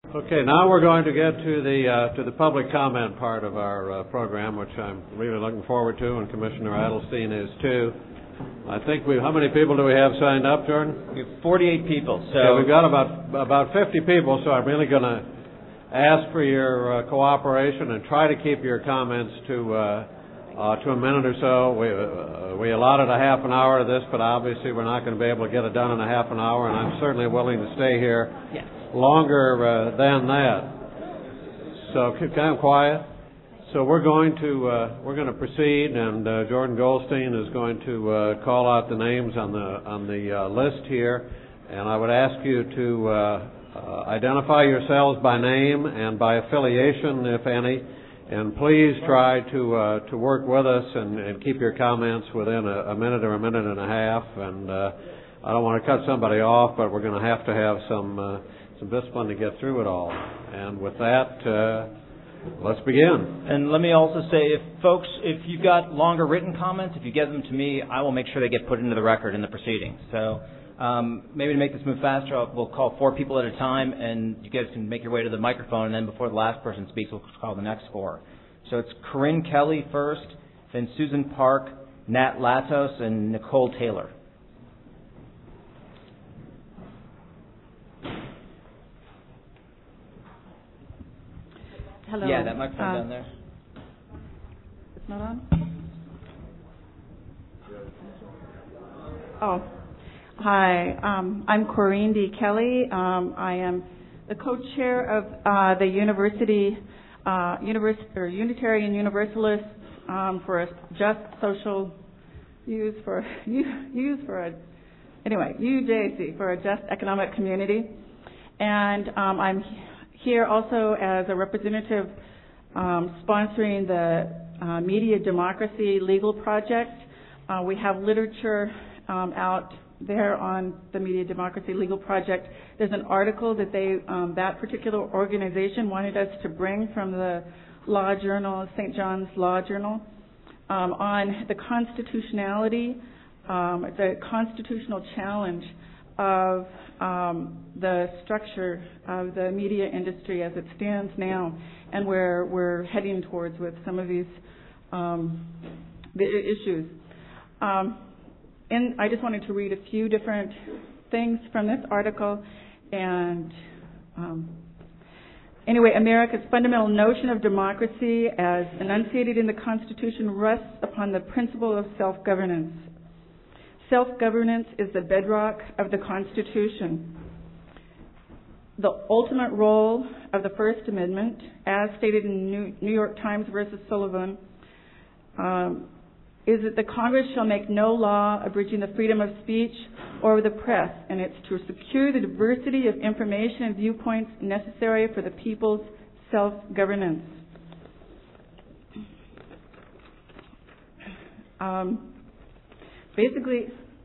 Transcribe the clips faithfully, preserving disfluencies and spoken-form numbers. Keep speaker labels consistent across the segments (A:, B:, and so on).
A: Okay, now we're going to get to the uh, to the public comment part of our uh, program, which I'm really looking forward to, and Commissioner Adelstein is too. I think we. How many people do we have signed up, Jordan?
B: We have forty-eight people. So
A: okay, we've got about about fifty people. So I'm really going to ask for your uh, cooperation and try to keep your comments to uh, uh, to a minute or so. We uh, we allotted a half an hour to this, but obviously we're not going to be able to get it done in a half an hour, and I'm certainly willing to stay here
B: yes.
A: longer uh, than that. So kind of quiet. So we're going to uh, we're going to proceed, and uh, Jordan Goldstein is going to uh, call out the names on the on the uh, list here, and I would ask you to uh, uh, identify yourselves by name and by affiliation, if any, and please try to uh, to work with us and, and keep your comments within a, a minute or a minute and a half. And uh, I don't want to cut somebody off, but we're going to have to have some uh, some discipline to get through it all. And with that. Uh, Let's begin.
B: And let me also say, if folks, if you've got longer written comments, if you get them to me, I will make sure they get put into the record in the proceedings. So um, maybe to make this move faster, I'll, we'll call four people at a time, and you guys can make your way to the microphone, and then before the last person speaks, we'll call the next four. So it's Corinne Kelly first, then Susan Park, Nat Latos, and Nicole Taylor.
C: Hello.
B: Yeah, that microphone
C: uh,
B: down there.
C: It's not on? Oh. Hi, um, I'm Corinne D. Kelly. Um, I am the co-chair of uh, the University, uh, Univers- or Unitarian Universalists um, for a Just Social Use for Use for a anyway U J C for a Just Economic Community, and um, I'm here also as a representative um, sponsoring the uh, Media Democracy Legal Project. Uh, we have literature um, out there on the Media Democracy Legal Project. There's an article that they, um, that particular organization wanted us to bring from the Law Journal, Saint John's Law Journal, um, on the constitutionality, um, the constitutional challenge of um, the structure of the media industry as it stands now, and where we're heading towards with some of these um, the issues. Um, and I just wanted to read a few different things from this article. And um, anyway, America's fundamental notion of democracy, as enunciated in the Constitution, rests upon the principle of self-governance. Self-governance is the bedrock of the Constitution. The ultimate role of the First Amendment, as stated in New York Times versus Sullivan, um, is that the Congress shall make no law abridging the freedom of speech or of the press, and it's to secure the diversity of information and viewpoints necessary for the people's self-governance. Um, basically,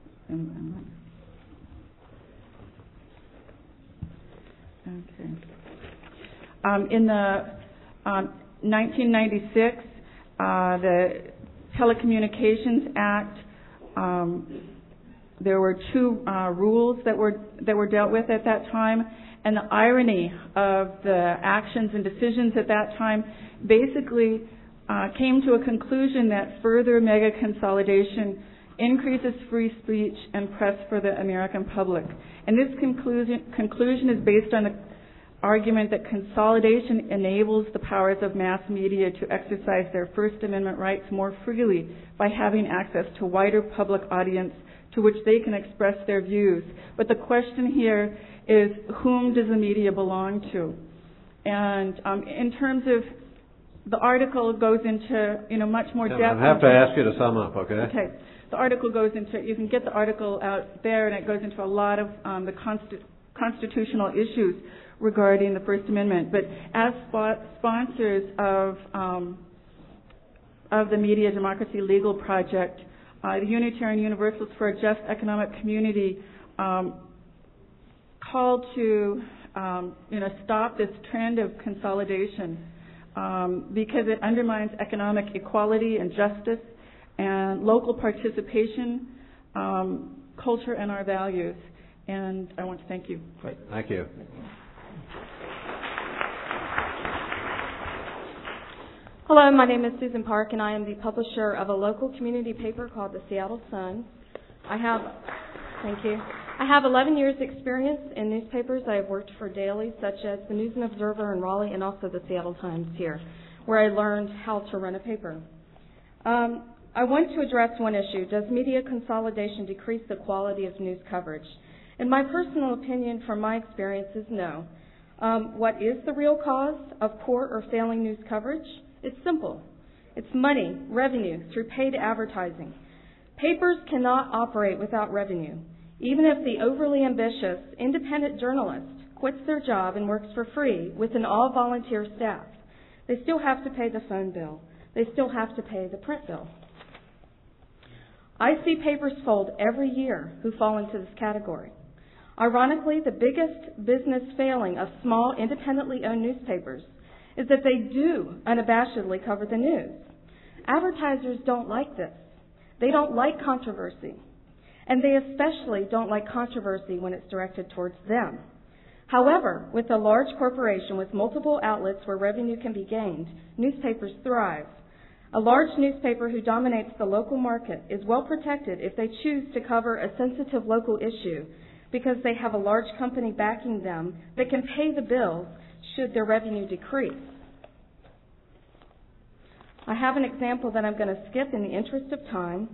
C: Okay. Um, in the um, nineteen ninety-six, uh, the Telecommunications Act, um, there were two uh, rules that were that were dealt with at that time, and the irony of the actions and decisions at that time basically uh, came to a conclusion that further mega consolidation increases free speech and press for the American public. And this conclusion, conclusion is based on the argument that consolidation enables the powers of mass media to exercise their First Amendment rights more freely by having access to wider public audience to which they can express their views. But the question here is, whom does the media belong to? And um, in terms of the article goes into, you know, much more
A: yeah,
C: depth.
A: I have to ask you to sum up, okay?
C: Okay. The article goes into, you can get the article out there, and it goes into a lot of um, the consti- constitutional issues regarding the First Amendment. But as spo- sponsors of um, of the Media Democracy Legal Project, uh, the Unitarian Universalists for a Just Economic Community um, called to um, you know stop this trend of consolidation um, because it undermines economic equality and justice and local participation, um, culture, and our values. And I want to thank you.
A: Great. Thank you.
D: Hello, my name is Susan Park, and I am the publisher of a local community paper called the Seattle Sun. I have, thank you. I have eleven years experience in newspapers. I have worked for dailies such as the News and Observer in Raleigh and also the Seattle Times here, where I learned how to run a paper. Um, I want to address one issue. Does media consolidation decrease the quality of news coverage? In my personal opinion, from my experience, is no. Um, what is the real cause of poor or failing news coverage? It's simple. It's money, revenue, through paid advertising. Papers cannot operate without revenue. Even if the overly ambitious independent journalist quits their job and works for free with an all-volunteer staff, they still have to pay the phone bill. They still have to pay the print bill. I see papers fold every year who fall into this category. Ironically, the biggest business failing of small, independently owned newspapers is that they do unabashedly cover the news. Advertisers don't like this. They don't like controversy. And they especially don't like controversy when it's directed towards them. However, with a large corporation with multiple outlets where revenue can be gained, newspapers thrive. A large newspaper who dominates the local market is well protected if they choose to cover a sensitive local issue because they have a large company backing them that can pay the bills should their revenue decrease. I have an example that I'm going to skip in the interest of time.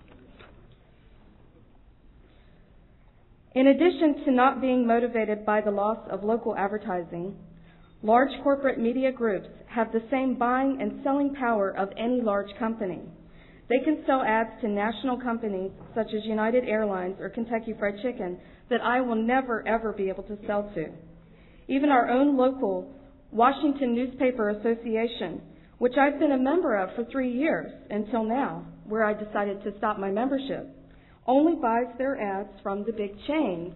D: In addition to not being motivated by the loss of local advertising, large corporate media groups have the same buying and selling power of any large company. They can sell ads to national companies such as United Airlines or Kentucky Fried Chicken that I will never, ever be able to sell to. Even our own local Washington Newspaper Association, which I've been a member of for three years until now, where I decided to stop my membership, only buys their ads from the big chains.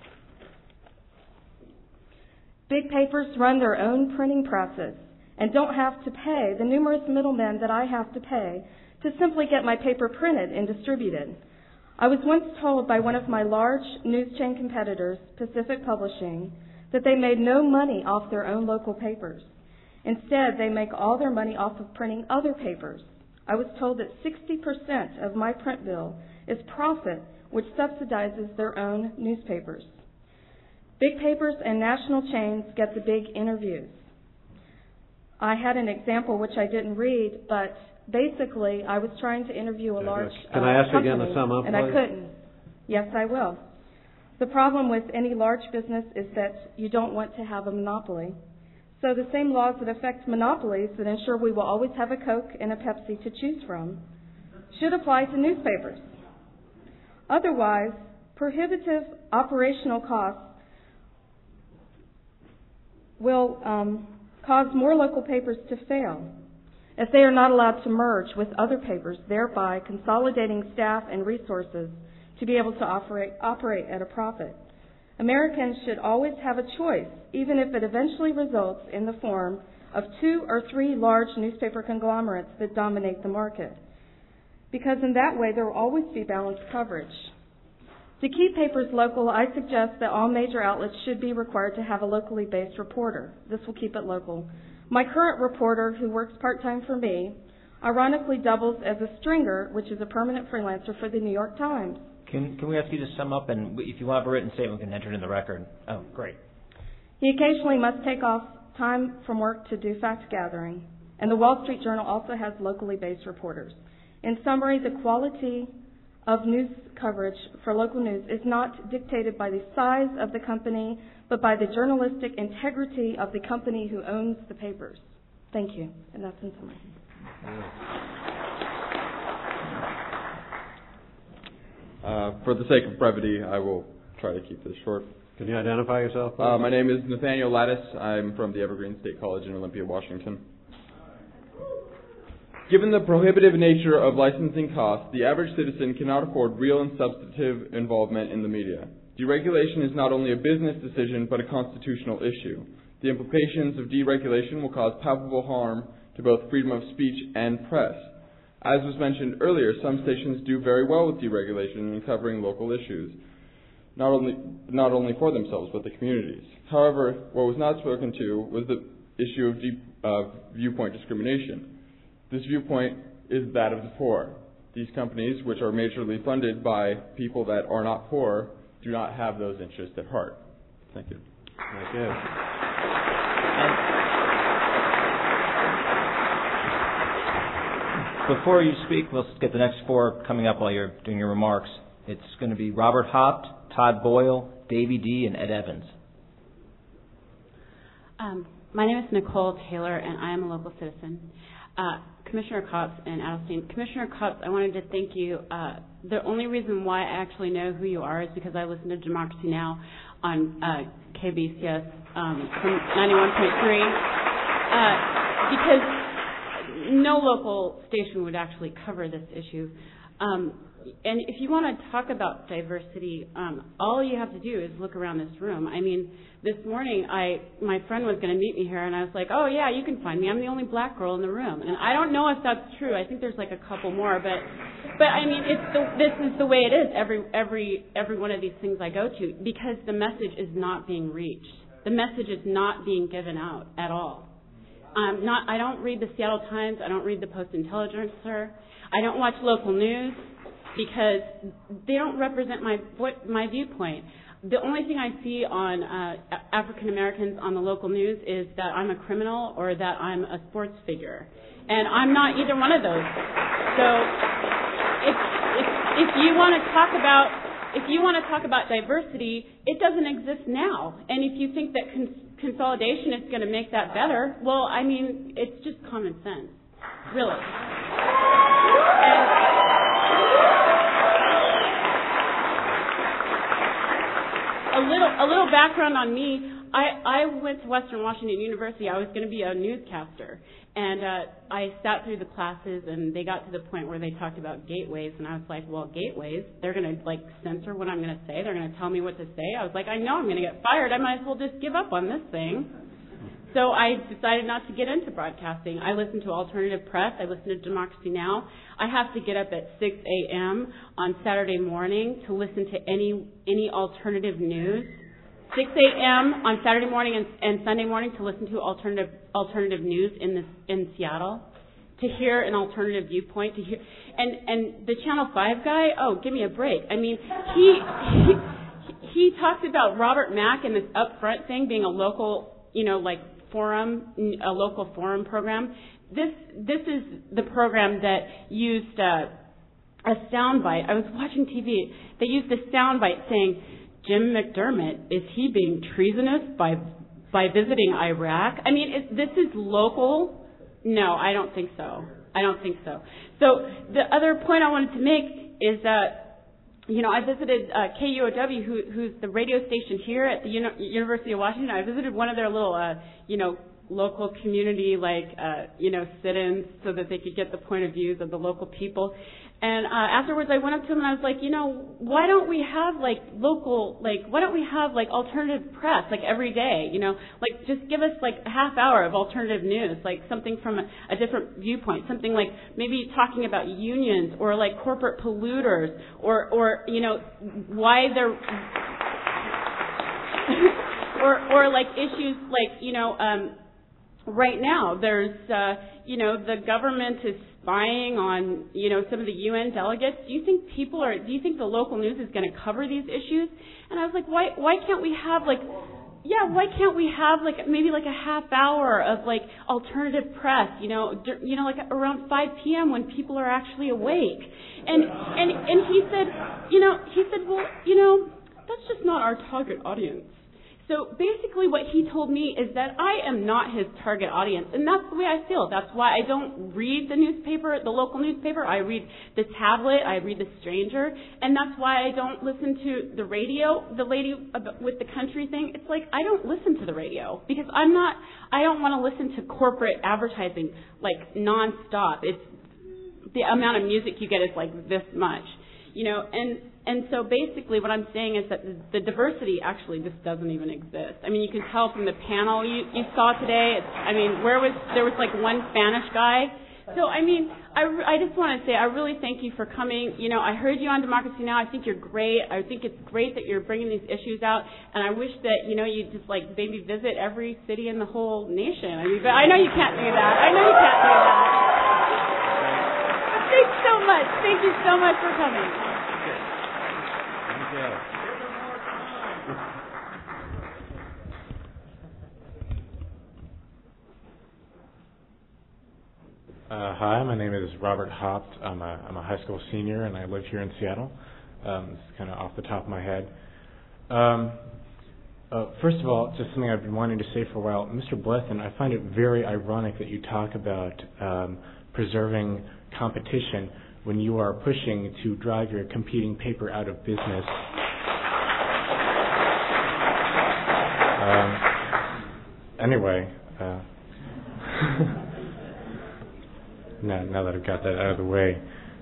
D: Big papers run their own printing presses and don't have to pay the numerous middlemen that I have to pay to simply get my paper printed and distributed. I was once told by one of my large news chain competitors, Pacific Publishing, that they made no money off their own local papers. Instead, they make all their money off of printing other papers. I was told that sixty percent of my print bill is profit, which subsidizes their own newspapers. Big papers and national chains get the big interviews. I had an example which I didn't read, but basically I was trying to interview a large
A: Can
D: uh,
A: I ask
D: company,
A: again to sum up,
D: and
A: please?
D: I couldn't. Yes, I will. The problem with any large business is that you don't want to have a monopoly. So the same laws that affect monopolies that ensure we will always have a Coke and a Pepsi to choose from should apply to newspapers. Otherwise, prohibitive operational costs will um, cause more local papers to fail if they are not allowed to merge with other papers, thereby consolidating staff and resources to be able to operate, operate at a profit. Americans should always have a choice, even if it eventually results in the form of two or three large newspaper conglomerates that dominate the market. Because in that way, there will always be balanced coverage. To keep papers local, I suggest that all major outlets should be required to have a locally based reporter. This will keep it local. My current reporter, who works part-time for me, ironically doubles as a stringer, which is a permanent freelancer for the New York Times.
B: Can can we ask you to sum up, and if you have a written statement, we can enter it in the record. Oh, great.
D: He occasionally must take off time from work to do fact gathering, and the Wall Street Journal also has locally based reporters. In summary, the quality of news coverage for local news is not dictated by the size of the company, but by the journalistic integrity of the company who owns the papers. Thank you, and that's in summary.
E: Uh, for the sake of brevity, I will try to keep this short.
A: Can you identify yourself, please?
E: Uh, my name is Nathaniel Lattis. I'm from the Evergreen State College in Olympia, Washington. Given the prohibitive nature of licensing costs, the average citizen cannot afford real and substantive involvement in the media. Deregulation is not only a business decision, but a constitutional issue. The implications of deregulation will cause palpable harm to both freedom of speech and press. As was mentioned earlier, some stations do very well with deregulation and covering local issues, not only not only for themselves, but the communities. However, what was not spoken to was the issue of deep, uh, viewpoint discrimination. This viewpoint is that of the poor. These companies, which are majorly funded by people that are not poor, do not have those interests at heart. Thank you.
A: Thank you.
B: And before you speak, let's get the next four coming up while you're doing your remarks. It's going to be Robert Hopt, Todd Boyle, Davey D., and Ed Evans.
F: Um, my name is Nicole Taylor, and I am a local citizen. Uh, Commissioner Copps and Adelstein. Commissioner Copps, I wanted to thank you. Uh, the only reason why I actually know who you are is because I listen to Democracy Now! On uh, K B C S um, from ninety-one point three. Uh, because no local station would actually cover this issue. Um, and if you want to talk about diversity, um, all you have to do is look around this room. I mean, this morning, I my friend was going to meet me here, and I was like, oh, yeah, you can find me. I'm the only black girl in the room. And I don't know if that's true. I think there's like a couple more. But, but I mean, it's the, this is the way it is every, every, every one of these things I go to, because the message is not being reached. The message is not being given out at all. Um, not, I don't read the Seattle Times. I don't read the Post-Intelligencer. I don't watch local news because they don't represent my my viewpoint. The only thing I see on uh, African Americans on the local news is that I'm a criminal or that I'm a sports figure, and I'm not either one of those. So, if if, if you want to talk about if you want to talk about diversity, it doesn't exist now. And if you think that cons- consolidation is going to make that better, well, I mean, it's just common sense, really. And, A little, a little background on me. I, I went to Western Washington University. I was going to be a newscaster, and uh, I sat through the classes, and they got to the point where they talked about gateways, and I was like, well, gateways, they're going to like censor what I'm going to say. They're going to tell me what to say. I was like, I know I'm going to get fired. I might as well just give up on this thing. So I decided not to get into broadcasting. I listen to alternative press. I listen to Democracy Now! I have to get up at six a.m. on Saturday morning to listen to any any alternative news. six a.m. on Saturday morning and, and Sunday morning to listen to alternative alternative news in this in Seattle, to hear an alternative viewpoint. To hear and and the Channel five guy. Oh, give me a break. I mean, he he, he talked about Robert Mack and this Upfront thing being a local, you know, like. forum, a local forum program. This this is the program that used uh, a soundbite. I was watching T V. They used a soundbite saying, "Jim McDermott, is he being treasonous by by visiting Iraq?" I mean, is, this is local. No, I don't think so. I don't think so. So the other point I wanted to make is that. You know, I visited uh, K U O W, who, who's the radio station here at the Uni- University of Washington. I visited one of their little, uh, you know, local community, like, uh, you know, sit-ins so that they could get the point of views of the local people. And uh, afterwards, I went up to them and I was like, you know, why don't we have like local, like, why don't we have like alternative press, like every day, you know, like just give us like a half hour of alternative news, like something from a, a different viewpoint, something like maybe talking about unions or like corporate polluters or, or you know, why they're, or, or like issues like, you know, um, right now there's, uh, you know, the government is spying on, you know, some of the U N delegates. Do you think people are, do you think the local news is going to cover these issues? And I was like, why, why can't we have like, yeah, why can't we have like maybe like a half hour of like alternative press, you know, d- you know, like around five p.m. when people are actually awake? And, and, and he said, you know, he said, well, you know, that's just not our target audience. So basically what he told me is that I am not his target audience, and that's the way I feel. That's why I don't read the newspaper, the local newspaper. I read the tablet, I read the Stranger, and that's why I don't listen to the radio. The lady with the country thing, it's like I don't listen to the radio because I'm not, I don't want to listen to corporate advertising like nonstop. It's, the amount of music you get is like this much, you know, and And so basically what I'm saying is that the, the diversity actually just doesn't even exist. I mean, you can tell from the panel you, you saw today. It's, I mean, where was, there was like one Spanish guy. So, I mean, I, I just want to say I really thank you for coming. You know, I heard you on Democracy Now! I think you're great. I think it's great that you're bringing these issues out. And I wish that, you know, you just like maybe visit every city in the whole nation. I mean, but I know you can't do that. I know you can't do that. Thanks so much. Thank you so much for coming.
A: Thank you.
G: Uh, hi, my name is Robert Hopt. I'm a, I'm a high school senior, and I live here in Seattle. Um, it's kind of off the top of my head. Um, uh, first of all, just something I've been wanting to say for a while. Mister Blethyn, I find it very ironic that you talk about um, preserving competition when you are pushing to drive your competing paper out of business. Um, anyway, uh, now, now that I've got that out of the way,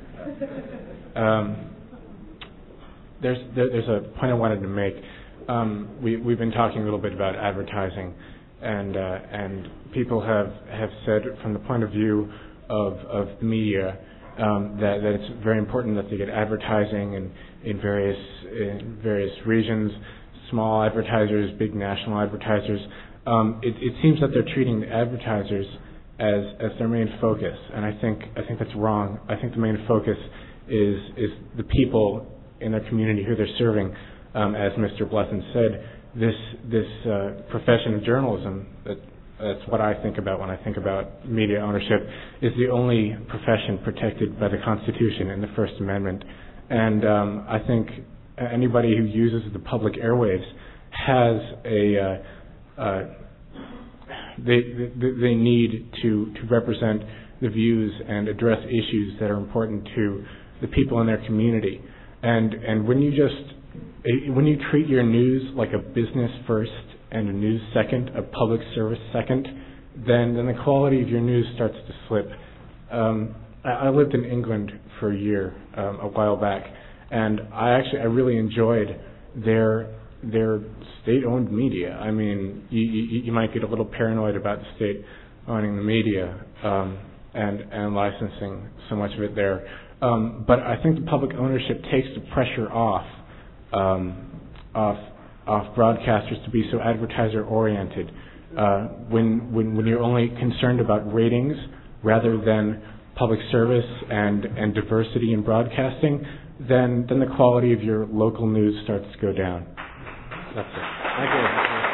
G: um, there's there, there's a point I wanted to make. Um, we we've been talking a little bit about advertising, and uh, and people have, have said from the point of view of of the media um, that that it's very important that they get advertising in in various in various regions, small advertisers, big national advertisers. Um, it, it seems that they're treating the advertisers as as their main focus, and I think I think that's wrong. I think the main focus is is the people in their community who they're serving. Um, as Mister Blethyn said, this this uh, profession of journalism, that that's what I think about when I think about media ownership, is the only profession protected by the Constitution and the First Amendment. And um, I think anybody who uses the public airwaves has a uh, uh, They, they they need to, to represent the views and address issues that are important to the people in their community. And and when you just when you treat your news like a business first and a news second, a public service second, then then the quality of your news starts to slip. Um, I, I lived in England for a year um, a while back, and I actually I really enjoyed their. They're state-owned media. I mean, you, you, you might get a little paranoid about the state owning the media um, and and licensing so much of it there. Um, but I think the public ownership takes the pressure off um, off off broadcasters to be so advertiser-oriented. Uh, when when when you're only concerned about ratings rather than public service and and diversity in broadcasting, then then the quality of your local news starts to go down. That's it.
A: Thank you.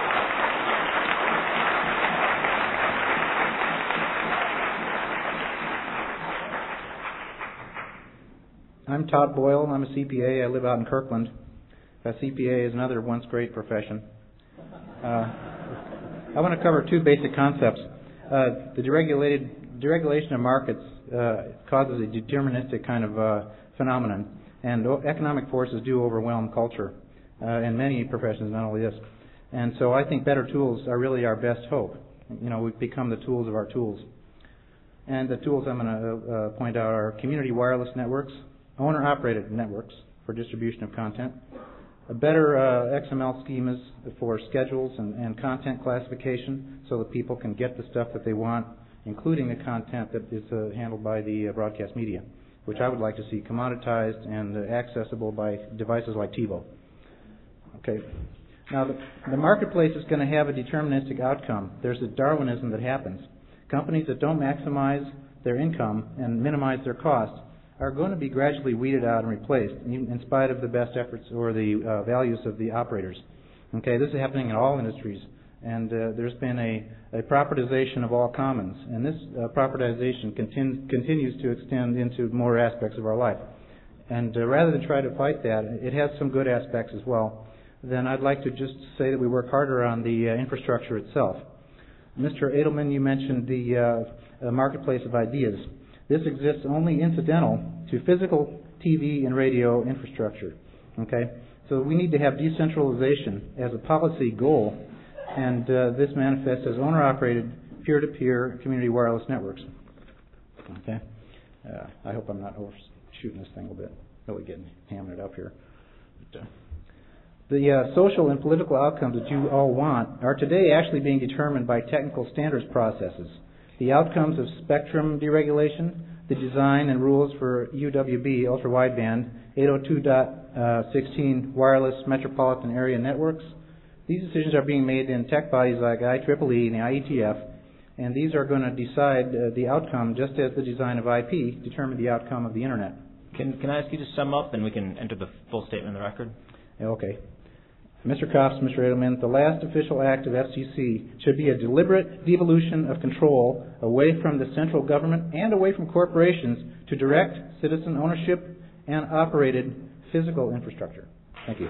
H: I'm Todd Boyle. I'm a C P A. I live out in Kirkland. A C P A is another once great profession. Uh, I want to cover two basic concepts. Uh, the deregulated deregulation of markets uh, causes a deterministic kind of uh, phenomenon, and economic forces do overwhelm culture. Uh, in many professions, not only this. And so I think better tools are really our best hope. You know, we've become the tools of our tools. And the tools I'm going to uh, point out are community wireless networks, owner-operated networks for distribution of content, a better uh, X M L schemas for schedules and, and content classification so that people can get the stuff that they want, including the content that is uh, handled by the uh, broadcast media, which I would like to see commoditized and uh, accessible by devices like TiVo. Okay. Now, the, the marketplace is going to have a deterministic outcome. There's a Darwinism that happens. Companies that don't maximize their income and minimize their costs are going to be gradually weeded out and replaced, in spite of the best efforts or the uh, values of the operators. Okay, this is happening in all industries, and uh, there's been a, a propertization of all commons, and this uh, propertization continu- continues to extend into more aspects of our life. And uh, rather than try to fight that, it has some good aspects as well. Then I'd like to just say that we work harder on the uh, infrastructure itself. Mister Edelman, you mentioned the uh, uh, marketplace of ideas. This exists only incidental to physical T V and radio infrastructure. Okay, so we need to have decentralization as a policy goal, and uh, this manifests as owner-operated, peer-to-peer community wireless networks. Okay, uh, I hope I'm not overshooting this thing a little bit. Really getting hammering it up here. But, uh, The uh, social and political outcomes that you all want are today actually being determined by technical standards processes. The outcomes of spectrum deregulation, the design and rules for U W B, ultra-wideband, eight oh two dot sixteen wireless metropolitan area networks. These decisions are being made in tech bodies like I triple E and the I E T F, And these are going to decide uh, the outcome, just as the design of I P determined the outcome of the Internet.
B: Can, can I ask you to sum up, and we can enter the full statement in the record?
H: Okay. Mister Kops, Mister Edelman, the last official act of F C C should be a deliberate devolution of control away from the central government and away from corporations to direct citizen ownership and operated physical infrastructure. Thank you.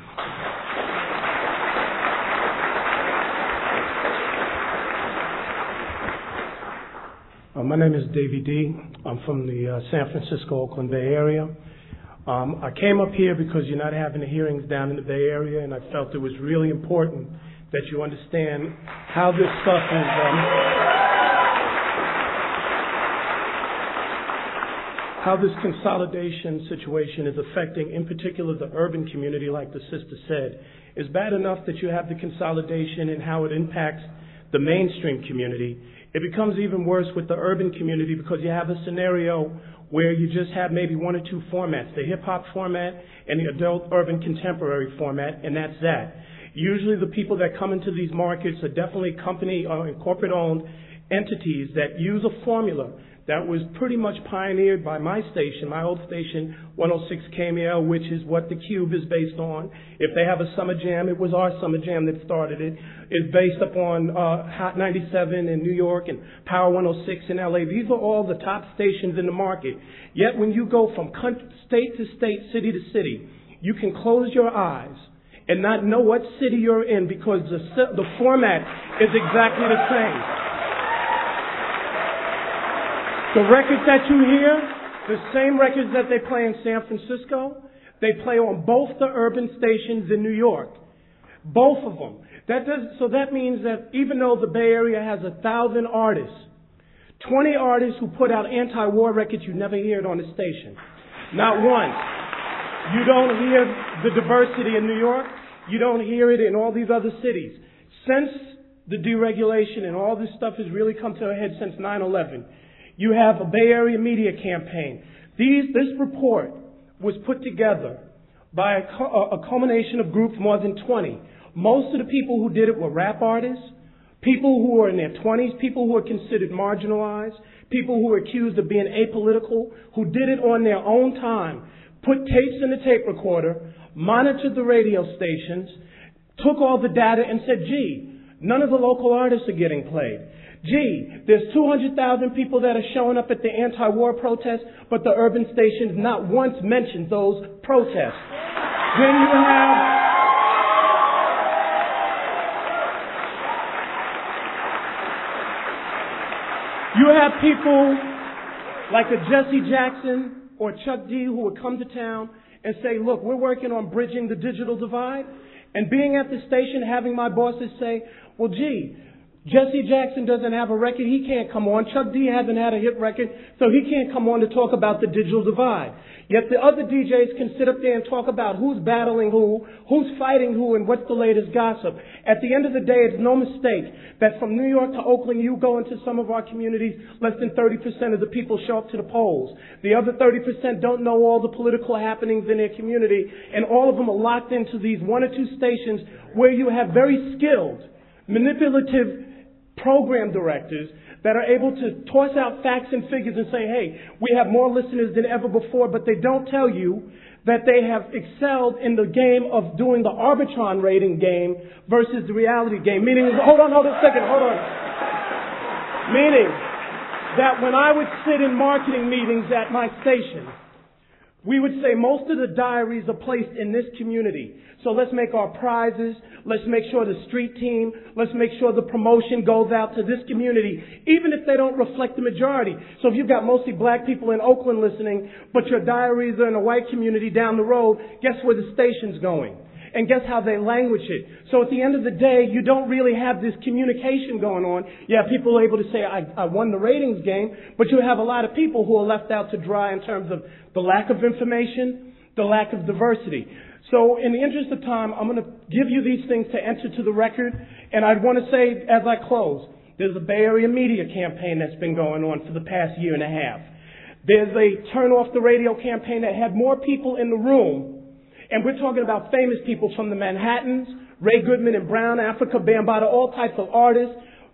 I: Uh, my name is Davey D. I'm from the uh, San Francisco, Oakland Bay Area. Um, I came up here because you're not having the hearings down in the Bay Area, and I felt it was really important that you understand how this stuff is, um, how this consolidation situation is affecting, in particular, the urban community, like the sister said. It's bad enough that you have the consolidation and how it impacts the mainstream community. It becomes even worse with the urban community because you have a scenario where you just have maybe one or two formats, the hip-hop format and the adult urban contemporary format, and that's that. Usually the people that come into these markets are definitely company or corporate-owned entities that use a formula that was pretty much pioneered by my station, my old station, one oh six K M E L, which is what the Cube is based on. If they have a summer jam, it was our summer jam that started it. It's based upon uh, Hot ninety-seven in New York and Power one oh six in L A. These are all the top stations in the market. Yet when you go from state to state, city to city, you can close your eyes and not know what city you're in because the, the format is exactly the same. The records that you hear, the same records that they play in San Francisco, they play on both the urban stations in New York. Both of them. That does, so that means that even though the Bay Area has a thousand artists, twenty artists who put out anti-war records, you never hear it on the station. Not one. You don't hear the diversity in New York. You don't hear it in all these other cities. Since the deregulation and all this stuff has really come to a head since nine eleven, you have a Bay Area media campaign. These, this report was put together by a, a culmination of groups, more than twenty. Most of the people who did it were rap artists, people who were in their twenties, people who were considered marginalized, people who were accused of being apolitical, who did it on their own time, put tapes in the tape recorder, monitored the radio stations, took all the data and said, gee, none of the local artists are getting played. Gee, there's two hundred thousand people that are showing up at the anti-war protests, but the urban stations not once mentioned those protests. Then you have, you have people like a Jesse Jackson or Chuck D who would come to town and say, look, we're working on bridging the digital divide. And being at the station, having my bosses say, well, gee, Jesse Jackson doesn't have a record, he can't come on. Chuck D hasn't had a hit record, so he can't come on to talk about the digital divide. Yet the other D Js can sit up there and talk about who's battling who, who's fighting who, and what's the latest gossip. At the end of the day, it's no mistake that from New York to Oakland, you go into some of our communities, less than thirty percent of the people show up to the polls. The other thirty percent don't know all the political happenings in their community, and all of them are locked into these one or two stations where you have very skilled, manipulative program directors that are able to toss out facts and figures and say, hey, we have more listeners than ever before, but they don't tell you that they have excelled in the game of doing the Arbitron rating game versus the reality game. Meaning, hold on, hold on a second, hold on. Meaning that when I would sit in marketing meetings at my station, we would say most of the diaries are placed in this community. So let's make our prizes. Let's make sure the street team, let's make sure the promotion goes out to this community, even if they don't reflect the majority. So if you've got mostly black people in Oakland listening, but your diaries are in a white community down the road, guess where the station's going? And guess how they language it? So at the end of the day, you don't really have this communication going on. You have people able to say, I, I won the ratings game, but you have a lot of people who are left out to dry in terms of the lack of information, the lack of diversity. So in the interest of time, I'm going to give you these things to enter to the record. And I want to say, as I close, there's a Bay Area media campaign that's been going on for the past year and a half. There's a turn off the radio campaign that had more people in the room. And we're talking about famous people from the Manhattans, Ray Goodman and Brown, Africa Bambaataa, all types of artists,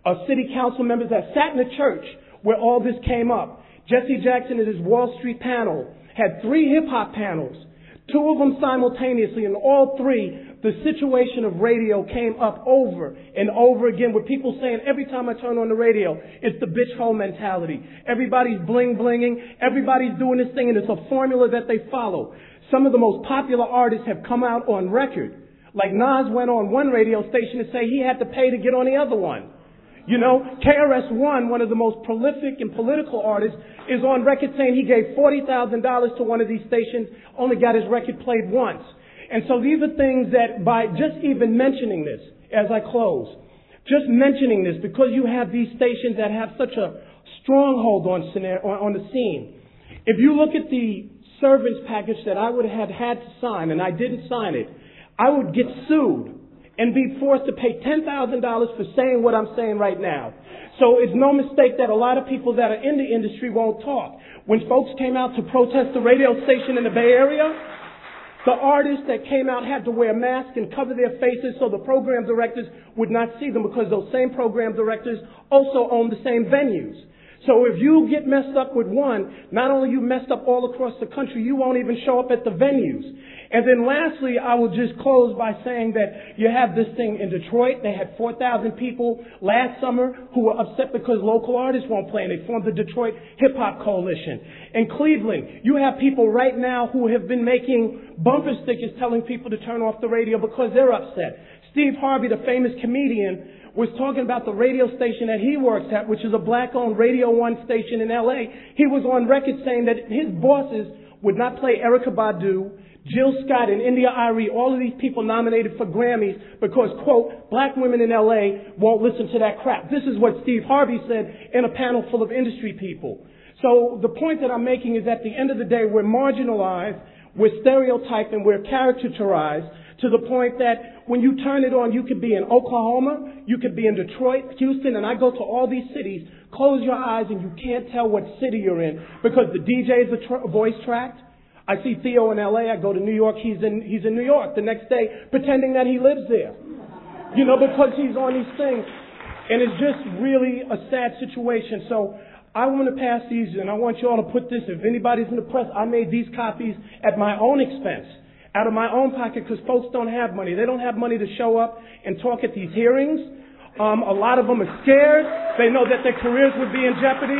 I: of city council members that sat in the church where all this came up. Jesse Jackson at his Wall Street panel had three hip-hop panels, two of them simultaneously, and all three, the situation of radio came up over and over again with people saying every time I turn on the radio, it's the bitch hole mentality. Everybody's bling-blinging, everybody's doing this thing, and it's a formula that they follow. Some of the most popular artists have come out on record. Like Nas went on one radio station to say he had to pay to get on the other one. You know, K R S One, one of the most prolific and political artists, is on record saying he gave forty thousand dollars to one of these stations, only got his record played once. And so these are things that by just even mentioning this as I close, just mentioning this because you have these stations that have such a stronghold on, on the scene. If you look at the servants package that I would have had to sign, and I didn't sign it, I would get sued and be forced to pay ten thousand dollars for saying what I'm saying right now. So it's no mistake that a lot of people that are in the industry won't talk. When folks came out to protest the radio station in the Bay Area, the artists that came out had to wear masks and cover their faces so the program directors would not see them because those same program directors also own the same venues. So if you get messed up with one, not only you messed up all across the country, you won't even show up at the venues. And then lastly, I will just close by saying that you have this thing in Detroit. They had four thousand people last summer who were upset because local artists won't play, and they formed the Detroit Hip Hop Coalition. In Cleveland, you have people right now who have been making bumper stickers telling people to turn off the radio because they're upset. Steve Harvey, the famous comedian, was talking about the radio station that he works at, which is a black-owned Radio One station in L A. He was on record saying that his bosses would not play Erykah Badu, Jill Scott, and India Arie, all of these people nominated for Grammys because, quote, black women in L A won't listen to that crap. This is what Steve Harvey said in a panel full of industry people. So the point that I'm making is at the end of the day, we're marginalized, we're stereotyped, and we're caricaturized to the point that when you turn it on, you could be in Oklahoma, you could be in Detroit, Houston, and I go to all these cities, close your eyes and you can't tell what city you're in because the D J is a tr- voice tracked. I see Theo in L A, I go to New York, he's in, he's in New York the next day pretending that he lives there. You know, because he's on these things. And it's just really a sad situation. So I want to pass these, and I want you all to put this, if anybody's in the press, I made these copies at my own expense, out of my own pocket, because folks don't have money. They don't have money to show up and talk at these hearings. Um, a lot of them are scared. They know that their careers would be in jeopardy.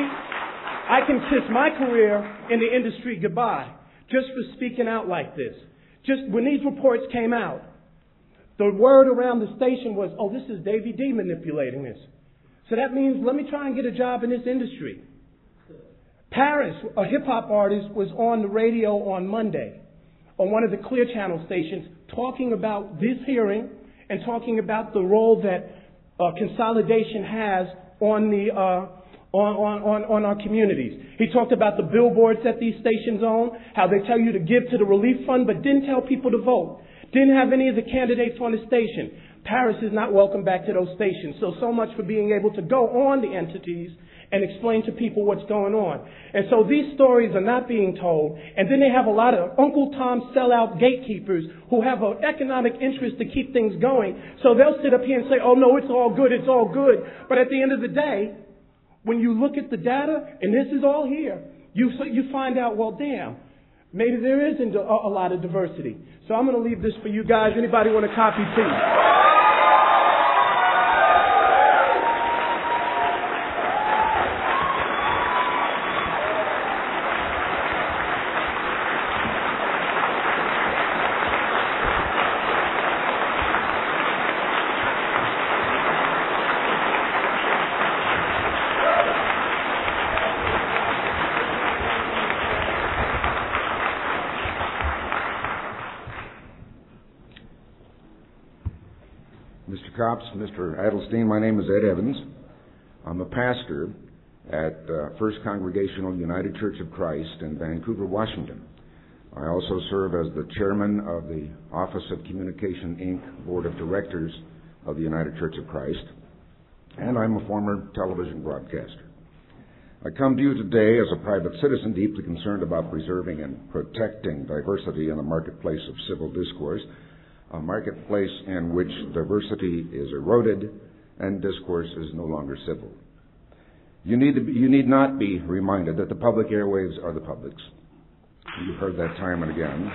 I: I can kiss my career in the industry goodbye just for speaking out like this. Just when these reports came out, the word around the station was, oh, this is Davey D manipulating this. So that means let me try and get a job in this industry. Paris, a hip-hop artist, was on the radio on Monday on one of the Clear Channel stations talking about this hearing and talking about the role that uh, consolidation has on the uh, on, on, on, on our communities. He talked about the billboards that these stations own, how they tell you to give to the relief fund, but didn't tell people to vote. Didn't have any of the candidates on the station. Paris is not welcome back to those stations. So, so much for being able to go on the entities and explain to people what's going on. And so these stories are not being told. And then they have a lot of Uncle Tom sellout gatekeepers who have an economic interest to keep things going. So they'll sit up here and say, oh, no, it's all good, it's all good. But at the end of the day, when you look at the data, and this is all here, you, you find out, well, damn, maybe there isn't a, a lot of diversity. So I'm going to leave this for you guys. Anybody want a copy, please?
J: Mister Copps, Mister Adelstein, my name is Ed Evans. I'm a pastor at uh, First Congregational United Church of Christ in Vancouver, Washington. I also serve as the chairman of the Office of Communication, Incorporated Board of Directors of the United Church of Christ, and I'm a former television broadcaster. I come to you today as a private citizen deeply concerned about preserving and protecting diversity in the marketplace of civil discourse, a marketplace in which diversity is eroded and discourse is no longer civil. You need, to be, you need not be reminded that the public airwaves are the public's. You've heard that time and again.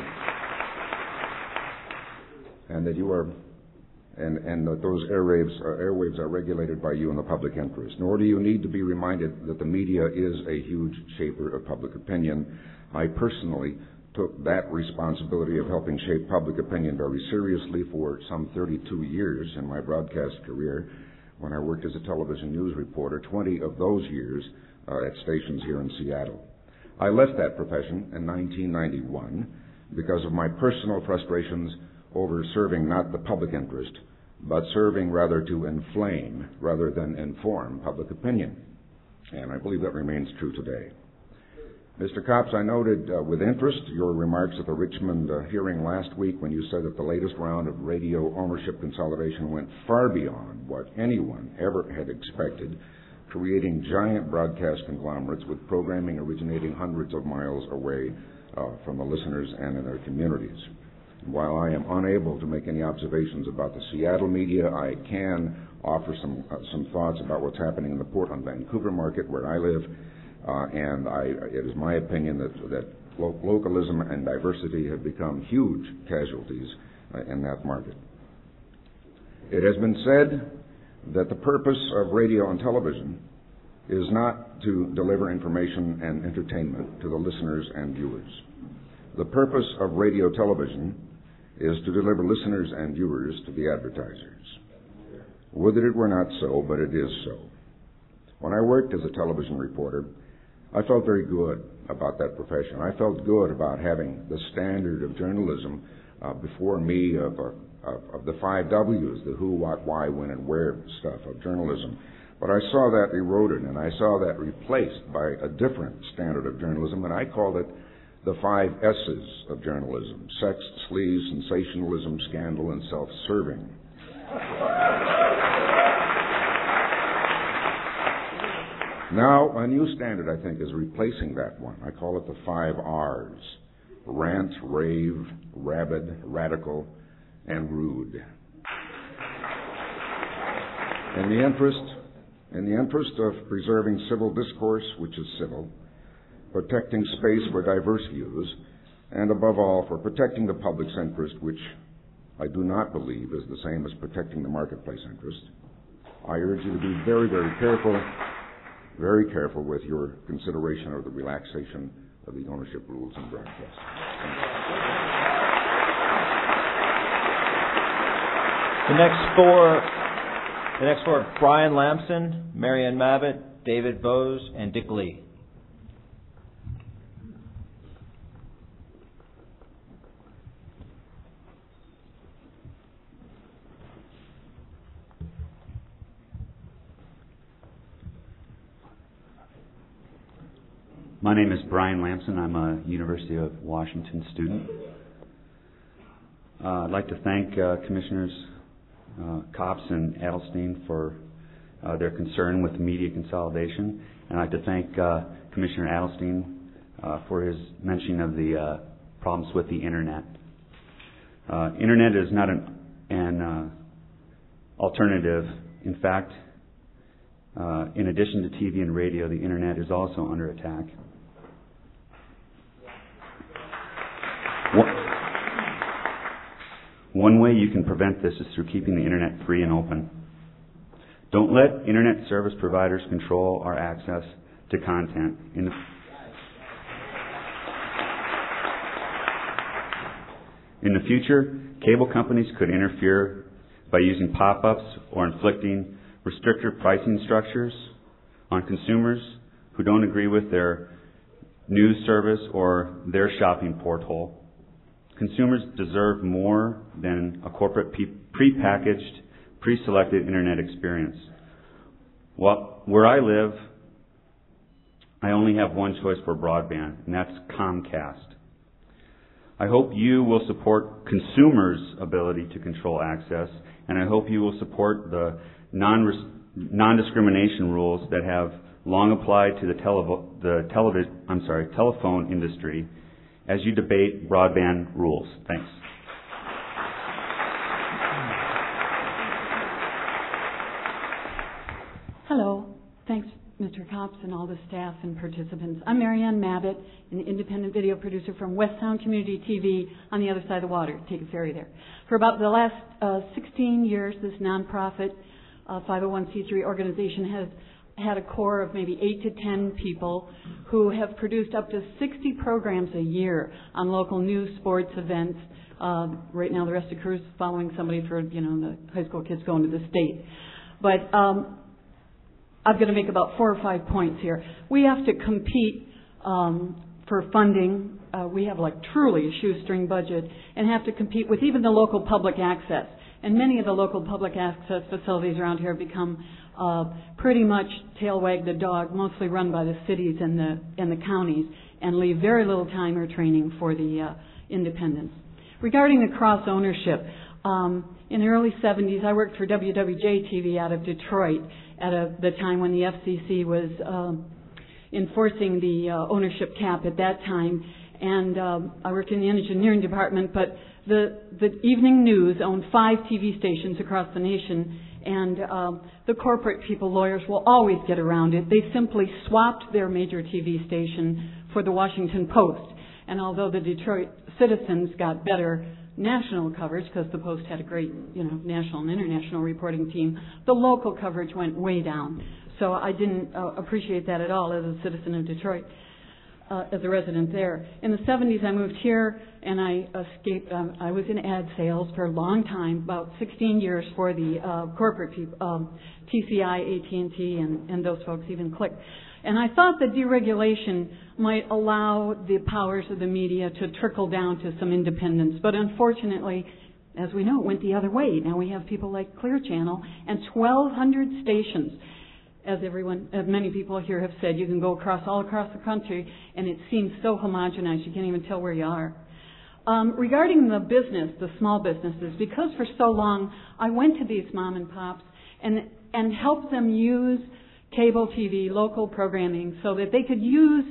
J: And that you are, and, and that those airwaves are, airwaves are regulated by you in the public interest. Nor do you need to be reminded that the media is a huge shaper of public opinion. I personally took that responsibility of helping shape public opinion very seriously for some thirty-two years in my broadcast career when I worked as a television news reporter, twenty of those years uh, at stations here in Seattle. I left that profession in nineteen ninety-one because of my personal frustrations over serving not the public interest, but serving rather to inflame rather than inform public opinion. And I believe that remains true today. Mister Copps, I noted uh, with interest your remarks at the Richmond uh, hearing last week when you said that the latest round of radio ownership consolidation went far beyond what anyone ever had expected, creating giant broadcast conglomerates with programming originating hundreds of miles away uh, from the listeners and in their communities. While I am unable to make any observations about the Seattle media, I can offer some uh, some thoughts about what's happening in the Portland, Vancouver market where I live, uh, and I, it is my opinion that, that lo- localism and diversity have become huge casualties uh, in that market. It has been said that the purpose of radio and television is not to deliver information and entertainment to the listeners and viewers. The purpose of radio television is to deliver listeners and viewers to the advertisers. Would that it were not so, but it is so. When I worked as a television reporter, I felt very good about that profession. I felt good about having the standard of journalism uh, before me of, uh, of, of the five W's, the who, what, why, when, and where stuff of journalism. But I saw that eroded, and I saw that replaced by a different standard of journalism, and I called it the five S's of journalism: sex, sleaze, sensationalism, scandal, and self-serving. Now, a new standard, I think, is replacing that one. I call it the five R's: rant, rave, rabid, radical, and rude. In the interest, in the interest of preserving civil discourse, which is civil, protecting space for diverse views, and above all, for protecting the public's interest, which I do not believe is the same as protecting the marketplace interest, I urge you to be very, very careful, very careful with your consideration of the relaxation of the ownership rules in broadcast.
B: The next four, the next four are Brian Lamson, Marianne Mabbitt, David Bose, and Dick Lee.
K: My name is Brian Lamson. I'm a University of Washington student. Uh, I'd like to thank uh, Commissioners uh, Copps and Adelstein for uh, their concern with media consolidation. And I'd like to thank uh, Commissioner Adelstein uh, for his mention of the uh, problems with the Internet. Uh, Internet is not an, an uh, alternative. In fact, uh, in addition to T V and radio, the Internet is also under attack. One way you can prevent this is through keeping the Internet free and open. Don't let Internet service providers control our access to content. In the, in the future, cable companies could interfere by using pop-ups or inflicting restrictive pricing structures on consumers who don't agree with their news service or their shopping portal. Consumers deserve more than a corporate pre-packaged, pre-selected Internet experience. Well, where I live, I only have one choice for broadband, and that's Comcast. I hope you will support consumers' ability to control access, and I hope you will support the non non-discrimination rules that have long applied to the, televo- the television, I'm sorry, telephone industry as you debate broadband rules. Thanks.
L: Mister Copps and all the staff and participants. I'm Marianne Mabbitt, an independent video producer from West Sound Community T V on the other side of the water. Take a ferry there. For about the last uh, sixteen years, this nonprofit uh, five oh one c three organization has had a core of maybe eight to ten people who have produced up to sixty programs a year on local news, sports, events. Uh, right now, the rest of the crew is following somebody for, you know, the high school kids going to the state. But um, I'm going to make about four or five points here. We have to compete um, for funding. Uh, we have like truly a shoestring budget and have to compete with even the local public access. And many of the local public access facilities around here have become uh, pretty much tail wag the dog, mostly run by the cities and the and the counties, and leave very little time or training for the uh, independents. Regarding the cross ownership, um, in the early seventies, I worked for W W J T V out of Detroit at a, the time when the F C C was um, enforcing the uh, ownership cap at that time. And um, I worked in the engineering department, but the, the evening news owned five T V stations across the nation, and um, the corporate people, lawyers, will always get around it. They simply swapped their major T V station for the Washington Post. And although the Detroit citizens got better national coverage, because the Post had a great, you know, national and international reporting team, the local coverage went way down. So I didn't uh, appreciate that at all as a citizen of Detroit. Uh, as a resident there. In the seventies, I moved here, and I escaped. Um, I was in ad sales for a long time, about sixteen years for the uh, corporate people, um, T C I, A T and T, and, and those folks, even Click. And I thought that deregulation might allow the powers of the media to trickle down to some independence. But unfortunately, as we know, it went the other way. Now we have people like Clear Channel and twelve hundred stations. As everyone, as many people here have said, you can go across all across the country, and it seems so homogenized you can't even tell where you are. Um, regarding the business, the small businesses, because for so long I went to these mom and pops and and helped them use cable T V, local programming, so that they could use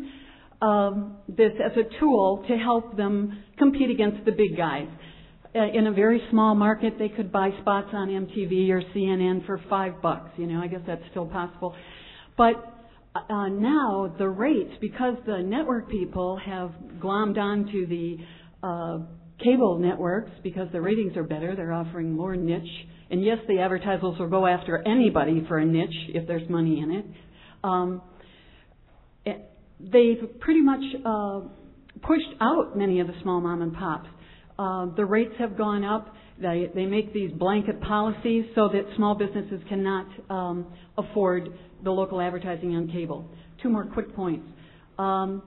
L: um, this as a tool to help them compete against the big guys. Uh, in a very small market, they could buy spots on M T V or C N N for five bucks. You know, I guess that's still possible. But uh, now the rates, because the network people have glommed onto the uh, cable networks, because the ratings are better, they're offering more niche. And yes, the advertisers will go after anybody for a niche if there's money in it. Um, it they've pretty much uh, pushed out many of the small mom and pops. Uh, the rates have gone up. They, they make these blanket policies so that small businesses cannot um, afford the local advertising on cable. Two more quick points. Um,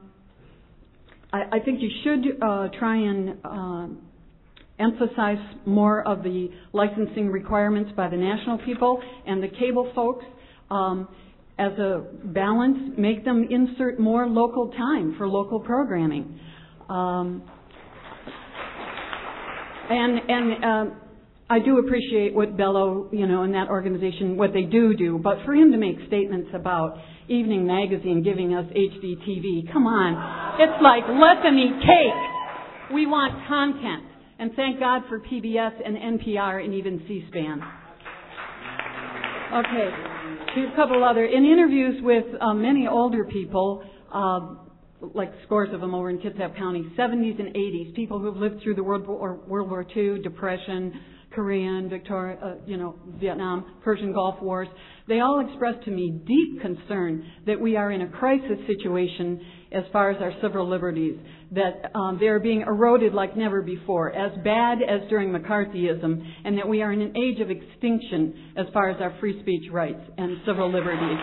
L: I, I think you should uh, try and uh, emphasize more of the licensing requirements by the national people, and the cable folks, um, as a balance, make them insert more local time for local programming. Um, And and uh, I do appreciate what Bello, you know, and that organization, what they do do. But for him to make statements about Evening Magazine giving us H D T V, come on, it's like let them eat cake. We want content, and thank God for P B S and N P R and even C-SPAN. Okay, here's a couple other in interviews with uh, many older people. Uh, like scores of them over in Kitsap County, seventies and eighties, people who have lived through the World War, World War Two, Depression, Korean, Victoria, uh, you know, Vietnam, Persian Gulf Wars. They all expressed to me deep concern that we are in a crisis situation as far as our civil liberties, that um, they are being eroded like never before, as bad as during McCarthyism, and that we are in an age of extinction as far as our free speech rights and civil liberties.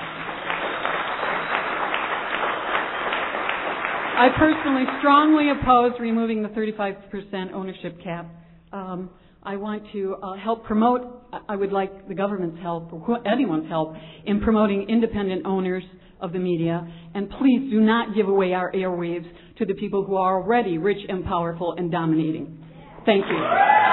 L: I personally strongly oppose removing the thirty-five percent ownership cap. Um, I want to uh, help promote, I would like the government's help, or anyone's help, in promoting independent owners of the media. And please do not give away our airwaves to the people who are already rich and powerful and dominating. Thank you.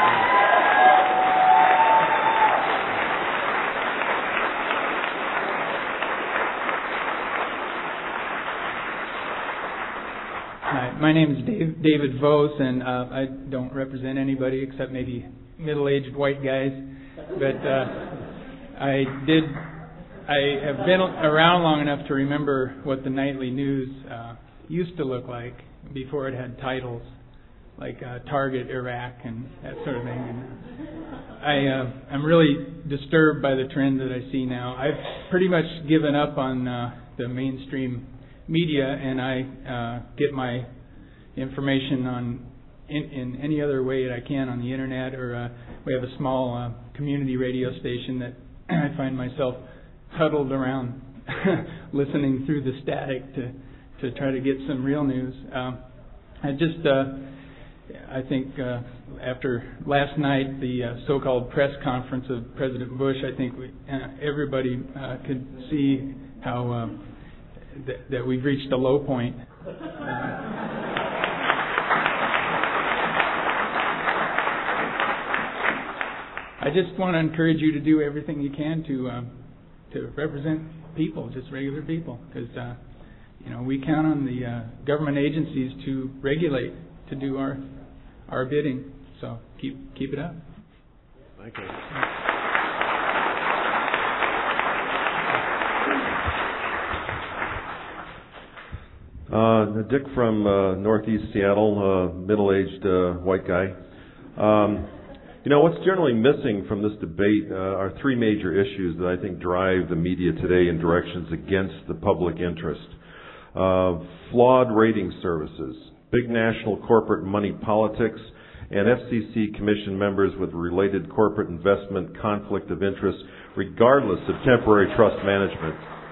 M: Hi, my name is Dave, David Vos, and uh, I don't represent anybody except maybe middle-aged white guys. But uh, I did I have been around long enough to remember what the nightly news uh, used to look like before it had titles like uh, Target Iraq and that sort of thing. And I, uh, I'm really disturbed by the trend that I see now. I've pretty much given up on uh, the mainstream media, and I uh, get my information on in, in any other way that I can on the internet, or uh, we have a small uh, community radio station that I find myself huddled around listening through the static to to try to get some real news. Um, I just uh, I think uh, after last night, the uh, so-called press conference of President Bush, I think we, uh, everybody uh, could see how uh, th- that we've reached a low point. Uh, I just want to encourage you to do everything you can to um, to represent people, just regular people, because uh, you know we count on the uh, government agencies to regulate, to do our our bidding. So keep keep it up.
A: Thank you.
N: Uh, Dick from uh, Northeast Seattle, uh, middle-aged uh, white guy. Um, you know, what's generally missing from this debate uh, are three major issues that I think drive the media today in directions against the public interest. Uh, flawed rating services, big national corporate money politics, and F C C Commission members with related corporate investment conflict of interest, regardless of temporary trust management.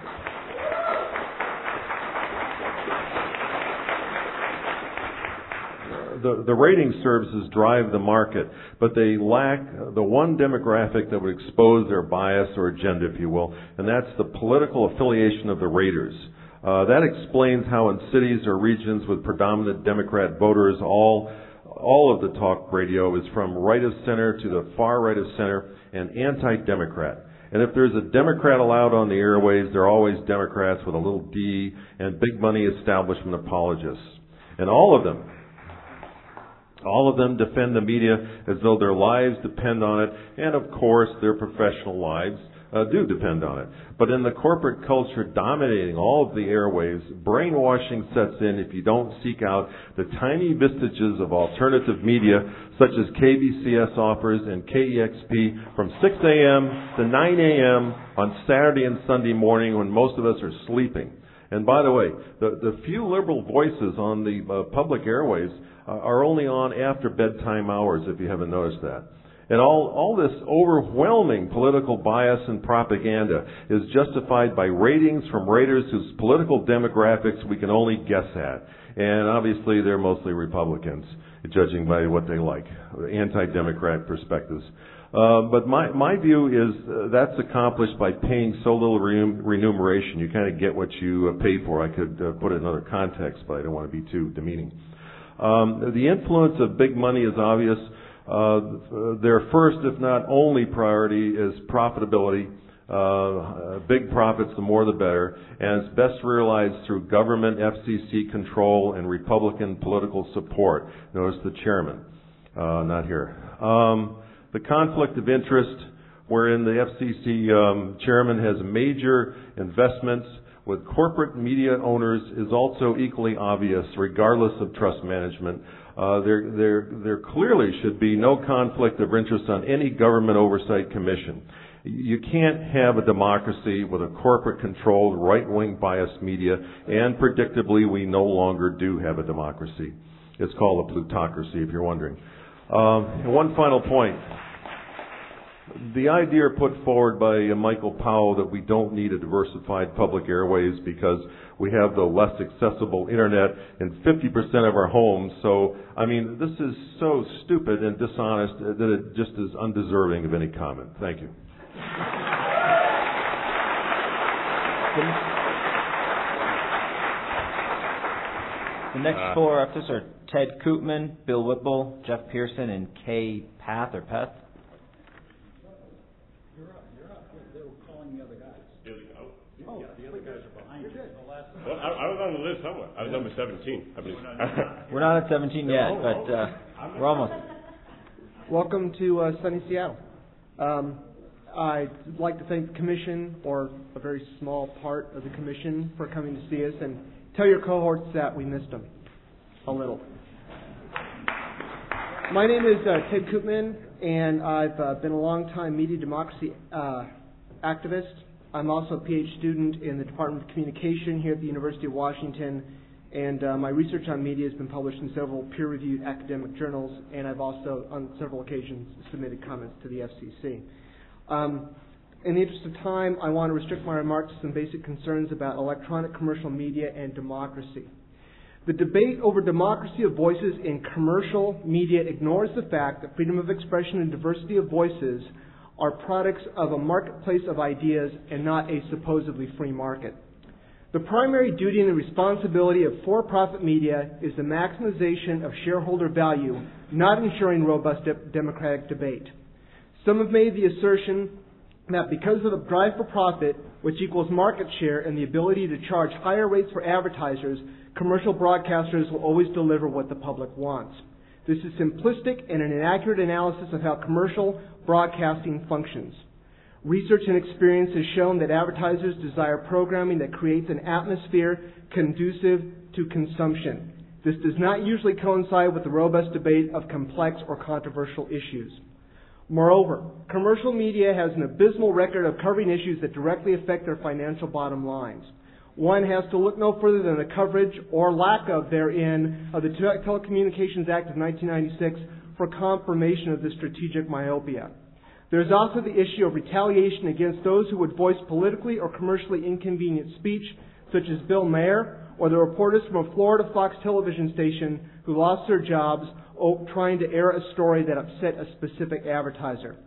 N: The, the rating services drive the market, but they lack the one demographic that would expose their bias or agenda, if you will, and that's the political affiliation of the raters. Uh, that explains how in cities or regions with predominant Democrat voters, all all of the talk radio is from right of center to the far right of center and anti-Democrat. And if there's a Democrat allowed on the airways, they're always Democrats with a little D and big money establishment apologists. And all of them, all of them defend the media as though their lives depend on it, and of course their professional lives Uh, do depend on it. But in the corporate culture dominating all of the airwaves, brainwashing sets in if you don't seek out the tiny vestiges of alternative media, such as K B C S offers and K E X P from six a.m. to nine a.m. on Saturday and Sunday morning when most of us are sleeping. And by the way, the, the few liberal voices on the uh, public airwaves uh, are only on after bedtime hours, if you haven't noticed that. And all, all this overwhelming political bias and propaganda is justified by ratings from raters whose political demographics we can only guess at. And obviously they're mostly Republicans, judging by what they like, anti-Democrat perspectives. Uh, but my, my view is uh, that's accomplished by paying so little re- remuneration. You kind of get what you uh, pay for. I could uh, put it in other contexts, but I don't want to be too demeaning. Um, the influence of big money is obvious. Uh, their first, if not only priority is profitability. Uh, big profits, the more the better. And it's best realized through government, F C C control, and Republican political support. Notice the chairman, uh, not here. Um, the conflict of interest, wherein the F C C um, chairman has major investments with corporate media owners, is also equally obvious, regardless of trust management. Uh, there, there, there clearly should be no conflict of interest on any government oversight commission. You can't have a democracy with a corporate-controlled, right-wing biased media, and predictably, we no longer do have a democracy. It's called a plutocracy, if you're wondering. Um, and one final point. The idea put forward by uh, Michael Powell that we don't need a diversified public airways because we have the less accessible internet in fifty percent of our homes. So, I mean, this is so stupid and dishonest that it just is undeserving of any comment. Thank you.
B: The next uh, four officers are Ted Koopman, Bill Whipple, Jeff Pearson, and Kay Path or Peth.
O: Oh, yeah, the other guys are behind you. Well, I, I was on the list somewhere. I was number seventeen, I believe.
B: We're not at seventeen yet, but uh, we're almost.
P: Welcome to uh, sunny Seattle. Um, I'd like to thank the Commission, or a very small part of the Commission, for coming to see us, and tell your cohorts that we missed them a little. My name is uh, Ted Koopman, and I've uh, been a long-time media democracy uh, activist. I'm also a P H student in the Department of Communication here at the University of Washington, and uh, my research on media has been published in several peer-reviewed academic journals, and I've also, on several occasions, submitted comments to the F C C. Um, in the interest of time, I want to restrict my remarks to some basic concerns about electronic commercial media and democracy. The debate over democracy of voices in commercial media ignores the fact that freedom of expression and diversity of voices are products of a marketplace of ideas and not a supposedly free market. The primary duty and the responsibility of for-profit media is the maximization of shareholder value, not ensuring robust de- democratic debate. Some have made the assertion that because of the drive for profit, which equals market share and the ability to charge higher rates for advertisers, commercial broadcasters will always deliver what the public wants. This is simplistic and an inaccurate analysis of how commercial broadcasting functions. Research and experience has shown that advertisers desire programming that creates an atmosphere conducive to consumption. This does not usually coincide with the robust debate of complex or controversial issues. Moreover, commercial media has an abysmal record of covering issues that directly affect their financial bottom lines. One has to look no further than the coverage or lack of therein of the Telecommunications Act of nineteen ninety-six for confirmation of this strategic myopia. There is also the issue of retaliation against those who would voice politically or commercially inconvenient speech, such as Bill Maher or the reporters from a Florida Fox television station who lost their jobs trying to air a story that upset a specific advertiser.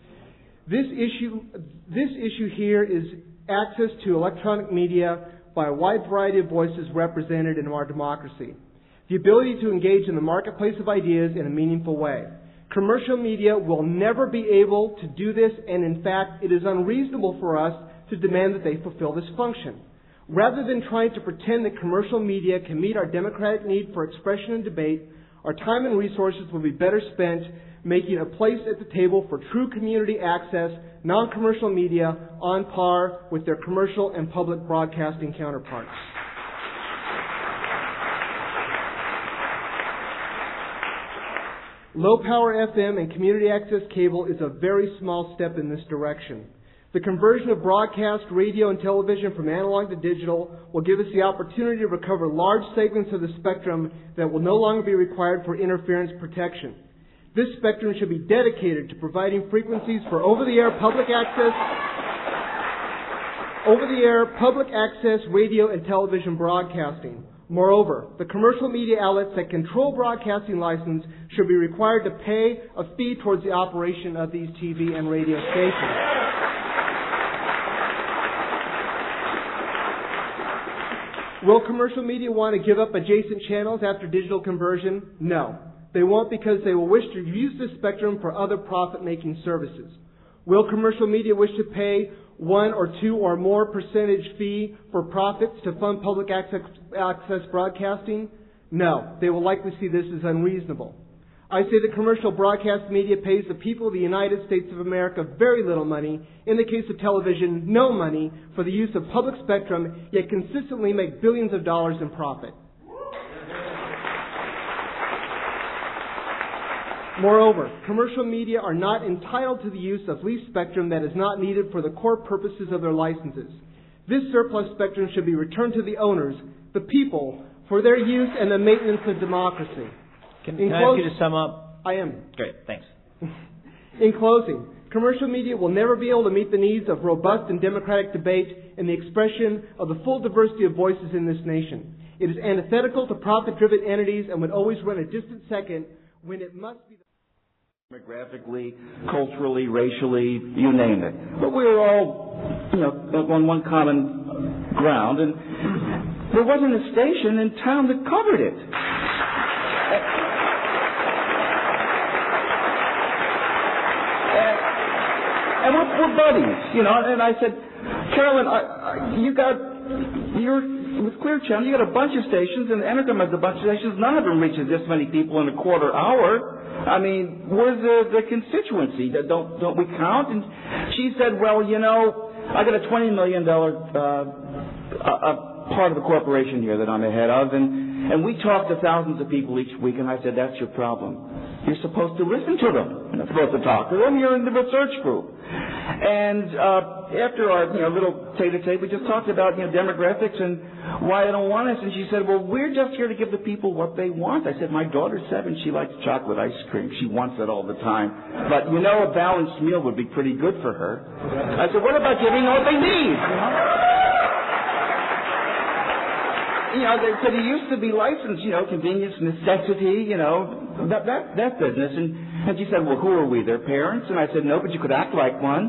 P: This issue, this issue here is access to electronic media by a wide variety of voices represented in our democracy. The ability to engage in the marketplace of ideas in a meaningful way. Commercial media will never be able to do this, and in fact, it is unreasonable for us to demand that they fulfill this function. Rather than trying to pretend that commercial media can meet our democratic need for expression and debate, our time and resources will be better spent making a place at the table for true community access, non-commercial media on par with their commercial and public broadcasting counterparts. Low-power F M and community access cable is a very small step in this direction. The conversion of broadcast, radio, and television from analog to digital will give us the opportunity to recover large segments of the spectrum that will no longer be required for interference protection. This spectrum should be dedicated to providing frequencies for over-the-air public access, over-the-air public access radio and television broadcasting. Moreover, the commercial media outlets that control broadcasting license should be required to pay a fee towards the operation of these T V and radio stations. Will commercial media want to give up adjacent channels after digital conversion? No. They won't, because they will wish to use this spectrum for other profit-making services. Will commercial media wish to pay one or two or more percentage fee for profits to fund public access, access broadcasting? No. They will likely see this as unreasonable. I say that commercial broadcast media pays the people of the United States of America very little money, in the case of television, no money, for the use of public spectrum, yet consistently make billions of dollars in profit. Moreover, commercial media are not entitled to the use of leased spectrum that is not needed for the core purposes of their licenses. This surplus spectrum should be returned to the owners, the people, for their use and the maintenance of democracy.
B: Can, can I ask you to sum up?
P: I am.
B: Great, thanks.
P: In closing, commercial media will never be able to meet the needs of robust and democratic debate and the expression of the full diversity of voices in this nation. It is antithetical to profit-driven entities and would always run a distant second when it must be...
Q: Demographically, culturally, racially, you name it. But we were all, you know, on one common ground, and there wasn't a station in town that covered it. And we're, we're buddies, you know. And I said, Carolyn, I, I, you got, you're with Clear Channel, you got a bunch of stations, and Entercom has a bunch of stations. None of them reaches this many people in a quarter hour. I mean, where's the, the constituency? Don't don't we count? And She said, well, you know, I got a twenty million dollars uh, a, a part of the corporation here that I'm the head of, and, and we talk to thousands of people each week, and I said, that's your problem. You're supposed to listen to them. You're not supposed to talk to them. You're in the research group. And uh, after our you know, little tete-a-tete, we just talked about you know demographics and why they don't want us. And she said, well, we're just here to give the people what they want. I said, my daughter's seven. She likes chocolate ice cream. She wants it all the time. But, you know, a balanced meal would be pretty good for her. I said, what about giving them what they need? You know? You know, they said it used to be licensed, you know, convenience, necessity, you know, that that that business. And, and she said, well, who are we, their parents? And I said, no, but you could act like one.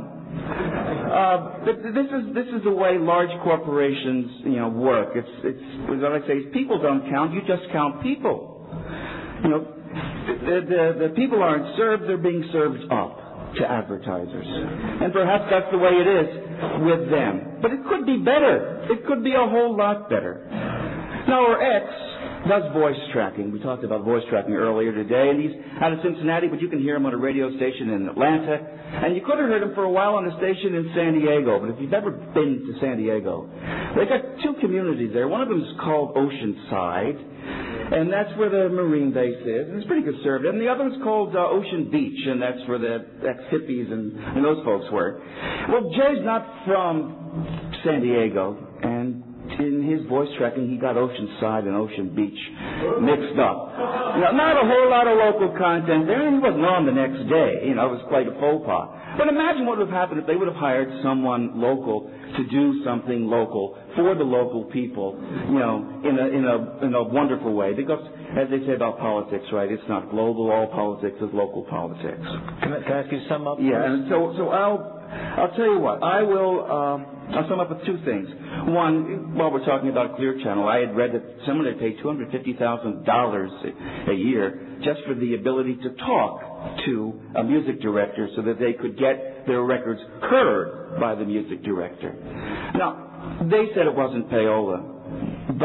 Q: Uh, but this is this is the way large corporations, you know, work. It's it's what I say is people don't count. You just count people. You know, the the, the people aren't served; they're being served up to advertisers, and perhaps that's the way it is with them. But it could be better. It could be a whole lot better. Now, our ex does voice tracking. We talked about voice tracking earlier today, and he's out of Cincinnati, but you can hear him on a radio station in Atlanta. And you could have heard him for a while on a station in San Diego, but if you've ever been to San Diego, they've got two communities there. One of them is called Oceanside, and that's where the Marine base is, and it's pretty conservative. And the other one's called uh, Ocean Beach, and that's where the ex-hippies and, and those folks were. Well, Jay's not from San Diego, and in his voice tracking, he got Oceanside and Ocean Beach mixed up. Now, not a whole lot of local content there, and he wasn't on the next day. You know, it was quite a faux pas. But imagine what would have happened if they would have hired someone local to do something local for the local people, you know, in a in a in a wonderful way. Because, as they say about politics, right? It's not global. All politics is local politics.
B: Can I, can I ask you to sum up?
Q: Yeah, and so so I'll I'll tell you what. I will. Um, I'll sum up with two things. One, while we're talking about Clear Channel, I had read that someone had paid two hundred fifty thousand dollars a year just for the ability to talk to a music director so that they could get their records heard by the music director. Now, they said it wasn't payola,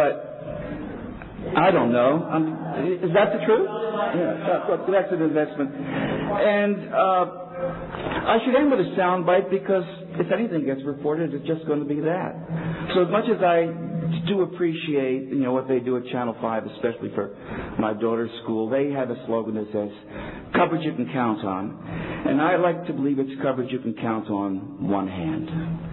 Q: but I don't know. Um, is that the truth? Yeah, that's an investment. And uh, I should end with a soundbite because if anything gets reported, it's just going to be that. So as much as I do appreciate, you know, what they do at Channel five, especially for my daughter's school, they have a slogan that says, coverage you can count on. And I like to believe it's coverage you can count on one hand.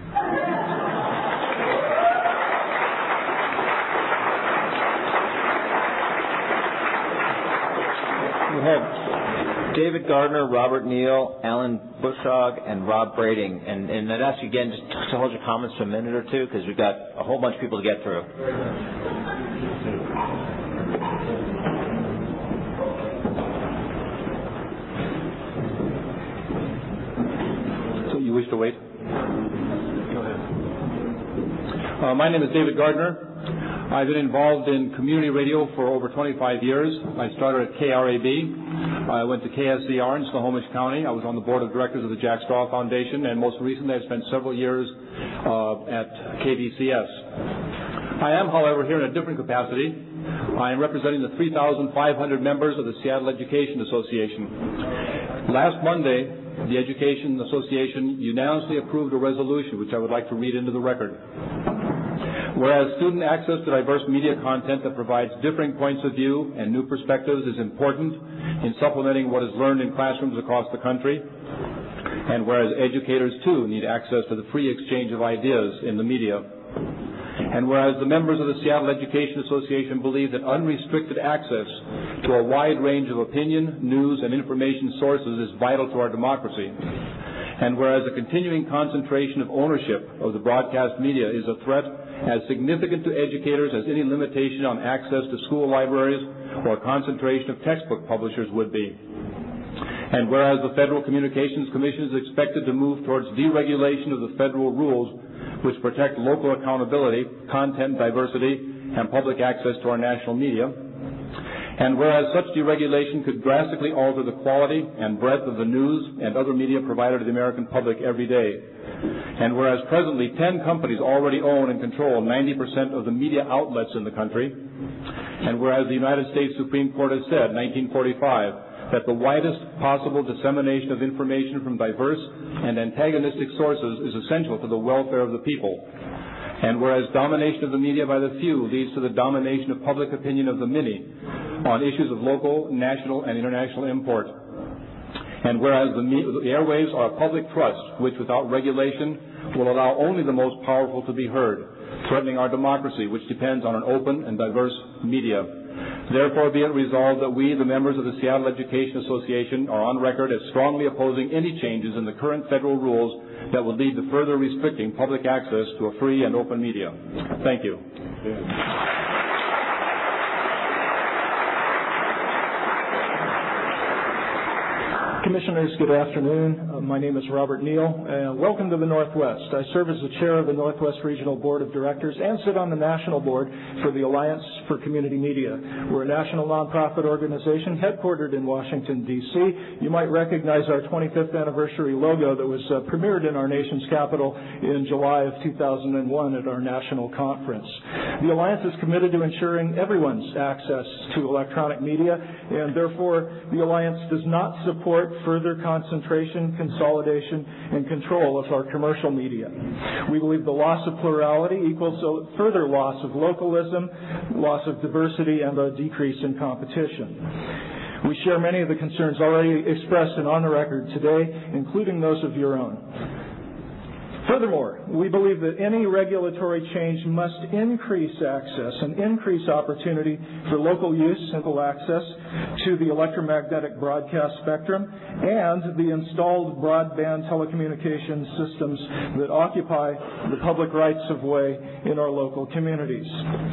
B: We have David Gardner, Robert Neal, Alan Bushog, and Rob Brading. And, and I'd ask you again just to hold your comments for a minute or two because we've got a whole bunch of people to get through.
R: So you wish to wait? Go ahead. Uh, my name is David Gardner. I've been involved in community radio for over twenty-five years. I started at K R A B. I went to K S E R in Snohomish County. I was on the board of directors of the Jack Straw Foundation, and most recently I spent several years uh, at K B C S. I am, however, here in a different capacity. I am representing the three thousand five hundred members of the Seattle Education Association. Last Monday, the Education Association unanimously approved a resolution, which I would like to read into the record. Whereas student access to diverse media content that provides differing points of view and new perspectives is important in supplementing what is learned in classrooms across the country, and whereas educators too need access to the free exchange of ideas in the media, and whereas the members of the Seattle Education Association believe that unrestricted access to a wide range of opinion, news, and information sources is vital to our democracy, and whereas a continuing concentration of ownership of the broadcast media is a threat as significant to educators as any limitation on access to school libraries or concentration of textbook publishers would be. And whereas the Federal Communications Commission is expected to move towards deregulation of the federal rules which protect local accountability, content diversity, and public access to our national media, and whereas such deregulation could drastically alter the quality and breadth of the news and other media provided to the American public every day, and whereas presently ten companies already own and control ninety percent of the media outlets in the country, and whereas the United States Supreme Court has said, nineteen forty-five, that the widest possible dissemination of information from diverse and antagonistic sources is essential to the welfare of the people. And whereas domination of the media by the few leads to the domination of public opinion of the many on issues of local, national, and international import. And whereas the, me- the airwaves are a public trust which without regulation will allow only the most powerful to be heard, threatening our democracy, which depends on an open and diverse media. Therefore, be it resolved that we, the members of the Seattle Education Association, are on record as strongly opposing any changes in the current federal rules that would lead to further restricting public access to a free and open media. Thank you.
S: Commissioners, good afternoon. Uh, my name is Robert Neal, and welcome to the Northwest. I serve as the chair of the Northwest Regional Board of Directors and sit on the national board for the Alliance for Community Media. We're a national nonprofit organization headquartered in Washington, D C You might recognize our twenty-fifth anniversary logo that was uh, premiered in our nation's capital in July of two thousand one at our national conference. The Alliance is committed to ensuring everyone's access to electronic media, and therefore the Alliance does not support further concentration, consolidation, and control of our commercial media. We believe the loss of plurality equals a further loss of localism, loss of diversity, and a decrease in competition. We share many of the concerns already expressed and on the record today, including those of your own. Furthermore, we believe that any regulatory change must increase access and increase opportunity for local use, simple access to the electromagnetic broadcast spectrum and the installed broadband telecommunications systems that occupy the public rights of way in our local communities.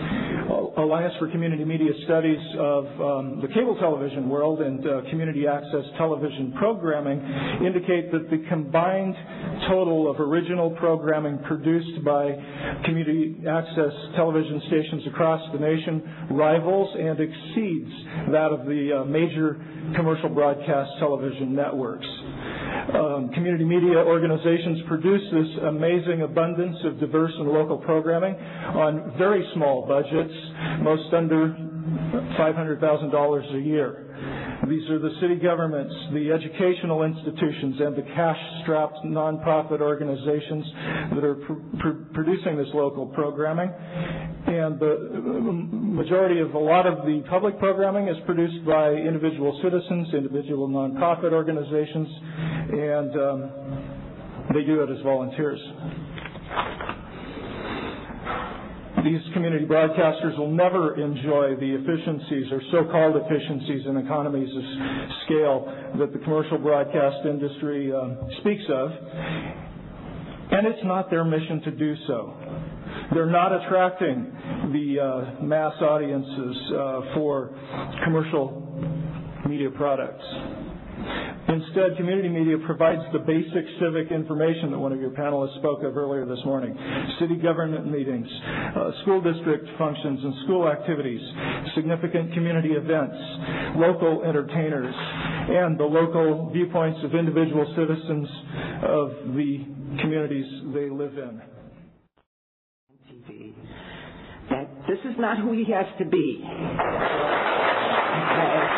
S: Alliance for Community Media studies of um, the cable television world and uh, community access television programming indicate that the combined total of original programming produced by community access television stations across the nation rivals and exceeds that of the uh, major commercial broadcast television networks. Um, community media organizations produce this amazing abundance of diverse and local programming on very small budgets, most under five hundred thousand dollars a year. These are the city governments, the educational institutions, and the cash-strapped nonprofit organizations that are pr- pr- producing this local programming. And the majority of a lot of the public programming is produced by individual citizens, individual nonprofit organizations, and um, they do it as volunteers. These community broadcasters will never enjoy the efficiencies or so-called efficiencies and economies of scale that the commercial broadcast industry uh, speaks of, and it's not their mission to do so. They're not attracting the uh, mass audiences uh, for commercial media products. Instead, community media provides the basic civic information that one of your panelists spoke of earlier this morning. City government meetings, uh, school district functions and school activities, significant community events, local entertainers, and the local viewpoints of individual citizens of the communities they live in.
T: That this is not who he has to be. Okay.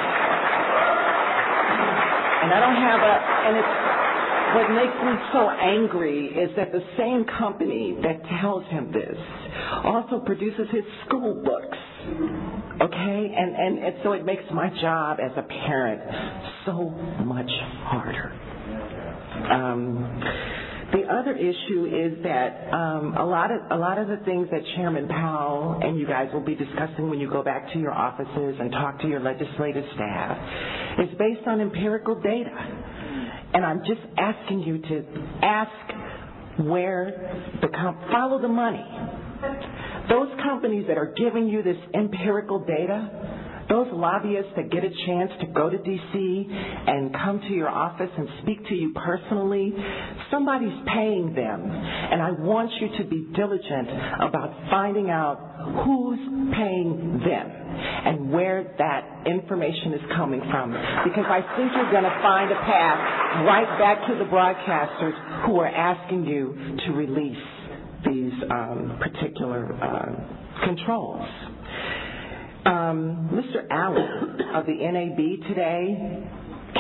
T: And I don't have a, and it's, what makes me so angry is that the same company that tells him this also produces his school books. Okay? And, and, and so it makes my job as a parent so much harder. Um, the other issue is that um, a lot of a lot of the things that Chairman Powell and you guys will be discussing when you go back to your offices and talk to your legislative staff is based on empirical data. And I'm just asking you to ask where the comp- follow the money. Those companies that are giving you this empirical data, those lobbyists that get a chance to go to D C and come to your office and speak to you personally, somebody's paying them. And I want you to be diligent about finding out who's paying them and where that information is coming from. Because I think you're going to find a path right back to the broadcasters who are asking you to release these um, particular uh, controls. Um, Mister Allen of the N A B today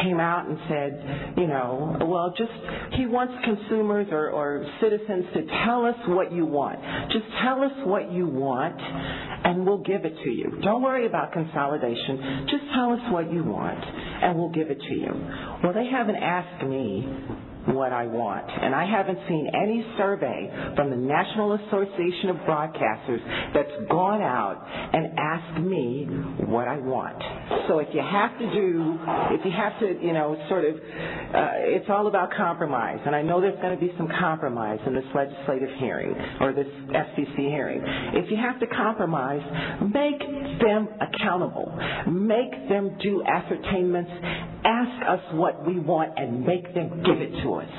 T: came out and said, you know, well, just he wants consumers or, or citizens to tell us what you want. Just tell us what you want, and we'll give it to you. Don't worry about consolidation. Just tell us what you want, and we'll give it to you. Well, they haven't asked me what I want. And I haven't seen any survey from the National Association of Broadcasters that's gone out and asked me what I want. So if you have to do, if you have to, you know, sort of, uh, it's all about compromise. And I know there's going to be some compromise in this legislative hearing or this F C C hearing. If you have to compromise, make them accountable. Make them do ascertainments. Ask us what we want and make them give it to us.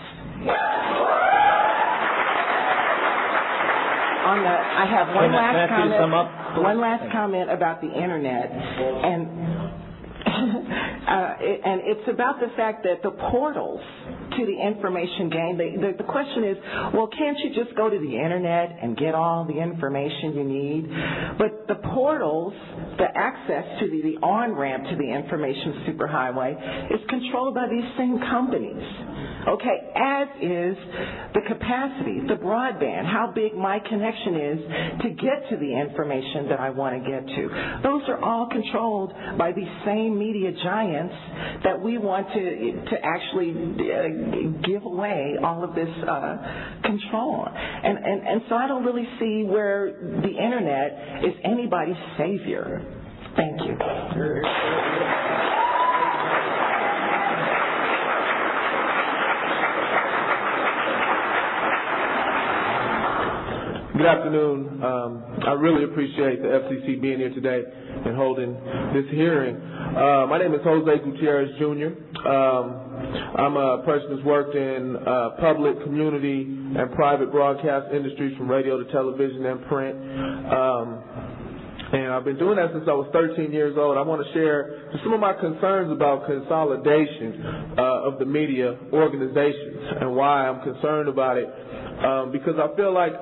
T: On the, I have one
Q: Can I-
T: last
Q: can I please sum
T: comment.
Q: up?
T: One last comment about the internet, and uh, it, and it's about the fact that the portals to the information game. The, the, the question is, well, can't you just go to the internet and get all the information you need? But the portals, the access to the, the on-ramp to the information superhighway is controlled by these same companies. Okay, as is the capacity, the broadband, how big my connection is to get to the information that I want to get to. Those are all controlled by these same media giants that we want to to actually uh, give away all of this uh, control. And, and, and so I don't really see where the internet is anybody's savior. Thank you.
U: Good afternoon. Um, I really appreciate the F C C being here today and holding this hearing. Uh, my name is Jose Gutierrez, Junior Um, I'm a person who's worked in uh, public, community, and private broadcast industries from radio to television and print. Um, and I've been doing that since I was thirteen years old. I want to share some of my concerns about consolidation uh, of the media organizations and why I'm concerned about it. Um, because I feel like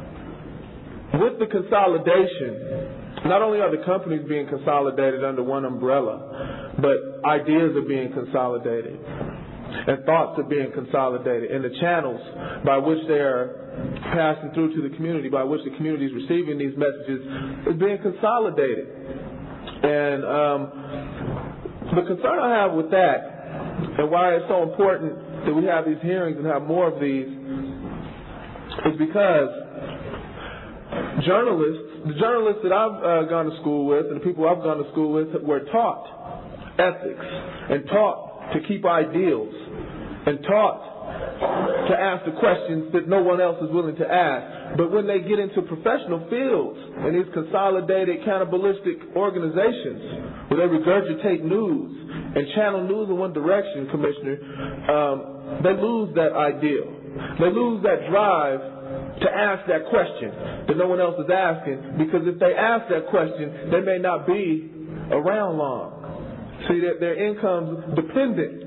U: with the consolidation, not only are the companies being consolidated under one umbrella, but ideas are being consolidated and thoughts are being consolidated, and the channels by which they are passing through to the community, by which the community is receiving these messages, is being consolidated. And um, the concern I have with that, and why it's so important that we have these hearings and have more of these, is because journalists, the journalists that I've uh, gone to school with and the people I've gone to school with were taught ethics and taught to keep ideals and taught to ask the questions that no one else is willing to ask. But when they get into professional fields and these consolidated cannibalistic organizations where they regurgitate news and channel news in one direction, Commissioner, um, they lose that ideal. They lose that drive to ask that question that no one else is asking, because if they ask that question, they may not be around long. See, that their income's dependent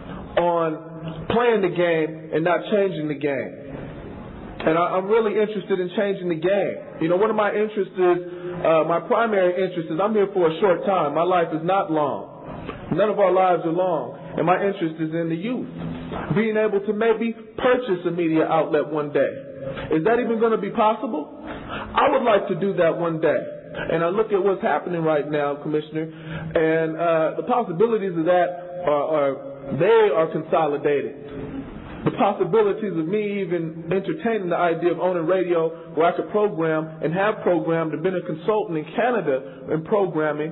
U: on playing the game and not changing the game. And I, I'm really interested in changing the game. You know, one of my interests is, uh, my primary interest is I'm here for a short time. My life is not long. None of our lives are long. And my interest is in the youth. Being able to maybe purchase a media outlet one day. Is that even going to be possible? I would like to do that one day. And I look at what's happening right now, Commissioner, and uh, the possibilities of that are, are, they are consolidated. The possibilities of me even entertaining the idea of owning radio where I could program and have programmed and been a consultant in Canada in programming,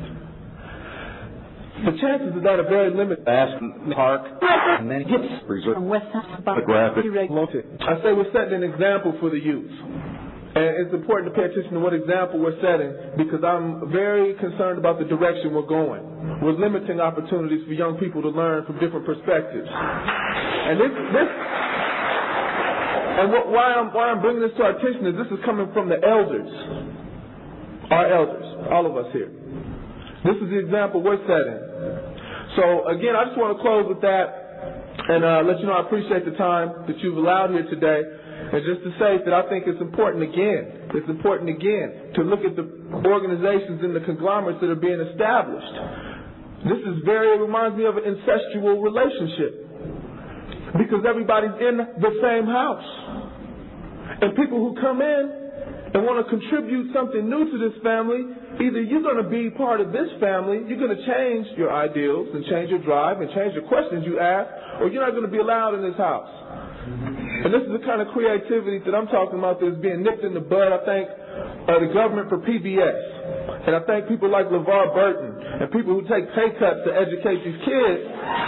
U: the chances of that are very limited.
H: Ask Park and then gets from West
U: I say we're setting an example for the youth. And it's important to pay attention to what example we're setting, because I'm very concerned about the direction we're going. We're limiting opportunities for young people to learn from different perspectives. And this, this and what, why I'm why I'm bringing this to our attention is this is coming from the elders, our elders, all of us here. This is the example we're setting. So again, I just want to close with that and uh, let you know I appreciate the time that you've allowed here today. And just to say that I think it's important again, it's important again to look at the organizations and the conglomerates that are being established. This is very, it reminds me of an incestual relationship. Because everybody's in the same house. And people who come in and want to contribute something new to this family, either you're going to be part of this family, you're going to change your ideals and change your drive and change the questions you ask, or you're not going to be allowed in this house. And this is the kind of creativity that I'm talking about that's being nipped in the bud, I think, uh, the government for P B S. And I thank people like LeVar Burton and people who take pay cuts to educate these kids.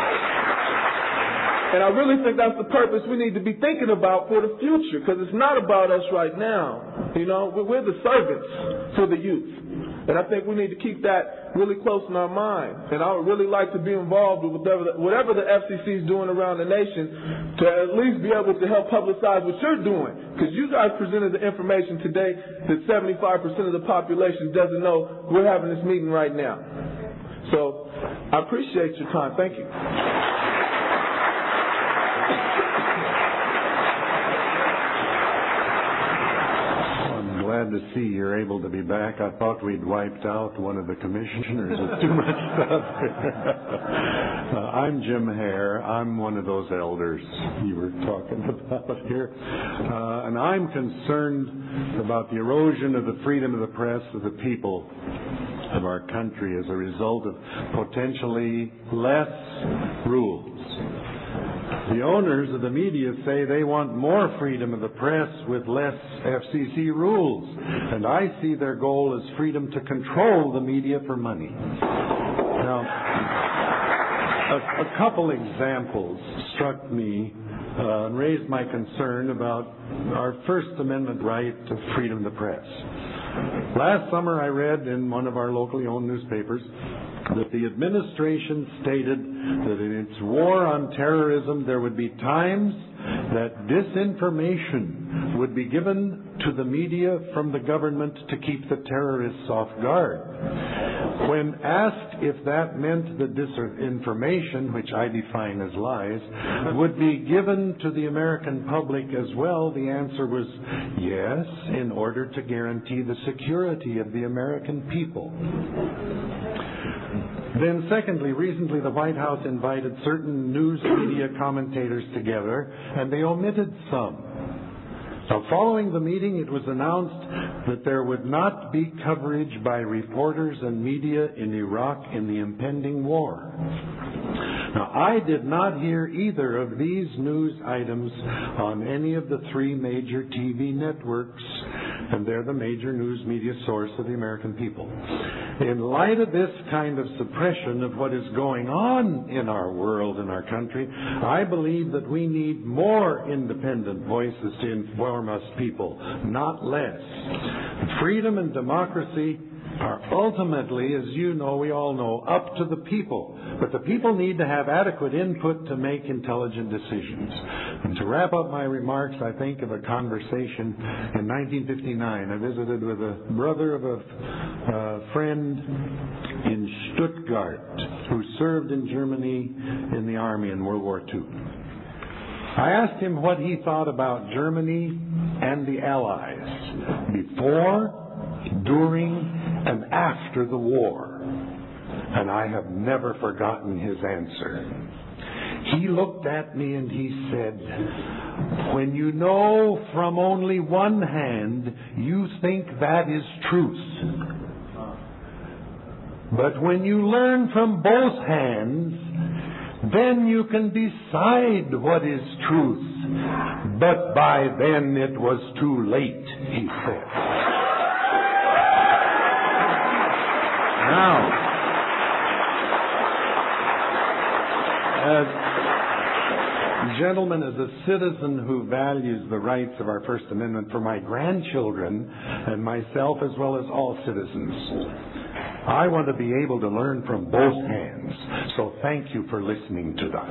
U: And I really think that's the purpose we need to be thinking about for the future, because it's not about us right now. You know, we're the servants for the youth. And I think we need to keep that really close in our mind. And I would really like to be involved with whatever the, whatever the F C C is doing around the nation to at least be able to help publicize what you're doing. Because you guys presented the information today that seventy-five percent of the population doesn't know we're having this meeting right now. So I appreciate your time. Thank you.
C: Glad to see you're able to be back. I thought we'd wiped out one of the commissioners with too much stuff. uh, I'm Jim Hare. I'm one of those elders you were talking about here. Uh, and I'm concerned about the erosion of the freedom of the press of the people of our country as a result of potentially less rules. The owners of the media say they want more freedom of the press with less F C C rules. And I see their goal as freedom to control the media for money. Now, a, a couple examples struck me uh, and raised my concern about our First Amendment right to freedom of the press. Last summer I read in one of our locally owned newspapers that the administration stated that in its war on terrorism there would be times that disinformation would be given to the media from the government to keep the terrorists off guard. When asked if that meant that disinformation, which I define as lies, would be given to the American public as well, the answer was yes, in order to guarantee the security of the American people. Then secondly, recently the White House invited certain news media commentators together, and they omitted some. So following the meeting, it was announced that there would not be coverage by reporters and media in Iraq in the impending war. Now, I did not hear either of these news items on any of the three major T V networks, and they're the major news media source of the American people. In light of this kind of suppression of what is going on in our world and our country, I believe that we need more independent voices to inform us people, not less. Freedom and democracy are ultimately, as you know, we all know, up to the people. But the people need to have adequate input to make intelligent decisions. And to wrap up my remarks, I think of a conversation in nineteen fifty-nine. I visited with a brother of a uh, friend in Stuttgart who served in Germany in the army in World War Two. I asked him what he thought about Germany and the Allies before, during, and after the war. And I have never forgotten his answer. He looked at me and he said, "When you know from only one hand, you think that is truth. But when you learn from both hands, then you can decide what is truth. But by then it was too late," he said. Now, as gentlemen, as a citizen who values the rights of our First Amendment for my grandchildren and myself as well as all citizens, I want to be able to learn from both hands. So thank you for listening to us.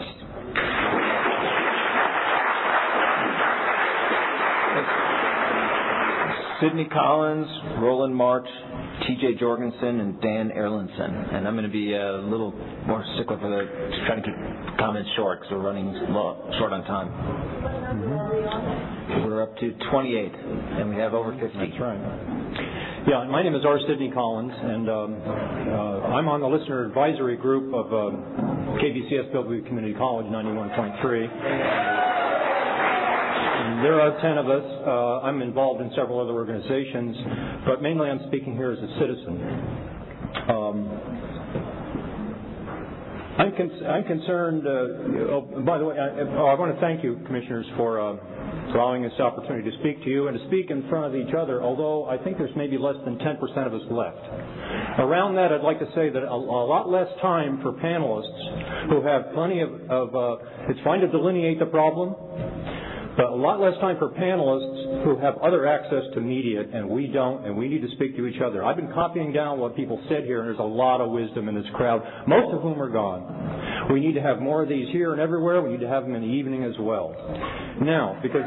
B: Sidney Collins, Roland March, T J Jorgensen, and Dan Erlandson. And I'm going to be a little more stickler for the trying to keep comments short because we're running low, short on time. Mm-hmm. We're up to twenty-eight, and we have over fifty.
C: That's right.
D: Yeah, my name is R. Sidney Collins, and um, uh, I'm on the listener advisory group of um, K B C S Bellevue Community College ninety-one point three. And there are ten of us. Uh, I'm involved in several other organizations, but mainly I'm speaking here as a citizen. Um, I'm, con- I'm concerned, uh, oh, by the way, I, oh, I want to thank you, Commissioners, for uh, allowing this opportunity to speak to you and to speak in front of each other, although I think there's maybe less than ten percent of us left. Around that, I'd like to say that a, a lot less time for panelists who have plenty of, of uh, it's fine to delineate the problem, but a lot less time for panelists who have other access to media, and we don't, and we need to speak to each other. I've been copying down what people said here, and there's a lot of wisdom in this crowd, most of whom are gone. We need to have more of these here and everywhere. We need to have them in the evening as well. Now, because...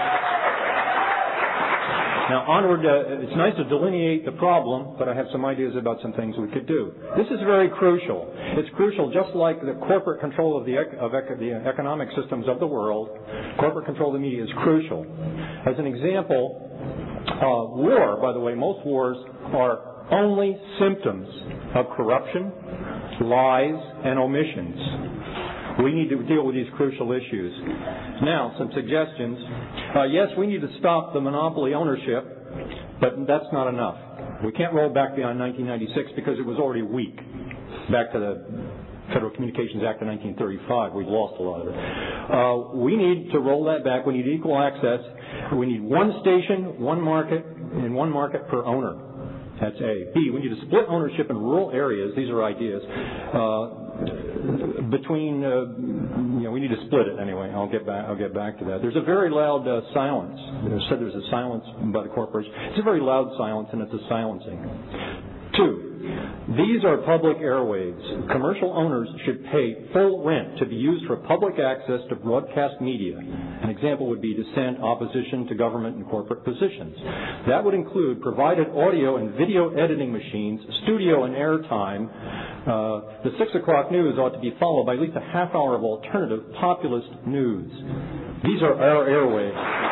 D: Now, onward, uh, it's nice to delineate the problem, but I have some ideas about some things we could do. This is very crucial. It's crucial, just like the corporate control of the, ec- of ec- the economic systems of the world, corporate control of the media is crucial. As an example, uh, war, by the way, most wars are only symptoms of corruption, lies, and omissions. We need to deal with these crucial issues. Now, some suggestions. Uh, yes, we need to stop the monopoly ownership, but that's not enough. We can't roll back beyond nineteen ninety-six because it was already weak. Back to the Federal Communications Act of nineteen thirty-five, we've lost a lot of it. Uh, we need to roll that back. We need equal access. We need one station, one market, and one market per owner. That's A. B, we need to split ownership in rural areas. These are ideas. Uh, between, uh, you know, we need to split it anyway. I'll get back. I'll get back to that. There's a very loud uh, silence. They said there's a silence by the corporation. It's a very loud silence, and it's a silencing. Two. These are public airwaves. Commercial owners should pay full rent to be used for public access to broadcast media. An example would be dissent, opposition to government and corporate positions. That would include provided audio and video editing machines, studio and airtime. Uh, the six o'clock news ought to be followed by at least a half hour of alternative populist news. These are our airwaves.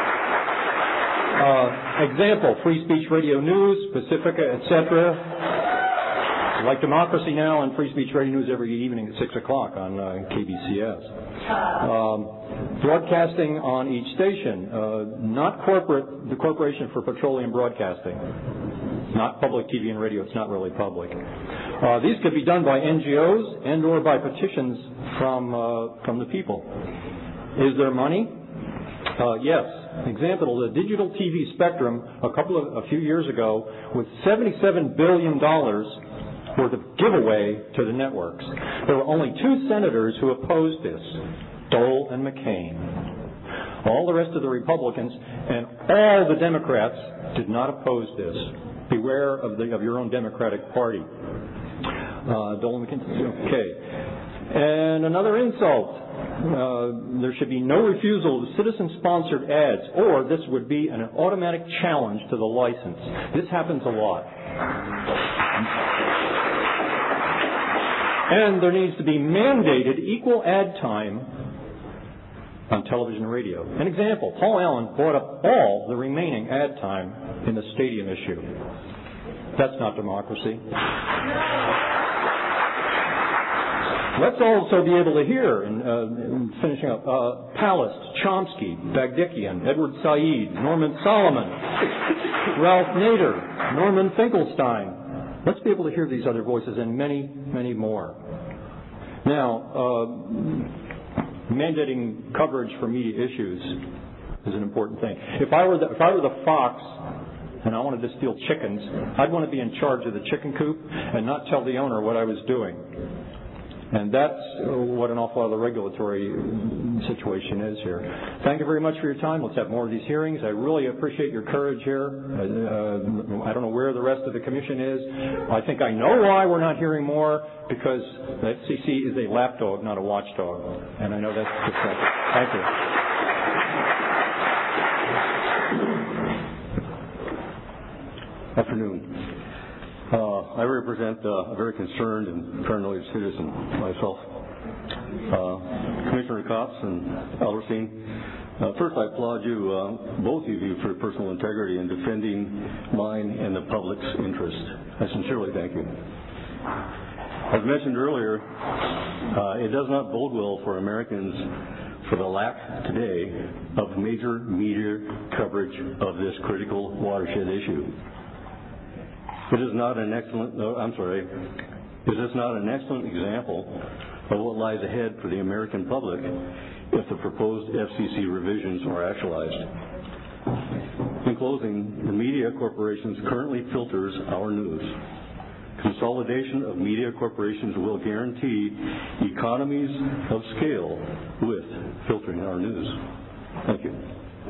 D: Uh, example, Free Speech Radio News, Pacifica, et cetera. Like Democracy Now! And Free Speech Radio News every evening at six o'clock on uh, K B C S. Um, broadcasting on each station, uh, not corporate, the Corporation for Petroleum Broadcasting. Not public T V and radio, it's not really public. Uh, these could be done by N G Os and or by petitions from, uh, from the people. Is there money? Uh, yes. Example, the digital T V spectrum a couple of, a few years ago with seventy-seven billion dollars worth of giveaway to the networks. There were only two senators who opposed this, Dole and McCain. All the rest of the Republicans and all the Democrats did not oppose this. Beware of, the, of your own Democratic Party. Uh, Dole and McCain. Okay. And another insult. Uh, there should be no refusal of citizen-sponsored ads, or this would be an automatic challenge to the license. This happens a lot. And there needs to be mandated equal ad time on television and radio. An example, Paul Allen bought up all the remaining ad time in the stadium issue. That's not democracy. Let's also be able to hear, in, uh, in finishing up, uh, Palast, Chomsky, Bagdikian, Edward Said, Norman Solomon, Ralph Nader, Norman Finkelstein. Let's be able to hear these other voices and many, many more. Now, uh, mandating coverage for media issues is an important thing. If I were the, if I were the fox and I wanted to steal chickens, I'd want to be in charge of the chicken coop and not tell the owner what I was doing. And that's what an awful lot of the regulatory situation is here. Thank you very much for your time. Let's have more of these hearings. I really appreciate your courage here. Uh, I don't know where the rest of the commission is. I think I know why we're not hearing more, because the F C C is a lapdog, not a watchdog. And I know that's the fact. Thank you.
V: Afternoon. Uh, I represent uh, a very concerned and paranoid citizen myself. Uh, Commissioner Cox and Elderstein, Uh, first, I applaud you, uh, both of you, for personal integrity in defending mine and the public's interest. I sincerely thank you. As mentioned earlier, uh, it does not bode well for Americans for the lack today of major media coverage of this critical watershed issue. It is not an excellent, no, I'm sorry, is this not an excellent example of what lies ahead for the American public if the proposed F C C revisions are actualized? In closing, the media corporations currently filters our news. Consolidation of media corporations will guarantee economies of scale with filtering our news. Thank you.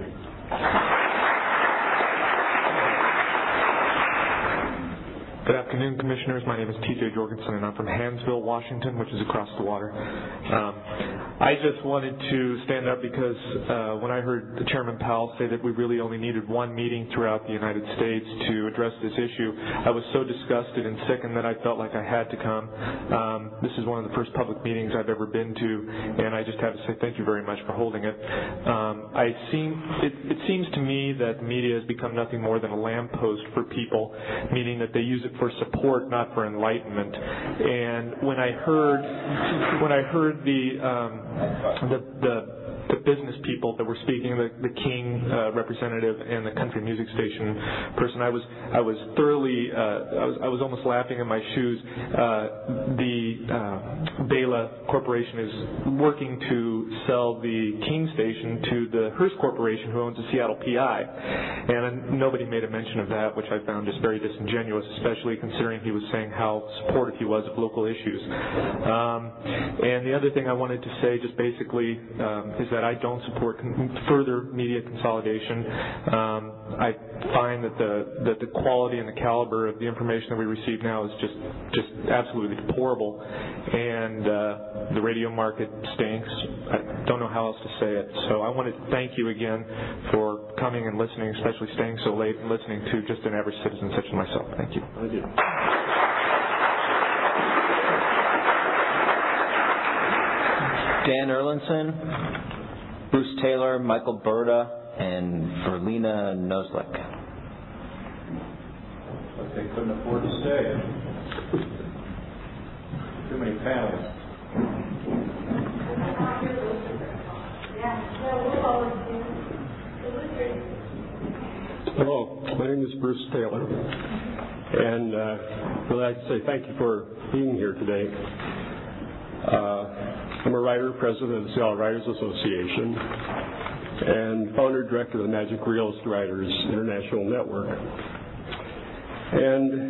E: Good afternoon, Commissioners. My name is T J Jorgensen, and I'm from Hansville, Washington, which is across the water. Um, I just wanted to stand up because uh, when I heard the Chairman Powell say that we really only needed one meeting throughout the United States to address this issue, I was so disgusted and sickened that I felt like I had to come. Um, this is one of the first public meetings I've ever been to, and I just have to say thank you very much for holding it. Um, I seem, it, it seems to me that the media has become nothing more than a lamppost for people, meaning that they use it for support, not for enlightenment. And when I heard, when I heard the um, the, the the business people that were speaking, the, the King uh, representative and the country music station person, I was I was thoroughly uh, I was I was almost laughing in my shoes. Uh, the uh, Bela Corporation is working to sell the King station to the Hearst Corporation, who owns the Seattle P I, and nobody made a mention of that, which I found just very disingenuous, especially considering he was saying how supportive he was of local issues. Um, and the other thing I wanted to say, just basically, um, is that I don't support con- further media consolidation. Um, I find that the that the quality and the caliber of the information that we receive now is just just absolutely deplorable, and uh, the radio market stinks. I don't know how else to say it. So I wanted to thank you again for coming and listening, especially staying so late and listening to just an average citizen such as myself. Thank you.
O: Thank you.
B: Dan Erlinson, Bruce Taylor, Michael Berta, and Verlina Noslik.
D: But they couldn't afford to stay. Too many panelists.
F: Hello, my name is Bruce Taylor, and uh, I'd like to say thank you for being here today. Uh, I'm a writer, president of the Seattle Writers Association, and founder director of the Magic Realist Writers International Network. And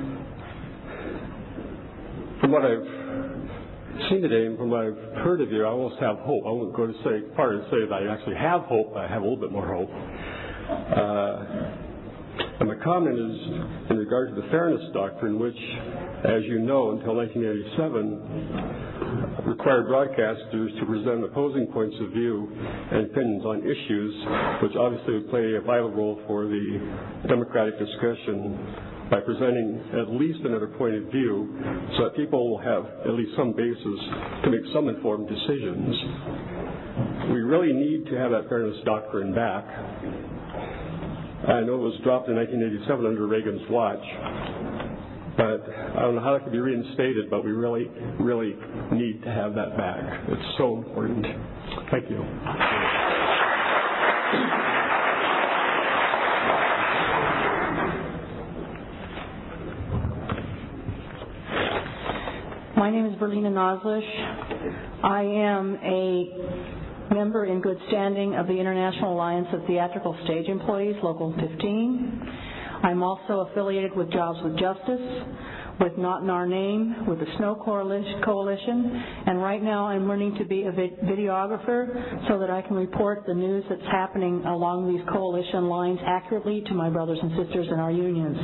F: from what I've seen today and from what I've heard of you, I almost have hope. I won't go to say part and say that I actually have hope, but I have a little bit more hope. Uh, and my comment is in regard to the fairness doctrine, which, as you know, until nineteen eighty-seven, required broadcasters to present opposing points of view and opinions on issues, which obviously would play a vital role for the democratic discussion by presenting at least another point of view so that people will have at least some basis to make some informed decisions. We really need to have that fairness doctrine back. I know it was dropped in nineteen eighty-seven under Reagan's watch, but I don't know how it could be reinstated, but we really, really need to have that back. It's so important. Thank you.
W: My name is Verlina Noslish. I am a member in good standing of the International Alliance of Theatrical Stage Employees, Local fifteen. I'm also affiliated with Jobs with Justice, with Not in Our Name, with the Snow Coalition, and right now I'm learning to be a videographer so that I can report the news that's happening along these coalition lines accurately to my brothers and sisters in our unions.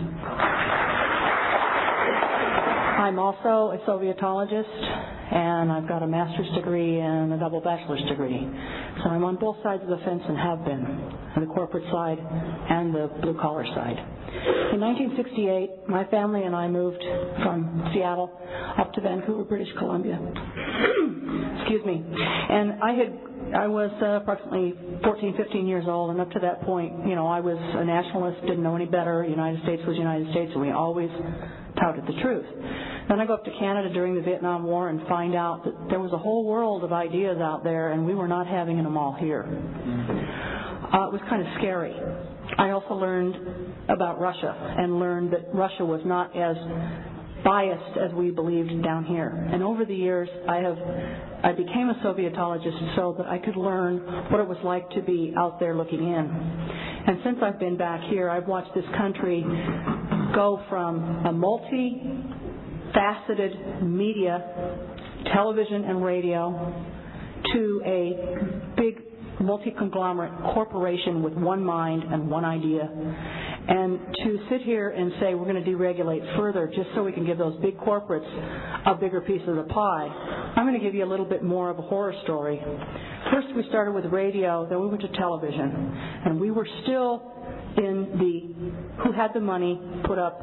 W: I'm also a Sovietologist, and I've got a master's degree and a double bachelor's degree. So I'm on both sides of the fence and have been, on the corporate side and the blue-collar side. In nineteen sixty-eight, my family and I moved from Seattle up to Vancouver, British Columbia. Excuse me. And I had I was uh, approximately fourteen, fifteen years old, and up to that point, you know, I was a nationalist, didn't know any better. United States was United States, and we always touted the truth. Then I go up to Canada during the Vietnam War and find out that there was a whole world of ideas out there, and we were not having them all here. Uh, it was kind of scary. I also learned about Russia and learned that Russia was not as biased as we believed down here. And over the years, I have I became a Sovietologist so that I could learn what it was like to be out there looking in. And since I've been back here, I've watched this country go from a multi-faceted media, television and radio, to a big multi-conglomerate corporation with one mind and one idea. And to sit here and say we're going to deregulate further just so we can give those big corporates a bigger piece of the pie, I'm going to give you a little bit more of a horror story. First we started with radio, then we went to television, and we were still in the who had the money put up,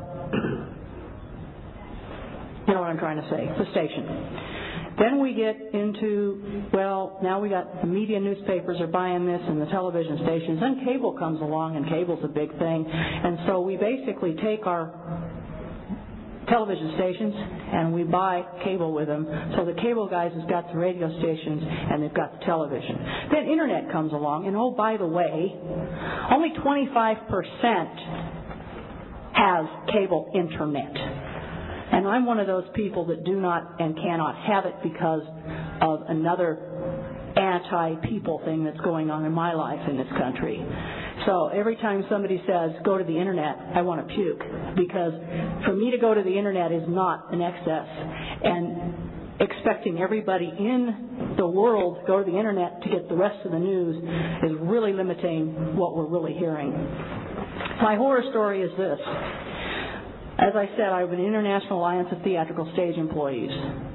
W: you know what I'm trying to say, the station. Then we get into, well, now we got the media newspapers are buying this and the television stations. Then cable comes along, and cable's a big thing. And so we basically take our television stations and we buy cable with them. So the cable guys has got the radio stations and they've got the television. Then internet comes along, and oh, by the way, only twenty-five percent has cable internet. And I'm one of those people that do not and cannot have it because of another anti-people thing that's going on in my life in this country. So every time somebody says, go to the internet, I want to puke, because for me to go to the internet is not an excess. And expecting everybody in the world to go to the internet to get the rest of the news is really limiting what we're really hearing. My horror story is this. As I said, I have an International Alliance of Theatrical Stage Employees.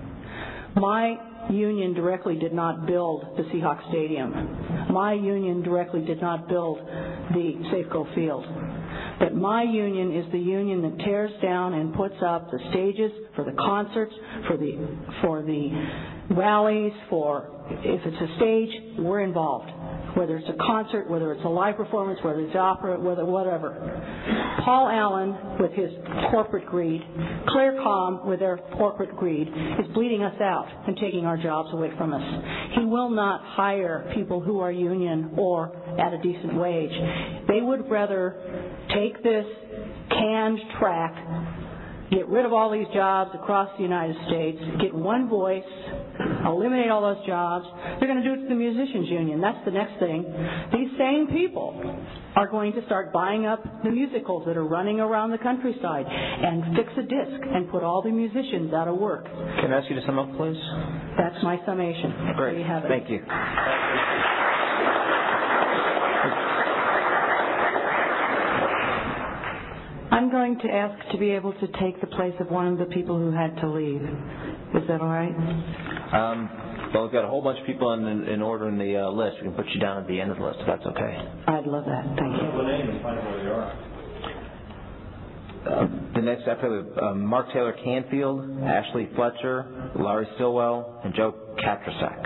W: My union directly did not build the Seahawks Stadium. My union directly did not build the Safeco Field. But my union is the union that tears down and puts up the stages for the concerts, for the for the rallies, for if it's a stage, we're involved. Whether it's a concert, whether it's a live performance, whether it's opera, whether whatever. Paul Allen, with his corporate greed, Clearcom, with their corporate greed, is bleeding us out and taking our jobs away from us. He will not hire people who are union or at a decent wage. They would rather take this canned track, get rid of all these jobs across the United States, get one voice, eliminate all those jobs. They're going to do it to the musicians union. That's the next thing. These same people are going to start buying up the musicals that are running around the countryside and fix a disc and put all the musicians out of work.
B: Can I ask you to sum up, please?
W: That's my summation.
B: Great.
W: There you have it.
B: Thank you.
G: I'm going to ask to be able to take the place of one of the people who had to leave. Is that all right?
B: Um, well, we've got a whole bunch of people in, in order in the uh, list. We can put you down at the end of the list if that's okay.
G: I'd love that. Thank you.
B: The name and find out where they are. Uh, the next after we have uh, Mark Taylor Canfield, Ashley Fletcher, Laurie Stillwell, and Joe Katrasak.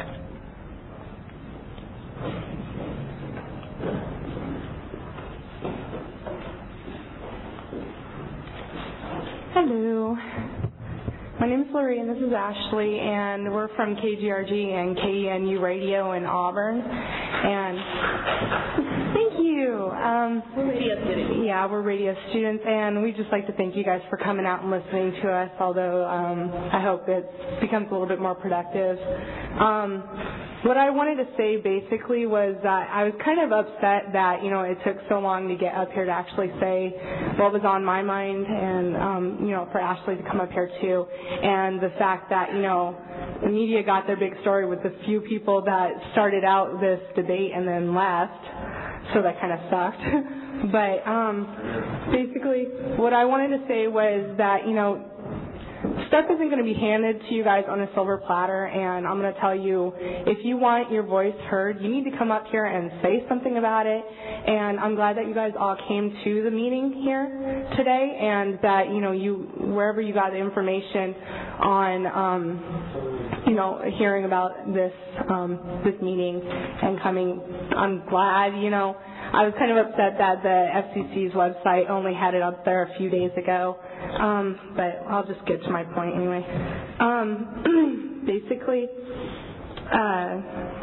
I: Hello. My name is Laurie and this is Ashley, and we're from K G R G and K E N U Radio in Auburn. And thank you. Um, we're radio students. Yeah, we're radio students, and we'd just like to thank you guys for coming out and listening to us, although um, I hope it becomes a little bit more productive. Um, What I wanted to say basically was that I was kind of upset that, you know, it took so long to get up here to actually say what was on my mind, and, um, you know, for Ashley to come up here too. And the fact that, you know, the media got their big story with the few people that started out this debate and then left. So that kind of sucked. But um, basically what I wanted to say was that, you know, stuff isn't going to be handed to you guys on a silver platter, and I'm going to tell you, if you want your voice heard, you need to come up here and say something about it. And I'm glad that you guys all came to the meeting here today, and that, you know, you, wherever you got the information on, um, you know, hearing about this, um, this meeting and coming, I'm glad, you know. I was kind of upset that the F C C's website only had it up there a few days ago, um, but I'll just get to my point anyway. Um, basically, uh,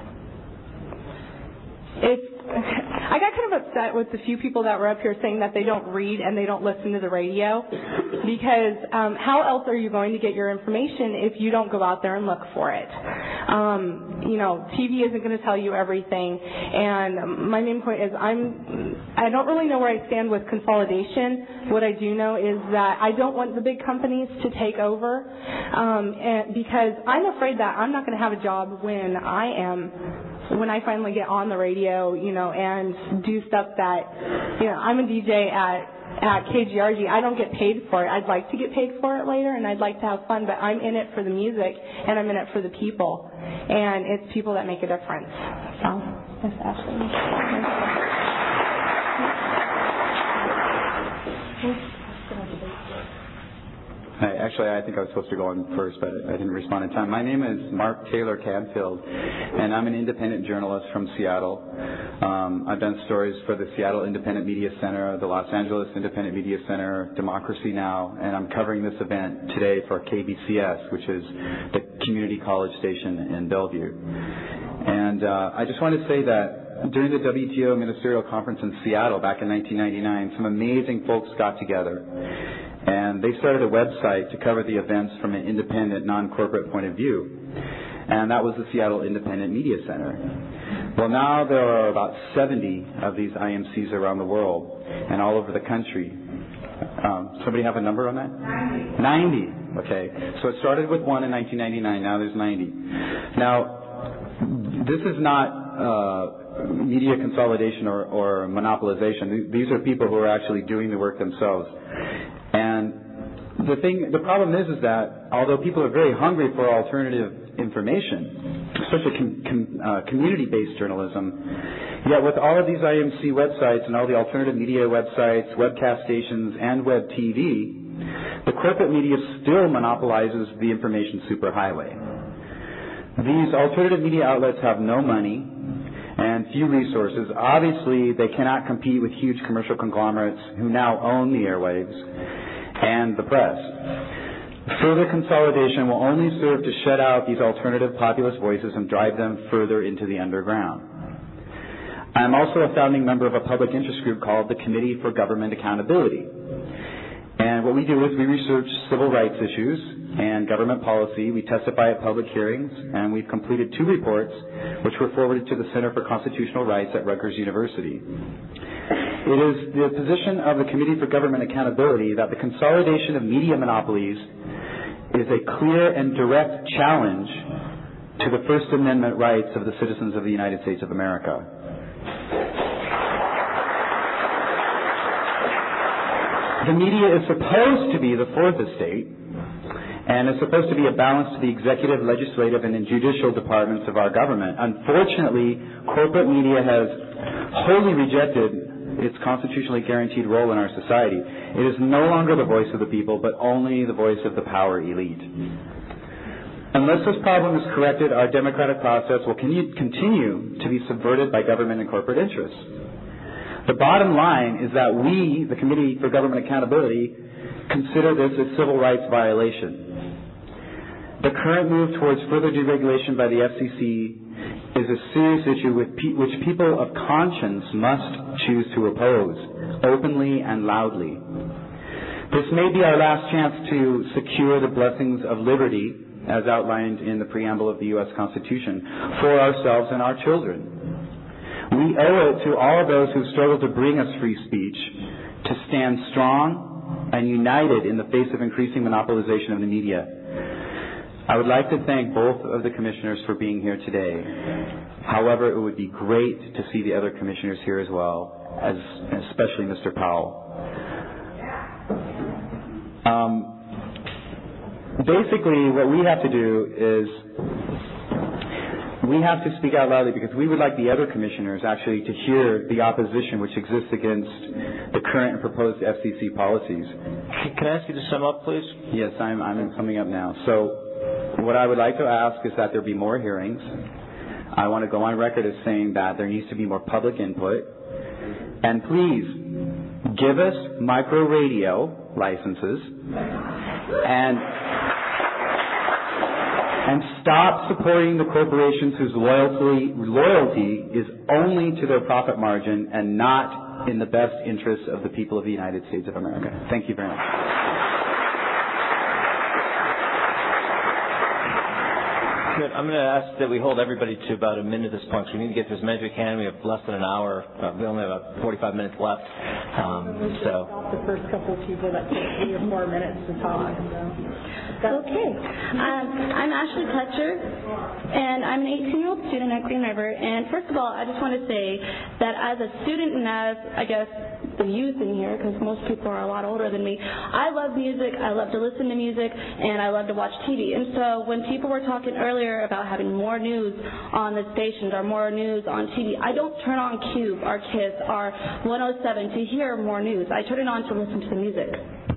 I: it's, I got kind of upset with the few people that were up here saying that they don't read and they don't listen to the radio, because um, how else are you going to get your information if you don't go out there and look for it? Um, you know, T V isn't going to tell you everything, and my main point is I'm, I don't really know where I stand with consolidation. What I do know is that I don't want the big companies to take over, um, and because I'm afraid that I'm not going to have a job when I am when I finally get on the radio, you know, and do stuff that, you know, I'm a D J at at K G R G. I don't get paid for it. I'd like to get paid for it later, and I'd like to have fun, but I'm in it for the music, and I'm in it for the people, and it's people that make a difference. So, Miss Ashley.
J: Hi, actually, I think I was supposed to go on first, but I didn't respond in time. My name is Mark Taylor Canfield, and I'm an independent journalist from Seattle. Um, I've done stories for the Seattle Independent Media Center, the Los Angeles Independent Media Center, Democracy Now!, and I'm covering this event today for K B C S, which is the community college station in Bellevue. And uh, I just want to say that during the W T O Ministerial Conference in Seattle back in nineteen ninety-nine, some amazing folks got together, and they started a website to cover the events from an independent, non-corporate point of view. And that was the Seattle Independent Media Center. Well, now there are about seventy of these I M Cs around the world and all over the country. Um, somebody have a number on that? ninety. ninety. Okay. So it started with one in nineteen ninety-nine. Now there's ninety. Now, this is not uh, media consolidation or, or monopolization. These are people who are actually doing the work themselves. And the thing, the problem is, is that although people are very hungry for alternative information, especially com, com, uh, community-based journalism, yet with all of these I M C websites and all the alternative media websites, webcast stations, and web T V, the corporate media still monopolizes the information superhighway. These alternative media outlets have no money and few resources. Obviously, they cannot compete with huge commercial conglomerates who now own the airwaves and the press. Further consolidation will only serve to shut out these alternative populist voices and drive them further into the underground. I'm also a founding member of a public interest group called the Committee for Government Accountability. And what we do is we research civil rights issues and government policy. We testify at public hearings, and we've completed two reports which were forwarded to the Center for Constitutional Rights at Rutgers University. It is the position of the Committee for Government Accountability that the consolidation of media monopolies is a clear and direct challenge to the First Amendment rights of the citizens of the United States of America. The media is supposed to be the fourth estate, and is supposed to be a balance to the executive, legislative, and judicial departments of our government. Unfortunately, corporate media has wholly rejected its constitutionally guaranteed role in our society. It is no longer the voice of the people, but only the voice of the power elite. Unless this problem is corrected, our democratic process will continue to be subverted by government and corporate interests. The bottom line is that we, the Committee for Government Accountability, consider this a civil rights violation. The current move towards further deregulation by the F C C is a serious issue with pe- which people of conscience must choose to oppose, openly and loudly. This may be our last chance to secure the blessings of liberty, as outlined in the preamble of the U S Constitution, for ourselves and our children. We owe it to all of those who struggle to bring us free speech to stand strong and united in the face of increasing monopolization of the media. I would like to thank both of the commissioners for being here today. However, it would be great to see the other commissioners here as well, as especially Mister Powell. Um, basically what we have to do is we have to speak out loudly because we would like the other commissioners actually to hear the opposition which exists against the current and proposed F C C policies.
B: Can I ask you to sum up, please?
J: Yes, I'm, I'm summing up now. So what I would like to ask is that there be more hearings. I want to go on record as saying that there needs to be more public input. And please, give us micro radio licenses and and stop supporting the corporations whose loyalty loyalty is only to their profit margin and not in the best interests of the people of the United States of America. Thank you very much.
B: Good. I'm going to ask that we hold everybody to about a minute at this point. So we need to get through as many as we can. We have less than an hour. Uh, we only have about forty-five minutes left. Um, so.
K: The first couple of people that take three or four minutes to talk. Okay. Um, I'm Ashley Pletcher, and I'm an eighteen-year-old student at Green River. And first of all, I just want to say that as a student and as, I guess, the youth in here, because most people are a lot older than me, I love music, I love to listen to music, and I love to watch T V. And so when people were talking earlier about having more news on the stations or more news on T V, I don't turn on Cube or KISS or one oh seven to hear more news. I turn it on to listen to the music.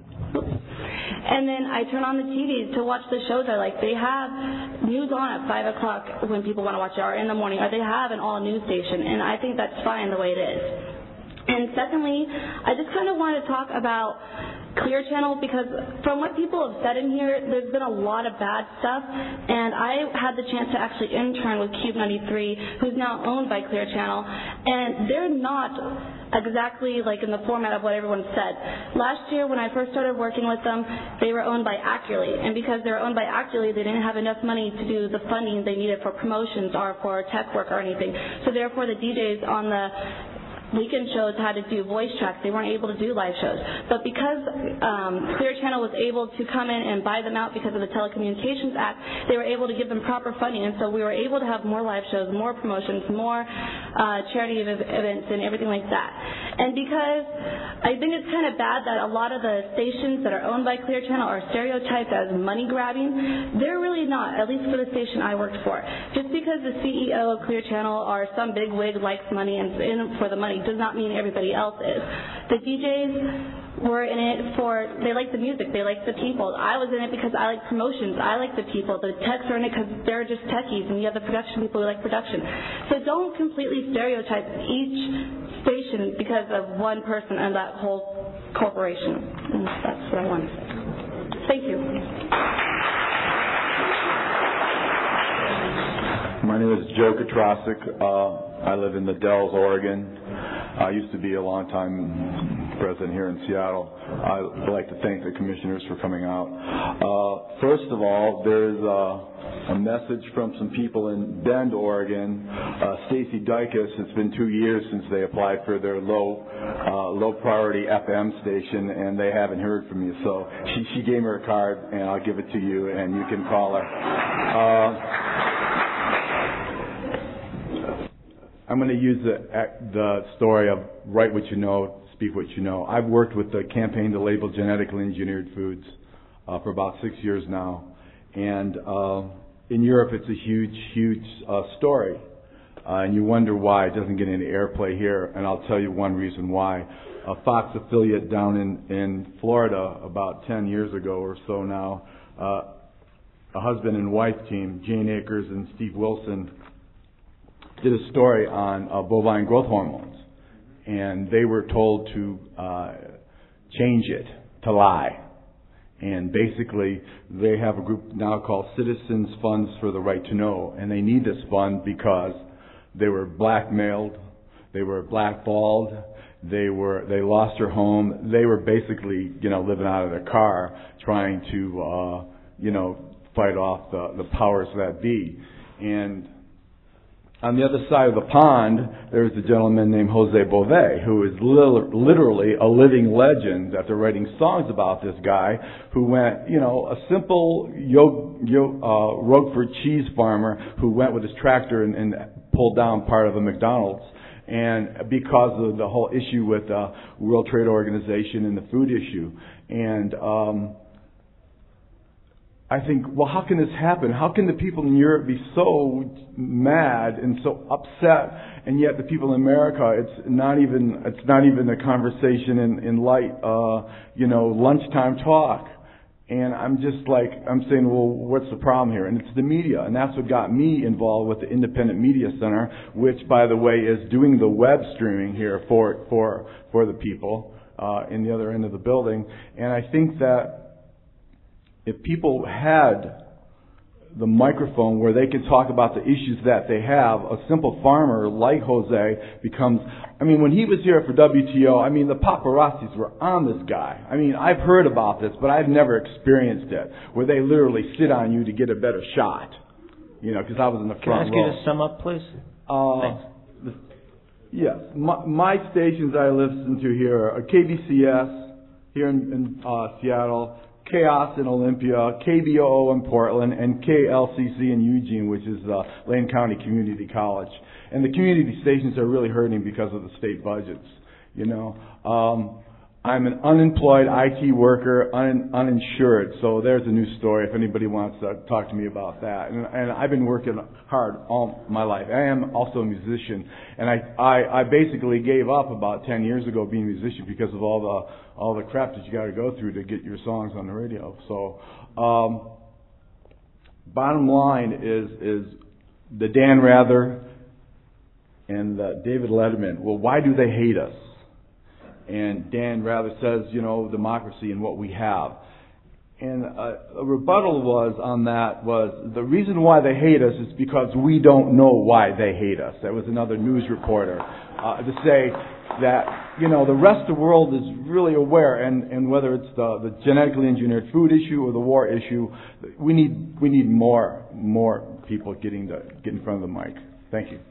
K: And then I turn on the T V to watch the shows I like. They have news on at five o'clock when people want to watch it, or in the morning, or they have an all-news station, and I think that's fine the way it is. And secondly, I just kind of want to talk about Clear Channel, because from what people have said in here, there's been a lot of bad stuff, and I had the chance to actually intern with Cube ninety-three, who's now owned by Clear Channel, and they're not exactly like in the format of what everyone said. Last year when I first started working with them, they were owned by Accurately, and because they were owned by Accurately, they didn't have enough money to do the funding they needed for promotions or for tech work or anything. So therefore the D Js on the weekend shows had to do voice tracks. They weren't able to do live shows. But because um, Clear Channel was able to come in and buy them out because of the Telecommunications Act, they were able to give them proper funding. And so we were able to have more live shows, more promotions, more uh, charity ev- events and everything like that. And because I think it's kind of bad that a lot of the stations that are owned by Clear Channel are stereotyped as money grabbing, they're really not, at least for the station I worked for. Just because the C E O of Clear Channel or some big wig likes money and is in for the money does not mean everybody else is. The D Js were in it for, they like the music, they like the people. I was in it because I like promotions, I like the people. The techs are in it because they're just techies, and you have the production people who like production. So don't completely stereotype each station because of one person and that whole corporation. And that's what I want to say. Thank you.
L: My name is Joe Katrosik. Uh, I live in the Dells, Oregon. I used to be a long-time resident here in Seattle. I'd like to thank the commissioners for coming out. Uh, first of all, there's uh, a message from some people in Bend, Oregon. Uh, Stacy Dykus, it's been two years since they applied for their low uh, low priority F M station, and they haven't heard from you. So she, she gave me her card, and I'll give it to you, and you can call her. Uh, I'm going to use the, the story of write what you know, speak what you know. I've worked with the campaign to label genetically engineered foods uh, for about six years now. And uh, in Europe, it's a huge, huge uh, story. Uh, and you wonder why it doesn't get any airplay here. And I'll tell you one reason why. A Fox affiliate down in, in Florida about ten years ago or so now, uh, a husband and wife team, Jane Akers and Steve Wilson, did a story on uh, bovine growth hormones, and they were told to uh, change it, to lie. And basically, they have a group now called Citizens Funds for the Right to Know, and they need this fund because they were blackmailed, they were blackballed, they were they lost their home, they were basically you know living out of their car, trying to uh, you know fight off the, the powers that be. And on the other side of the pond, there's a gentleman named Jose Bove, who is li- literally a living legend that they're writing songs about this guy who went, you know, a simple yo, yo, uh, Roquefort cheese farmer who went with his tractor and, and pulled down part of a McDonald's. And because of the whole issue with the World Trade Organization and the food issue. And um, I think, well, how can this happen? How can the people in Europe be so mad and so upset, and yet the people in America, it's not even it's not even a conversation in, in light, uh, you know, lunchtime talk. And I'm just like, I'm saying, well, what's the problem here? And it's the media, and that's what got me involved with the Independent Media Center, which, by the way, is doing the web streaming here for for for the people uh, in the other end of the building. And I think that if people had the microphone where they can talk about the issues that they have, a simple farmer like Jose becomes, I mean, when he was here for W T O, I mean, the paparazzis were on this guy. I mean, I've heard about this, but I've never experienced it, where they literally sit on you to get a better shot. You know, because I was in the
B: Can
L: front
B: I ask
L: row.
B: you to sum up, please?
L: Uh,
B: Thanks.
L: the- yes. My, my stations I listen to here are K B C S here in, in uh, Seattle, Chaos in Olympia, K B O O in Portland, and K L C C in Eugene, which is uh, Lane County Community College. And the community stations are really hurting because of the state budgets. You know, um, I'm an unemployed I T worker, un, uninsured. So there's a new story if anybody wants to talk to me about that. And, and I've been working hard all my life. I am also a musician, and I, I I basically gave up about ten years ago being a musician because of all the all the crap that you got to go through to get your songs on the radio. So, um, bottom line is is the Dan Rather and uh, David Letterman. Well, why do they hate us? And Dan Rather says, you know, democracy and what we have. And a, a rebuttal was on that was the reason why they hate us is because we don't know why they hate us. That was another news reporter uh, to say that, you know, the rest of the world is really aware, and, and whether it's the, the genetically engineered food issue or the war issue, we need we need more more people getting to get in front of the mic. Thank you.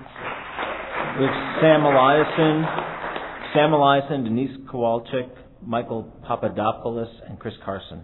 B: We have Sam Eliason. Sam Eliason, Denise Kowalczyk, Michael Papadopoulos, and Chris Carson.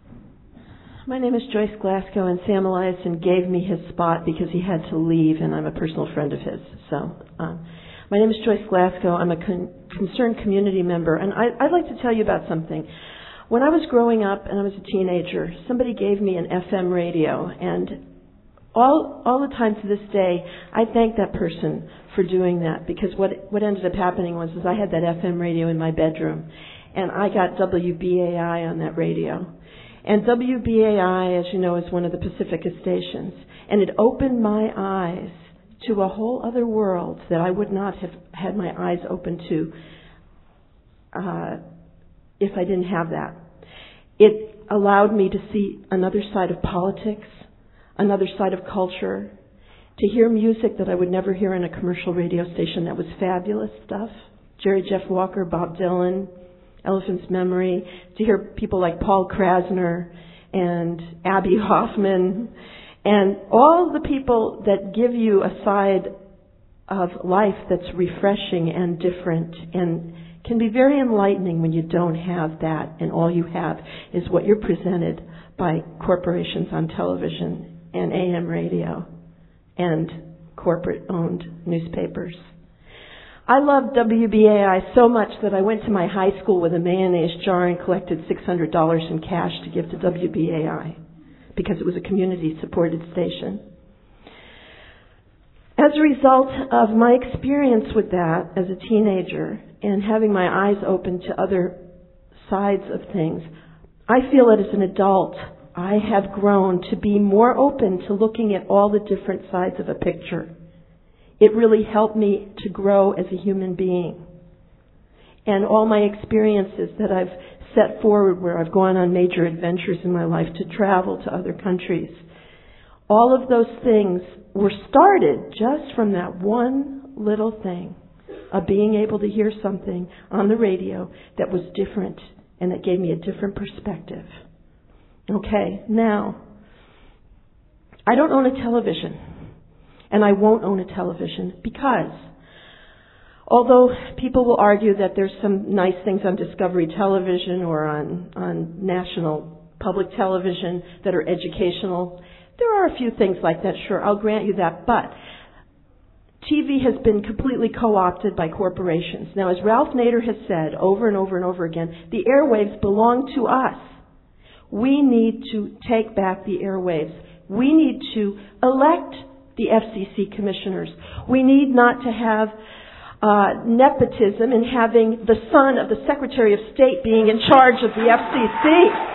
A: My name is Joyce Glasgow, and Sam Eliason gave me his spot because he had to leave, and I'm a personal friend of his. So, um, my name is Joyce Glasgow. I'm a con- concerned community member, and I- I'd like to tell you about something. When I was growing up and I was a teenager, somebody gave me an F M radio, and all all the time to this day, I thank that person for doing that, because what what ended up happening was is I had that F M radio in my bedroom, and I got W B A I on that radio. And W B A I, as you know, is one of the Pacifica stations, and it opened my eyes to a whole other world that I would not have had my eyes open to uh, if I didn't have that. It allowed me to see another side of politics, another side of culture, to hear music that I would never hear on a commercial radio station that was fabulous stuff. Jerry Jeff Walker, Bob Dylan, Elephant's Memory, to hear people like Paul Krasner and Abby Hoffman, and all the people that give you a side of life that's refreshing and different and can be very enlightening when you don't have that and all you have is what you're presented by corporations on television and A M radio and corporate-owned newspapers. I loved W B A I so much that I went to my high school with a mayonnaise jar and collected six hundred dollars in cash to give to W B A I because it was a community-supported station. As a result of my experience with that as a teenager and having my eyes open to other sides of things, I feel that as an adult, I have grown to be more open to looking at all the different sides of a picture. It really helped me to grow as a human being. And all my experiences that I've set forward where I've gone on major adventures in my life to travel to other countries, all of those things were started just from that one little thing of being able to hear something on the radio that was different and that gave me a different perspective. Okay, now, I don't own a television, and I won't own a television because although people will argue that there's some nice things on Discovery Television or on, on national public television that are educational, there are a few things like that, sure, I'll grant you that, but T V has been completely co-opted by corporations. Now, as Ralph Nader has said over and over and over again, the airwaves belong to us. We need to take back the airwaves. We need to elect the F C C commissioners. We need not to have uh, nepotism in having the son of the Secretary of State being in charge of the F C C.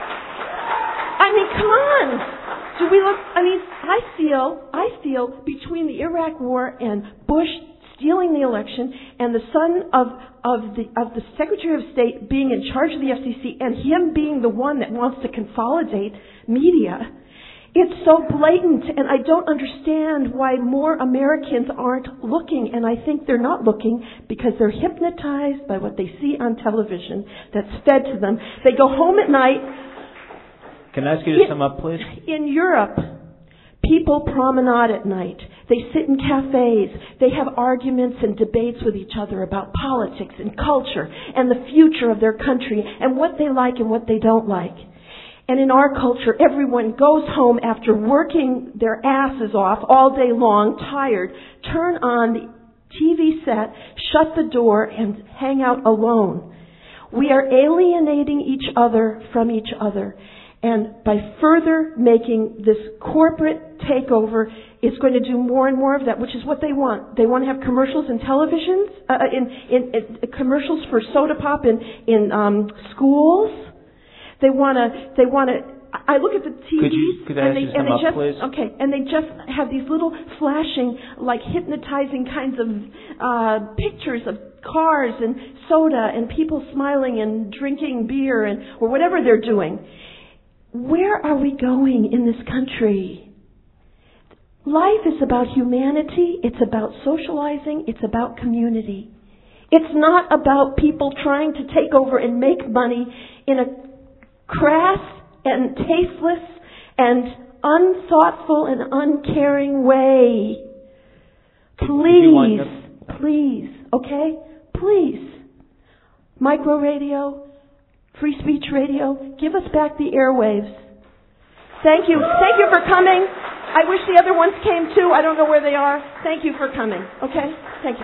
A: I mean, come on. Do we look, I mean, I feel, I feel between the Iraq War and Bush stealing the election and the son of, of the, of the Secretary of State being in charge of the F C C and him being the one that wants to consolidate media, it's so blatant, and I don't understand why more Americans aren't looking, and I think they're not looking because they're hypnotized by what they see on television that's fed to them. They go home at night.
B: Can I ask you to
A: in,
B: sum up, please?
A: In Europe, people promenade at night. They sit in cafes. They have arguments and debates with each other about politics and culture and the future of their country and what they like and what they don't like. And in our culture, everyone goes home after working their asses off all day long, tired, turn on the T V set, shut the door, and hang out alone. We are alienating each other from each other. And by further making this corporate takeover, it's going to do more and more of that, which is what they want. They want to have commercials in televisions, uh, in, in, in commercials for soda pop in, in um, schools. They want to, they want to, I look at the T Vs
B: could you, could I
A: and, they,
B: ask you to
A: and
B: sum
A: they
B: up,
A: just,
B: please?
A: okay, and they just have these little flashing, like hypnotizing kinds of uh, pictures of cars and soda and people smiling and drinking beer and, or whatever they're doing. Where are we going in this country? Life is about humanity. It's about socializing. It's about community. It's not about people trying to take over and make money in a crass and tasteless and unthoughtful and uncaring way. Please, please, okay? Please. Micro radio, free speech radio, give us back the airwaves. Thank you. Thank you for coming. I wish the other ones came too. I don't know where they are. Thank you for coming. Okay? Thank you.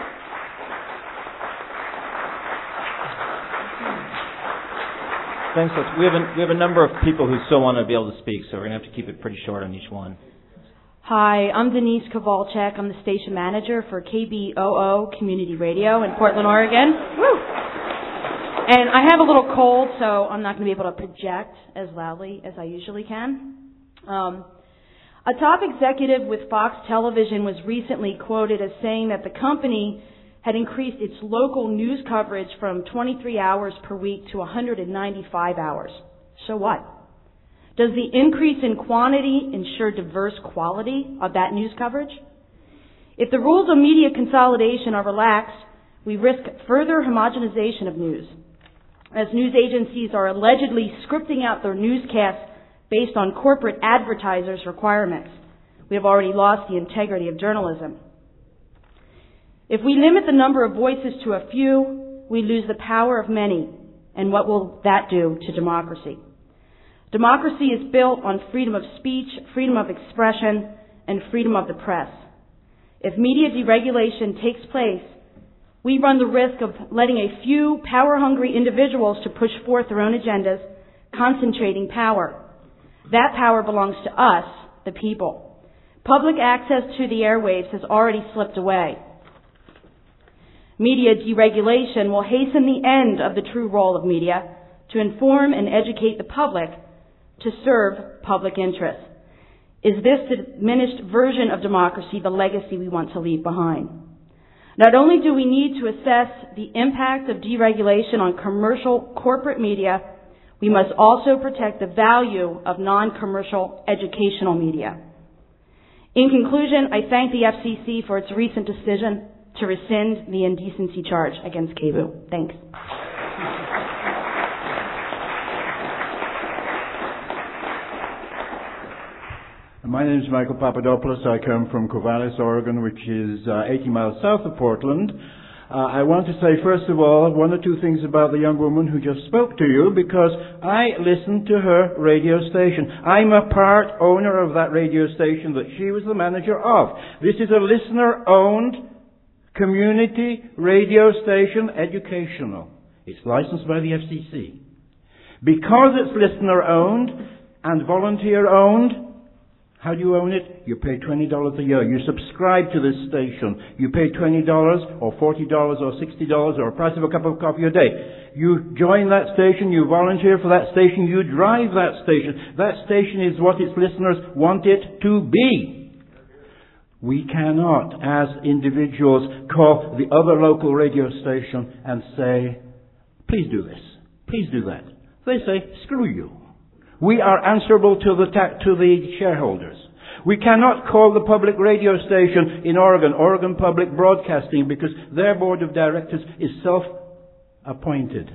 B: Thanks. We have a, we have a number of people who still want to be able to speak, so we're going to have to keep it pretty short on each one.
M: Hi, I'm Denise Kowalczyk. I'm the station manager for K B O O Community Radio in Portland, Oregon. Woo! And I have a little cold, so I'm not going to be able to project as loudly as I usually can. Um, a top executive with Fox Television was recently quoted as saying that the company had increased its local news coverage from twenty-three hours per week to one hundred ninety-five hours. So what? Does the increase in quantity ensure diverse quality of that news coverage? If the rules of media consolidation are relaxed, we risk further homogenization of news, as news agencies are allegedly scripting out their newscasts based on corporate advertisers' requirements. We have already lost the integrity of journalism. If we limit the number of voices to a few, we lose the power of many. And what will that do to democracy? Democracy is built on freedom of speech, freedom of expression, and freedom of the press. If media deregulation takes place, we run the risk of letting a few power-hungry individuals to push forth their own agendas, concentrating power. That power belongs to us, the people. Public access to the airwaves has already slipped away. Media deregulation will hasten the end of the true role of media to inform and educate the public to serve public interest. Is this the diminished version of democracy the legacy we want to leave behind? Not only do we need to assess the impact of deregulation on commercial corporate media, we must also protect the value of non-commercial educational media. In conclusion, I thank the F C C for its recent decision to rescind the indecency charge against K B O O. Thanks.
N: My name is Michael Papadopoulos. I come from Corvallis, Oregon, which is uh, eighty miles south of Portland. Uh, I want to say, first of all, one or two things about the young woman who just spoke to you, because I listened to her radio station. I'm a part owner of that radio station that she was the manager of. This is a listener-owned community radio station, educational. It's licensed by the F C C. Because it's listener-owned, and volunteer-owned. How do you own it? You pay twenty dollars a year. You subscribe to this station. You pay twenty dollars or forty dollars or sixty dollars or a price of a cup of coffee a day. You join that station. You volunteer for that station. You drive that station. That station is what its listeners want it to be. We cannot, as individuals, call the other local radio station and say, please do this. Please do that. They say, screw you. We are answerable to the ta- to the shareholders. We cannot call the public radio station in Oregon, Oregon Public Broadcasting, because their board of directors is self-appointed,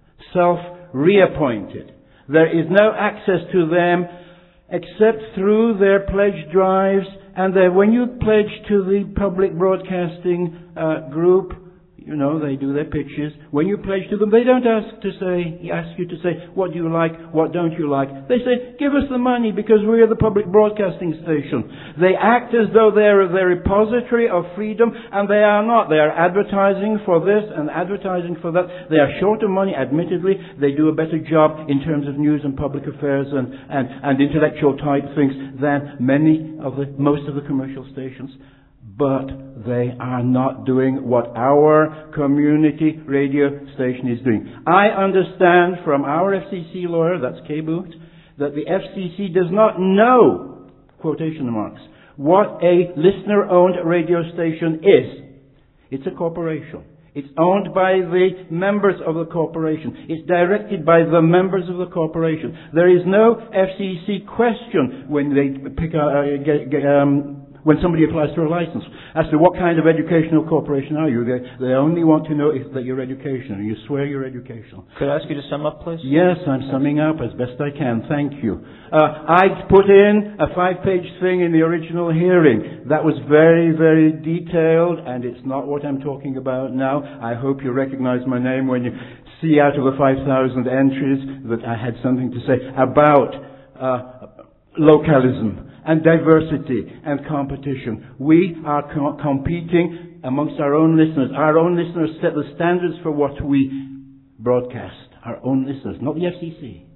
N: self-reappointed. There is no access to them except through their pledge drives. And then when you pledge to the public broadcasting uh, group, you know, they do their pitches. When you pledge to them, they don't ask to say, ask you to say, what do you like, what don't you like? They say, give us the money because we are the public broadcasting station. They act as though they're the repository of freedom, and they are not. They are advertising for this and advertising for that. They are short of money, admittedly. They do a better job in terms of news and public affairs and, and, and intellectual type things than many of the, most of the commercial stations. But they are not doing what our community radio station is doing. I understand from our F C C lawyer, that's Kay Booth, that the F C C does not know, quotation marks, what a listener-owned radio station is. It's a corporation. It's owned by the members of the corporation. It's directed by the members of the corporation. There is no F C C question when they pick a, uh, get, get, um, when somebody applies for a license as to what kind of educational corporation are you. They, they only want to know if that you're educational. You swear you're educational.
B: Could I ask you to sum up, please?
N: Yes, I'm summing up as best I can. Thank you. Uh, I put in a five-page thing in the original hearing. That was very, very detailed, and it's not what I'm talking about now. I hope you recognize my name when you see out of the five thousand entries that I had something to say about uh, localism and diversity and competition. We are co- competing amongst our own listeners. Our own listeners set the standards for what we broadcast. Our own listeners, not the F C C.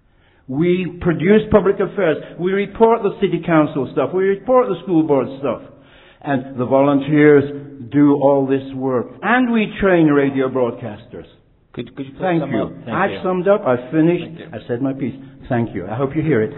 N: We produce public affairs. We report the city council stuff. We report the school board stuff. And the volunteers do all this work. And we train radio broadcasters.
B: Could, could you please
N: Thank
B: sum
N: you.
B: up? Thank
N: I've
B: you.
N: summed up. I've finished. I've said my piece. Thank you. I hope you hear it.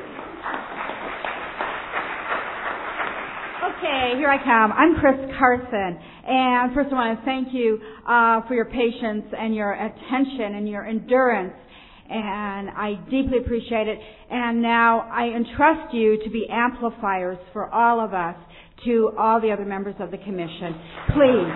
M: Okay, here I come. I'm Chris Carson, and first I want to thank you uh, for your patience and your attention and your endurance, and I deeply appreciate it. And now I entrust you to be amplifiers for all of us, to all the other members of the commission. Please.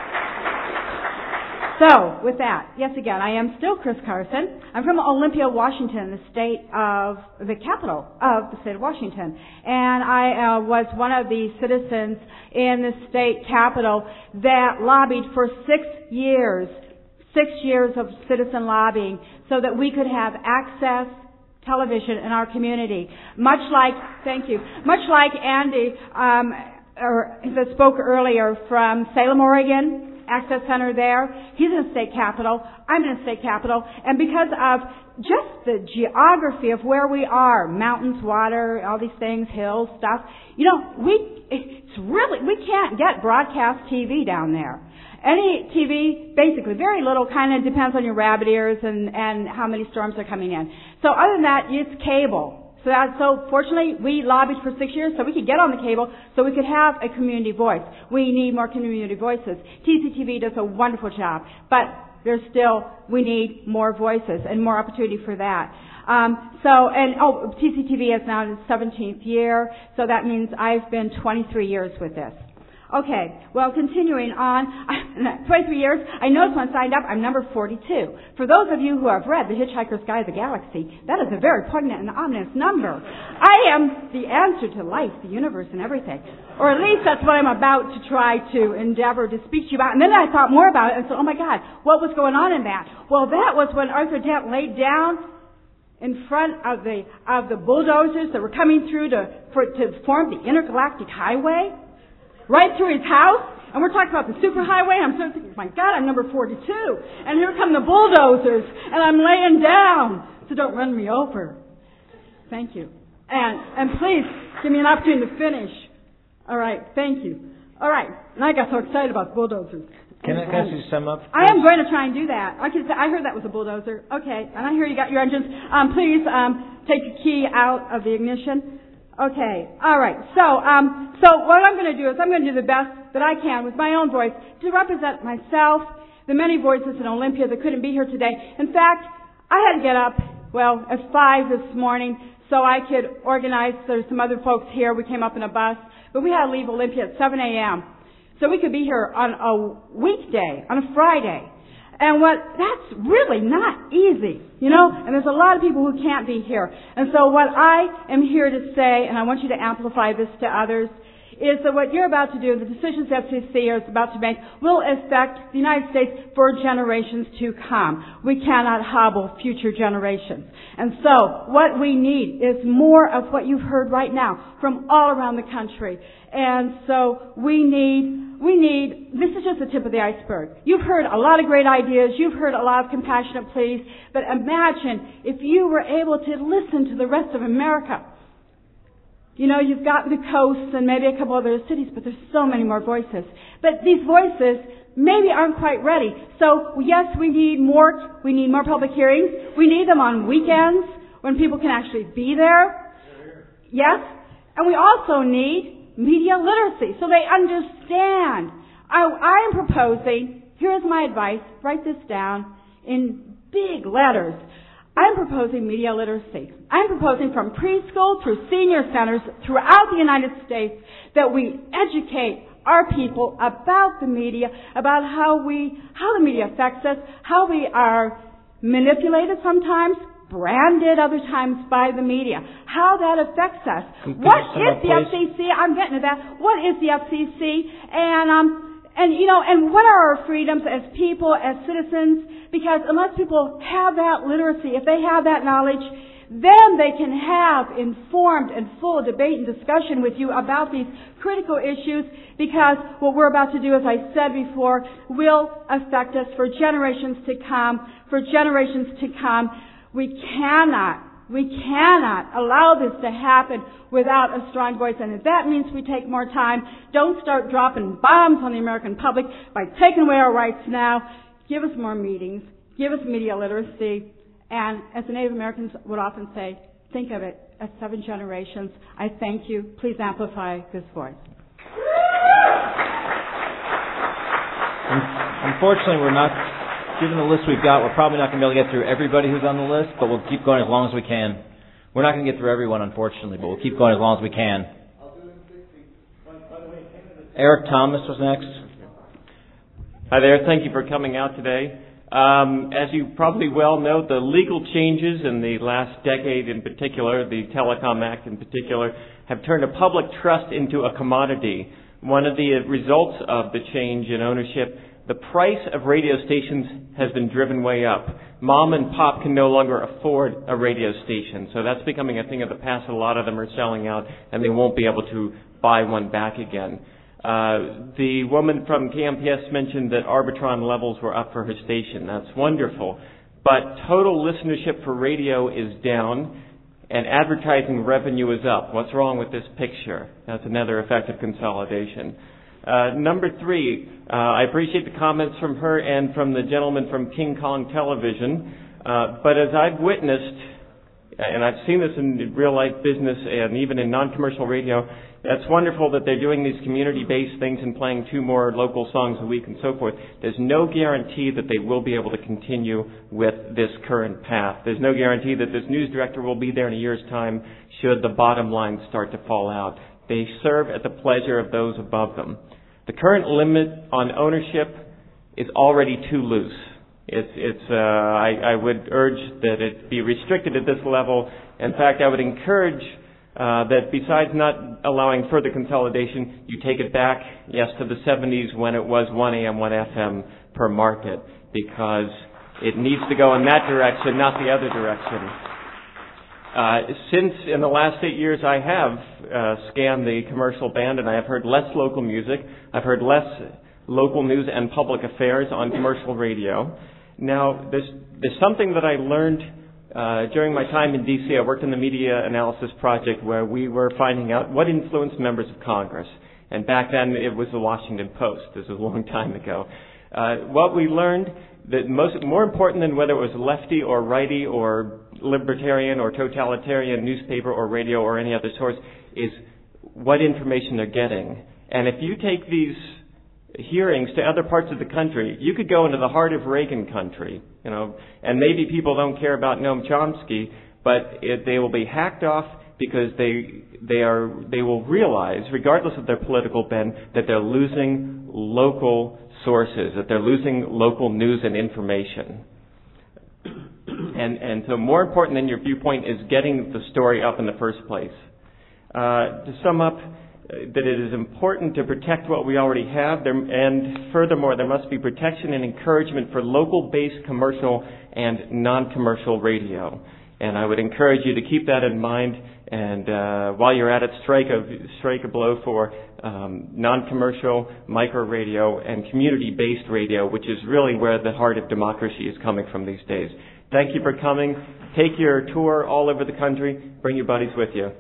M: So, with that, yes again, I am still Chris Carson. I'm from Olympia, Washington, the state of, the capital of the state of Washington. And I uh, was one of the citizens in the state capital that lobbied for six years, six years of citizen lobbying so that we could have access television in our community. Much like, thank you, much like Andy, um, or, that spoke earlier from Salem, Oregon, Access Center there. He's in the state capital. I'm in the state capital. And because of just the geography of where we are, mountains, water, all these things, hills, stuff, you know, we, it's really, we can't get broadcast T V down there. Any T V, basically, very little, kind of depends on your rabbit ears and, and how many storms are coming in. So other than that, it's cable. So that, so fortunately, we lobbied for six years so we could get on the cable, so we could have a community voice. We need more community voices. T C T V does a wonderful job, but there's still, we need more voices and more opportunity for that. Um, so, and, oh, T C T V is now in its seventeenth year, so that means I've been twenty-three years with this. Okay, well, continuing on, twenty-three years, I noticed when I signed up, I'm number forty-two. For those of you who have read The Hitchhiker's Guide to the Galaxy, that is a very poignant and ominous number. I am the answer to life, the universe, and everything. Or at least that's what I'm about to try to endeavor to speak to you about. And then I thought more about it and said, oh my God, what was going on in that? Well, that was when Arthur Dent laid down in front of the of the bulldozers that were coming through to for, to form the intergalactic highway. Right through his house, and we're talking about the superhighway, and I'm sort of thinking, my God, I'm number forty-two, and here come the bulldozers, and I'm laying down, so don't run me over.
P: Thank you. And and please give me an opportunity to finish. All right. Thank you. All right. And I got so excited about bulldozers.
B: Can I, can I just sum up?
P: I am going to try and do that. I can. I heard that was a bulldozer. Okay, and I hear you got your engines. Um, please um, take the key out of the ignition. Okay. All right. So, um, so what I'm going to do is I'm going to do the best that I can with my own voice to represent myself, the many voices in Olympia that couldn't be here today. In fact, I had to get up well at five this morning so I could organize. There's some other folks here. We came up in a bus, but we had to leave Olympia at seven a.m. So we could be here on a weekday, on a Friday. And what, that's really not easy, you know, and there's a lot of people who can't be here. And so what I am here to say, and I want you to amplify this to others, is that what you're about to do, the decisions F C C is about to make, will affect the United States for generations to come. We cannot hobble future generations. And so what we need is more of what you've heard right now from all around the country. And so we need, we need, this is just the tip of the iceberg. You've heard a lot of great ideas. You've heard a lot of compassionate pleas. But imagine if you were able to listen to the rest of America. You know, you've got the coasts and maybe a couple other cities, but there's so many more voices. But these voices maybe aren't quite ready. So yes, we need more, we need more public hearings. We need them on weekends when people can actually be there. Yes. And we also need media literacy so they understand. I, I am proposing, here's my advice, write this down in big letters. I'm proposing media literacy. I'm proposing from preschool through senior centers throughout the United States that we educate our people about the media, about how we, how the media affects us, how we are manipulated sometimes, branded other times by the media, how that affects us. What is the F C C? I'm getting to that. What is the F C C? And, um, And, you know, and what are our freedoms as people, as citizens? Because unless people have that literacy, if they have that knowledge, then they can have informed and full debate and discussion with you about these critical issues, because what we're about to do, as I said before, will affect us for generations to come, for generations to come. We cannot We cannot allow this to happen without a strong voice. And if that means we take more time, don't start dropping bombs on the American public by taking away our rights now. Give us more meetings. Give us media literacy. And as the Native Americans would often say, think of it as seven generations. I thank you. Please amplify this voice.
B: Unfortunately, we're not... Given the list we've got, we're probably not going to be able to get through everybody who's on the list, but we'll keep going as long as we can. We're not going to get through everyone, unfortunately, but we'll keep going as long as we can. Eric Thomas was next.
R: Hi there. Thank you for coming out today. Um, as you probably well know, the legal changes in the last decade in particular, the Telecom Act in particular, have turned a public trust into a commodity. One of the results of the change in ownership, the price of radio stations has been driven way up. Mom and pop can no longer afford a radio station, so that's becoming a thing of the past. A lot of them are selling out, and they won't be able to buy one back again. Uh, the woman from K M P S mentioned that Arbitron levels were up for her station. That's wonderful. But total listenership for radio is down, and advertising revenue is up. What's wrong with this picture? That's another effect of consolidation. Uh, number three, uh, I appreciate the comments from her and from the gentleman from King Kong Television. Uh, but as I've witnessed, and I've seen this in real life business and even in non-commercial radio, it's wonderful that they're doing these community-based things and playing two more local songs a week and so forth. There's no guarantee that they will be able to continue with this current path. There's no guarantee that this news director will be there in a year's time should the bottom line start to fall out. They serve at the pleasure of those above them. The current limit on ownership is already too loose. It's, it's, uh, I, I would urge that it be restricted at this level. In fact, I would encourage uh, that besides not allowing further consolidation, you take it back, yes, to the seventies when it was one A M, one F M per market, because it needs to go in that direction, not the other direction. Uh, since in the last eight years I have uh, scanned the commercial band, and I have heard less local music. I've heard less local news and public affairs on commercial radio. Now, there's, there's something that I learned Uh, during my time in D C, I worked in the Media Analysis Project where we were finding out what influenced members of Congress. And back then it was the Washington Post. This was a long time ago. Uh, what we learned that most, more important than whether it was lefty or righty or libertarian or totalitarian newspaper or radio or any other source is what information they're getting. And if you take these hearings to other parts of the country, you could go into the heart of Reagan country, you know, and maybe people don't care about Noam Chomsky, but it, they will be hacked off because they they are they will realize, regardless of their political bent, that they're losing local sources, that they're losing local news and information. And and so more important than your viewpoint is getting the story up in the first place. Uh, to sum up, that it is important to protect what we already have, there, and furthermore, there must be protection and encouragement for local-based commercial and non-commercial radio. And I would encourage you to keep that in mind, and uh, while you're at it, strike a, strike a blow for um, non-commercial, micro-radio, and community-based radio, which is really where the heart of democracy is coming from these days. Thank you for coming. Take your tour all over the country. Bring your buddies with you.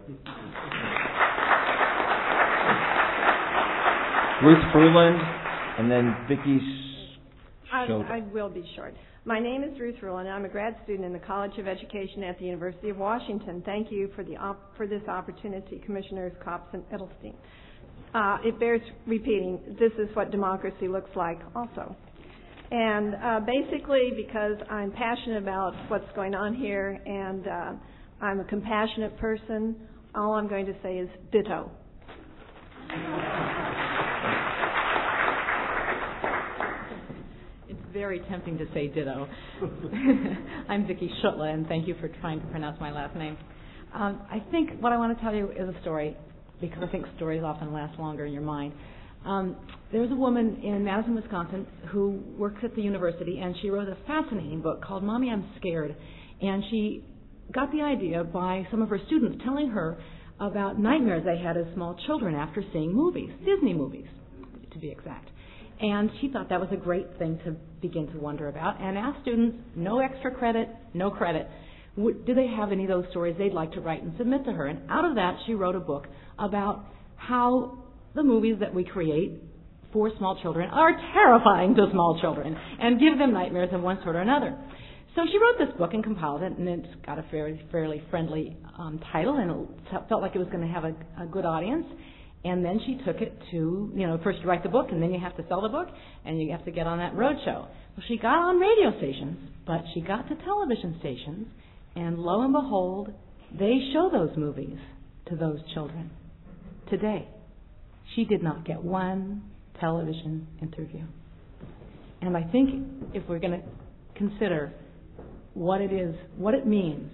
B: Ruth Fruland, and then Vicki
Q: I,
B: Schroeder.
Q: I will be short. My name is Ruth Fruland. I'm a grad student in the College of Education at the University of Washington. Thank you for the op- for this opportunity, Commissioners Copps and Edelstein. Uh, it bears repeating, this is what democracy looks like also. And uh, basically, because I'm passionate about what's going on here, and uh, I'm a compassionate person, all I'm going to say is ditto.
S: Very tempting to say ditto. I'm Vicki Schutla, and thank you for trying to pronounce my last name. Um, I think what I want to tell you is a story, because I think stories often last longer in your mind. Um, there's a woman in Madison, Wisconsin, who works at the university, and she wrote a fascinating book called Mommy, I'm Scared. And she got the idea by some of her students telling her about nightmares they had as small children after seeing movies, Disney movies, to be exact. And she thought that was a great thing to begin to wonder about, and asked students, no extra credit, no credit, would, do they have any of those stories they'd like to write and submit to her? And out of that, she wrote a book about how the movies that we create for small children are terrifying to small children and give them nightmares of one sort or another. So she wrote this book and compiled it, and it's got a fairly, fairly friendly um, title, and it felt like it was going to have a, a good audience. And then she took it to, you know, first you write the book, and then you have to sell the book, and you have to get on that road show. Well, she got on radio stations, but she got to television stations, and lo and behold, they show those movies to those children today. She did not get one television interview. And I think if we're going to consider what it is, what it means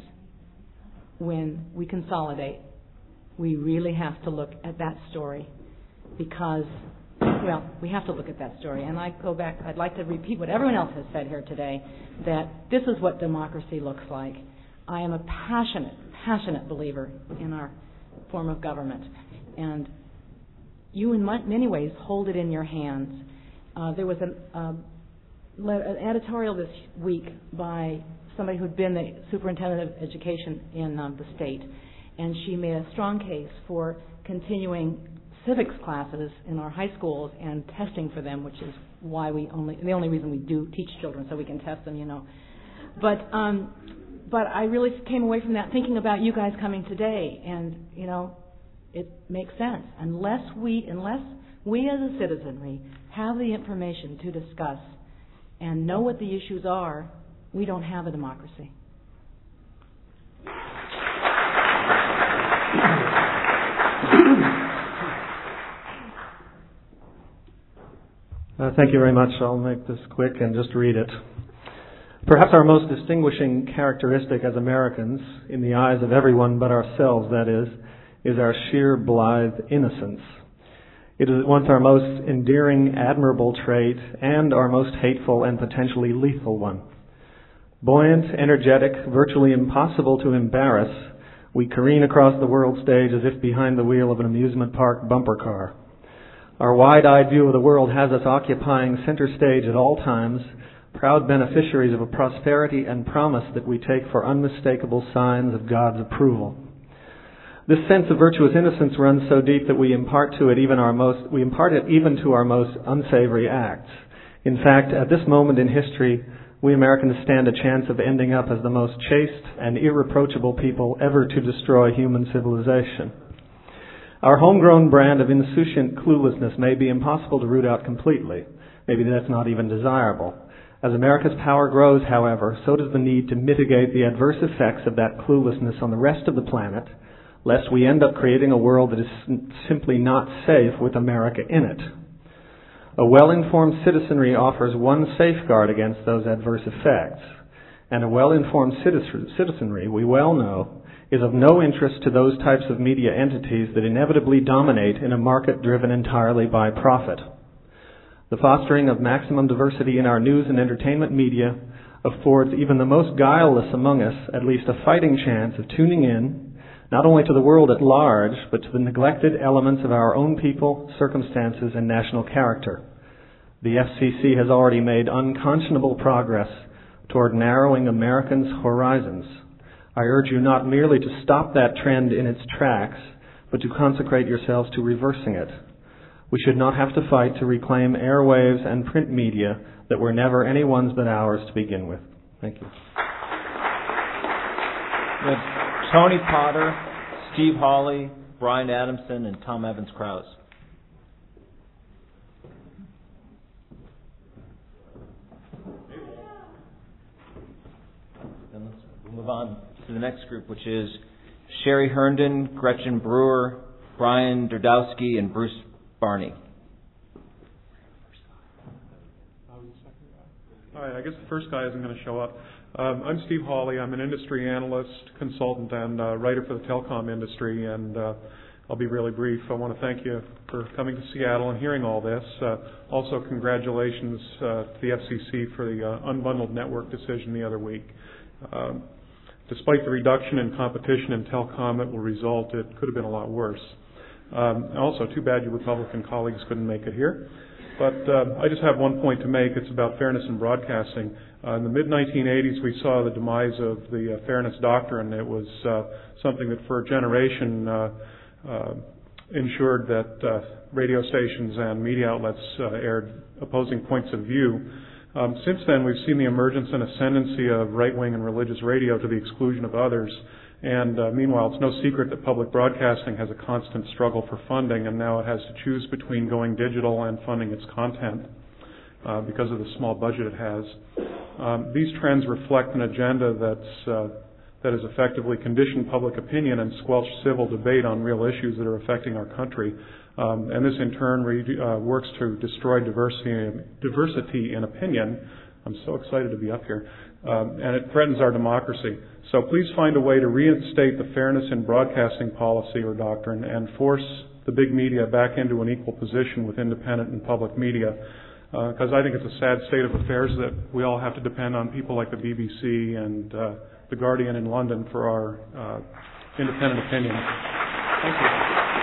S: when we consolidate, we really have to look at that story, because, well, we have to look at that story. And I go back, I'd like to repeat what everyone else has said here today, that this is what democracy looks like. I am a passionate, passionate believer in our form of government. And you, in many ways, hold it in your hands. Uh, there was an, uh, an editorial this week by somebody who'd been the superintendent of education in um, the state, and she made a strong case for continuing civics classes in our high schools and testing for them, which is why we only the only reason we do teach children, so we can test them, you know. But um, but I really came away from that thinking about you guys coming today, and you know, it makes sense. Unless we unless we as a citizenry have the information to discuss and know what the issues are, we don't have a democracy.
T: Uh, thank you very much. I'll make this quick and just read it. Perhaps our most distinguishing characteristic as Americans, in the eyes of everyone but ourselves, that is, is our sheer blithe innocence. It is at once our most endearing, admirable trait and our most hateful and potentially lethal one. Buoyant, energetic, virtually impossible to embarrass, we careen across the world stage as if behind the wheel of an amusement park bumper car. Our wide-eyed view of the world has us occupying center stage at all times, proud beneficiaries of a prosperity and promise that we take for unmistakable signs of God's approval. This sense of virtuous innocence runs so deep that we impart to it even our most, we impart it even to our most unsavory acts. In fact, at this moment in history, we Americans stand a chance of ending up as the most chaste and irreproachable people ever to destroy human civilization. Our homegrown brand of insouciant cluelessness may be impossible to root out completely. Maybe that's not even desirable. As America's power grows, however, so does the need to mitigate the adverse effects of that cluelessness on the rest of the planet, lest we end up creating a world that is simply not safe with America in it. A well-informed citizenry offers one safeguard against those adverse effects, and a well-informed citizenry, we well know, is of no interest to those types of media entities that inevitably dominate in a market driven entirely by profit. The fostering of maximum diversity in our news and entertainment media affords even the most guileless among us at least a fighting chance of tuning in, not only to the world at large, but to the neglected elements of our own people, circumstances, and national character. The F C C has already made unconscionable progress toward narrowing Americans' horizons. I urge you not merely to stop that trend in its tracks, but to consecrate yourselves to reversing it. We should not have to fight to reclaim airwaves and print media that were never anyone's but ours to begin with. Thank you.
B: Tony Potter, Steve Hawley, Brian Adamson, and Tom Evans-Krause. Then let's we'll move on to the next group, which is Sherry Herndon, Gretchen Brewer, Brian Derdowski, and Bruce Barney.
C: Hi, I guess the first guy isn't going to show up. Um, I'm Steve Hawley. I'm an industry analyst, consultant, and uh, writer for the telecom industry, and uh, I'll be really brief. I want to thank you for coming to Seattle and hearing all this. Uh, also, congratulations uh, to the F C C for the uh, unbundled network decision the other week. Um, despite the reduction in competition in telecom that will result, it could have been a lot worse. Um, also, too bad your Republican colleagues couldn't make it here. But uh, I just have one point to make. It's about fairness in broadcasting. Uh, in the mid nineteen eighties, we saw the demise of the uh, fairness doctrine. It was uh, something that for a generation uh, uh, ensured that uh, radio stations and media outlets uh, aired opposing points of view. Um, since then, we've seen the emergence and ascendancy of right-wing and religious radio to the exclusion of others. And uh, meanwhile, it's no secret that public broadcasting has a constant struggle for funding, and now it has to choose between going digital and funding its content uh, because of the small budget it has. Um, these trends reflect an agenda that's, uh, that has effectively conditioned public opinion and squelched civil debate on real issues that are affecting our country. Um, and this, in turn, re- uh, works to destroy diversity, diversity in opinion. I'm so excited to be up here. Um, and it threatens our democracy. So please find a way to reinstate the fairness in broadcasting policy or doctrine and force the big media back into an equal position with independent and public media. Because uh, I think it's a sad state of affairs that we all have to depend on people like the B B C and uh, The Guardian in London for our uh, independent opinion. Thank you.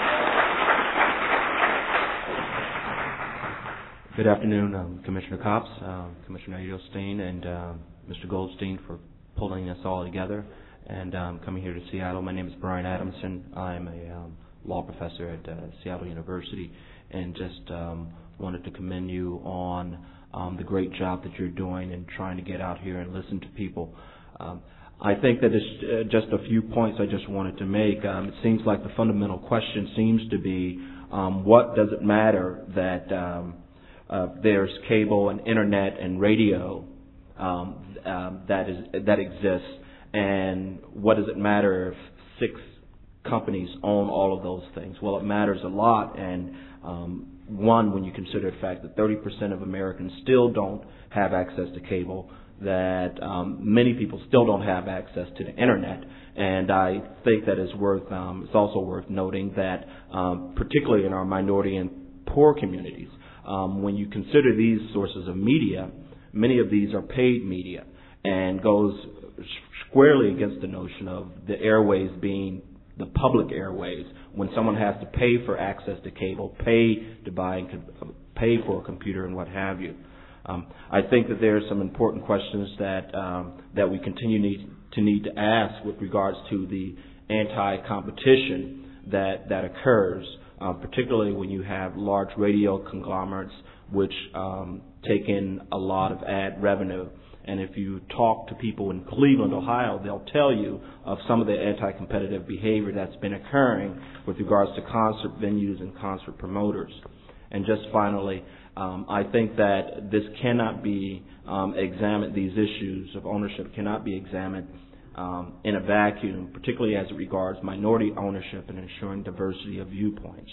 H: Good afternoon, um, Commissioner Copps, um, Commissioner Edelstein, and uh, Mister Goldstein for pulling us all together and um, coming here to Seattle. My name is Brian Adamson. I'm a um, law professor at uh, Seattle University, and just um, wanted to commend you on um, the great job that you're doing in trying to get out here and listen to people. Um, I think that it's uh, just a few points I just wanted to make. Um, it seems like the fundamental question seems to be um, what does it matter that um, uh, there's cable and internet and radio um, um, that is that exists, and what does it matter if six companies own all of those things? Well, it matters a lot, and um, one, when you consider the fact that thirty percent of Americans still don't have access to cable, that um, many people still don't have access to the internet, and I think that it's worth um, it's also worth noting that um, particularly in our minority and poor communities, um, when you consider these sources of media, many of these are paid media and goes squarely against the notion of the airways being the public airways. When someone has to pay for access to cable, pay to buy and pay for a computer and what have you. Um, I think that there are some important questions that um, that we continue need, to need to ask with regards to the anti-competition that that occurs, uh, particularly when you have large radio conglomerates which um, take in a lot of ad revenue. And if you talk to people in Cleveland, Ohio, they'll tell you of some of the anti-competitive behavior that's been occurring with regards to concert venues and concert promoters. And just finally, um, I think that this cannot be um, examined, these issues of ownership cannot be examined um, in a vacuum, particularly as it regards minority ownership and ensuring diversity of viewpoints.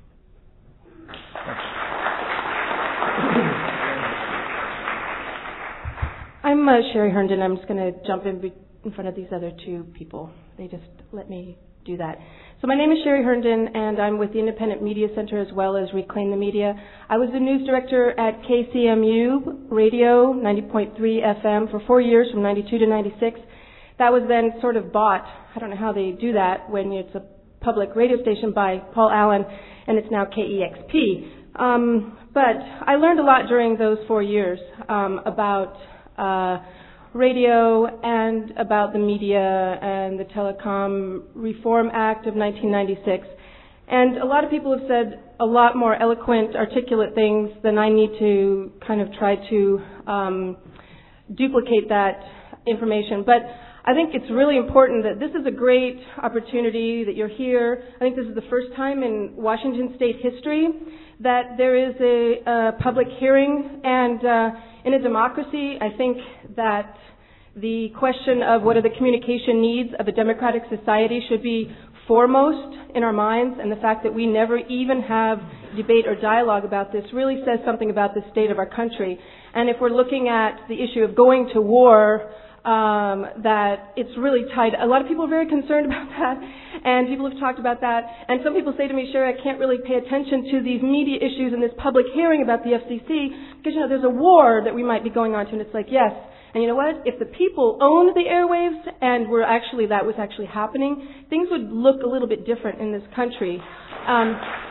M: I'm uh, Sherry Herndon. I'm just going to jump in be- in front of these other two people. They just let me do that. So my name is Sherry Herndon, and I'm with the Independent Media Center as well as Reclaim the Media. I was the news director at K C M U Radio, ninety point three F M, for four years, from ninety-two to ninety-six. That was then sort of bought. I don't know how they do that when it's a public radio station by Paul Allen, and it's now K E X P. Um, but I learned a lot during those four years um, about uh, radio and about the media and the Telecom Reform Act of nineteen ninety-six. And a lot of people have said a lot more eloquent, articulate things than I need to kind of try to um, duplicate that information. But I think it's really important that this is a great opportunity that you're here. I think this is the first time in Washington State history that there is a, a public hearing. And uh, in a democracy, I think that the question of what are the communication needs of a democratic society should be foremost in our minds. And the fact that we never even have debate or dialogue about this really says something about the state of our country. And if we're looking at the issue of going to war, Um, that it's really tied. A lot of people are very concerned about that, and people have talked about that. And some people say to me, Sherry, I can't really pay attention to these media issues in this public hearing about the F C C because, you know, there's a war that we might be going on to. And it's like, yes. And you know what? If the people owned the airwaves and were actually, that was actually happening, things would look a little bit different in this country. Um,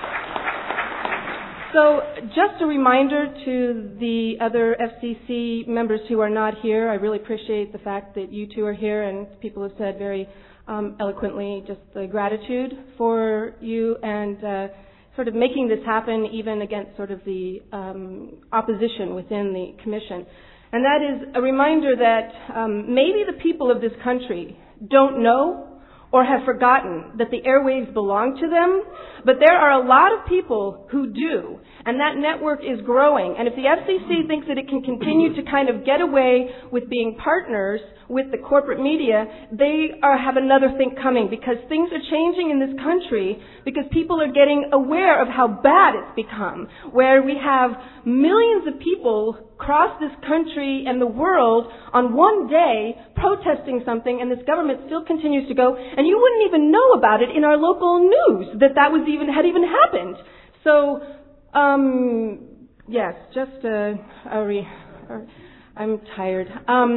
M: So just a reminder to the other F C C members who are not here, I really appreciate the fact that you two are here, and people have said very um, eloquently just the gratitude for you and uh, sort of making this happen even against sort of the um, opposition within the commission. And that is a reminder that um, maybe the people of this country don't know or have forgotten that the airwaves belong to them, but there are a lot of people who do, and that network is growing. And if the F C C thinks that it can continue to kind of get away with being partners with the corporate media, they are, have another thing coming, because things are changing in this country, because people are getting aware of how bad it's become, where we have millions of people across this country and the world on one day protesting something, and this government still continues to go, and you wouldn't even know about it in our local news that that was even had even happened. So, um, yes, just a, a re, I'm tired. Um,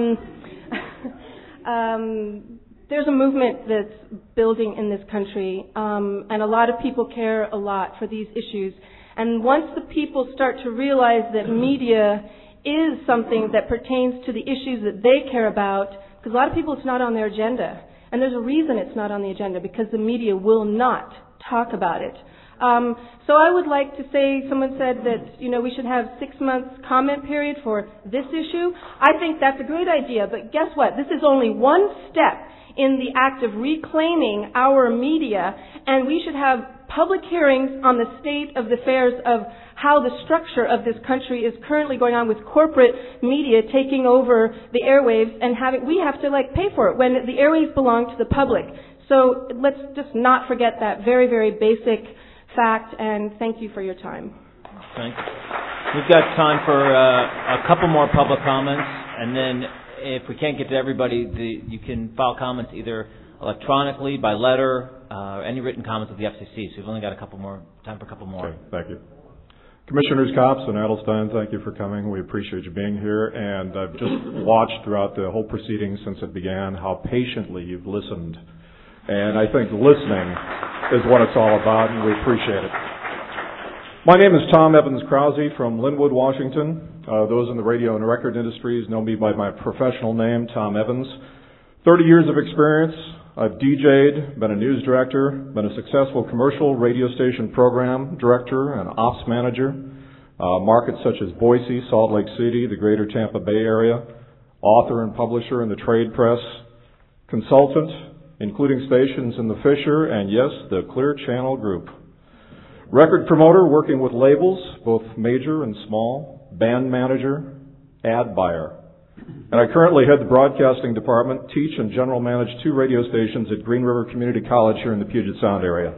M: um, there's a movement that's building in this country, um, and a lot of people care a lot for these issues. And once the people start to realize that media is something that pertains to the issues that they care about, because a lot of people it's not on their agenda. And there's a reason it's not on the agenda, because the media will not talk about it. Um, so I would like to say, someone said that, you know, we should have six months comment period for this issue. I think that's a great idea, but guess what? This is only one step in the act of reclaiming our media, and we should have public hearings on the state of the affairs of how the structure of this country is currently going on with corporate media taking over the airwaves and having, we have to like pay for it when the airwaves belong to the public. So let's just not forget that very, very basic fact, and thank you for your time.
B: Thanks. We've got time for uh, a couple more public comments, and then if we can't get to everybody, the, you can file comments either electronically, by letter, uh, any written comments with the F C C. So we've only got a couple more, time for a couple more.
C: Okay, thank you. Commissioners Copps and Adelstein, thank you for coming. We appreciate you being here. And I've just watched throughout the whole proceedings since it began how patiently you've listened. And I think listening is what it's all about, and we appreciate it. My name is Tom Evans Krause from Linwood, Washington.
D: Uh, those in the radio and record industries know me by my professional name, Tom Evans. thirty years of experience. I've D J'd, been a news director, been a successful commercial radio station program director and ops manager. Uh, markets such as Boise, Salt Lake City, the greater Tampa Bay area. Author and publisher in the trade press. Consultant, including stations in the Fisher and, yes, the Clear Channel Group. Record promoter working with labels, both major and small. Band manager, ad buyer. And I currently head the broadcasting department, teach and general manage two radio stations at Green River Community College here in the Puget Sound area.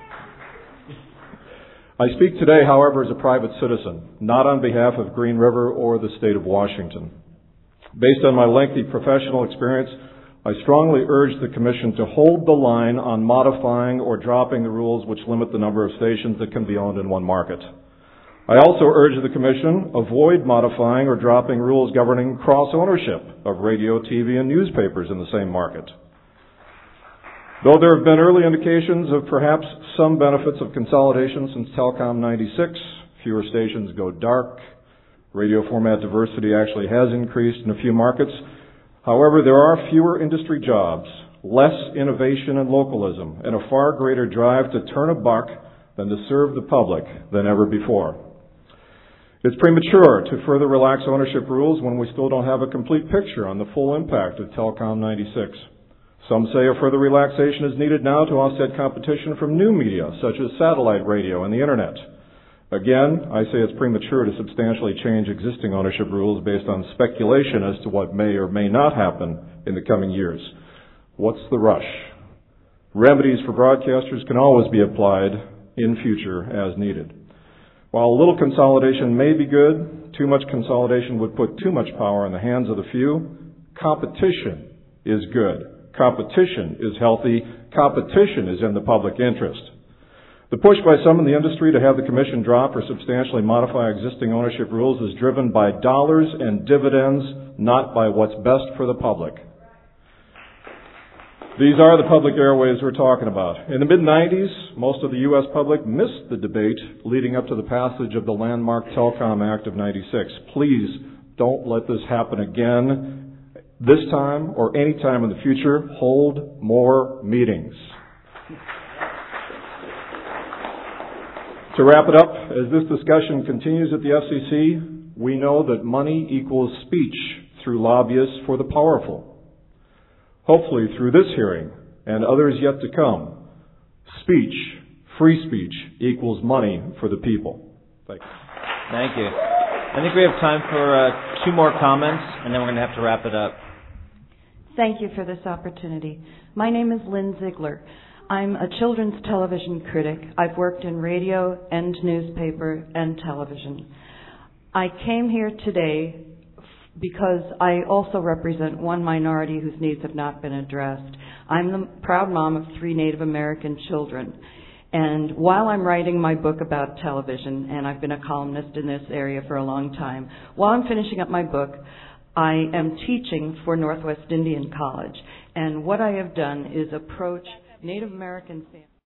D: I speak today, however, as a private citizen, not on behalf of Green River or the state of Washington. Based on my lengthy professional experience, I strongly urge the Commission to hold the line on modifying or dropping the rules which limit the number of stations that can be owned in one market. I also urge the Commission avoid modifying or dropping rules governing cross-ownership of radio, T V, and newspapers in the same market. Though there have been early indications of perhaps some benefits of consolidation since Telecom ninety-six, fewer stations go dark, radio format diversity actually has increased in a few markets. However, there are fewer industry jobs, less innovation and localism, and a far greater drive to turn a buck than to serve the public than ever before. It's premature to further relax ownership rules when we still don't have a complete picture on the full impact of Telecom ninety-six. Some say a further relaxation is needed now to offset competition from new media, such as satellite radio and the Internet. Again, I say it's premature to substantially change existing ownership rules based on speculation as to what may or may not happen in the coming years. What's the rush? Remedies for broadcasters can always be applied in future as needed. While a little consolidation may be good, too much consolidation would put too much power in the hands of the few. Competition is good. Competition is healthy. Competition is in the public interest. The push by some in the industry to have the Commission drop or substantially modify existing ownership rules is driven by dollars and dividends, not by what's best for the public. These are the public airways we're talking about. In the mid nineties, most of the U S public missed the debate leading up to the passage of the landmark Telecom Act of ninety-six. Please don't let this happen again. This time or any time in the future, hold more meetings. To wrap it up, as this discussion continues at the F C C, we know that money equals speech through lobbyists for the powerful. Hopefully through this hearing and others yet to come, speech, free speech, equals money for the people. Thank you.
B: Thank you. I think we have time for uh, two more comments, and then we're going to have to wrap it up.
G: Thank you for this opportunity. My name is Lynn Ziegler. I'm a children's television critic. I've worked in radio and newspaper and television. I came here today because I also represent one minority whose needs have not been addressed. I'm the proud mom of three Native American children. And while I'm writing my book about television, and I've been a columnist in this area for a long time, while I'm finishing up my book, I am teaching for Northwest Indian College. And what I have done is approach Native American families.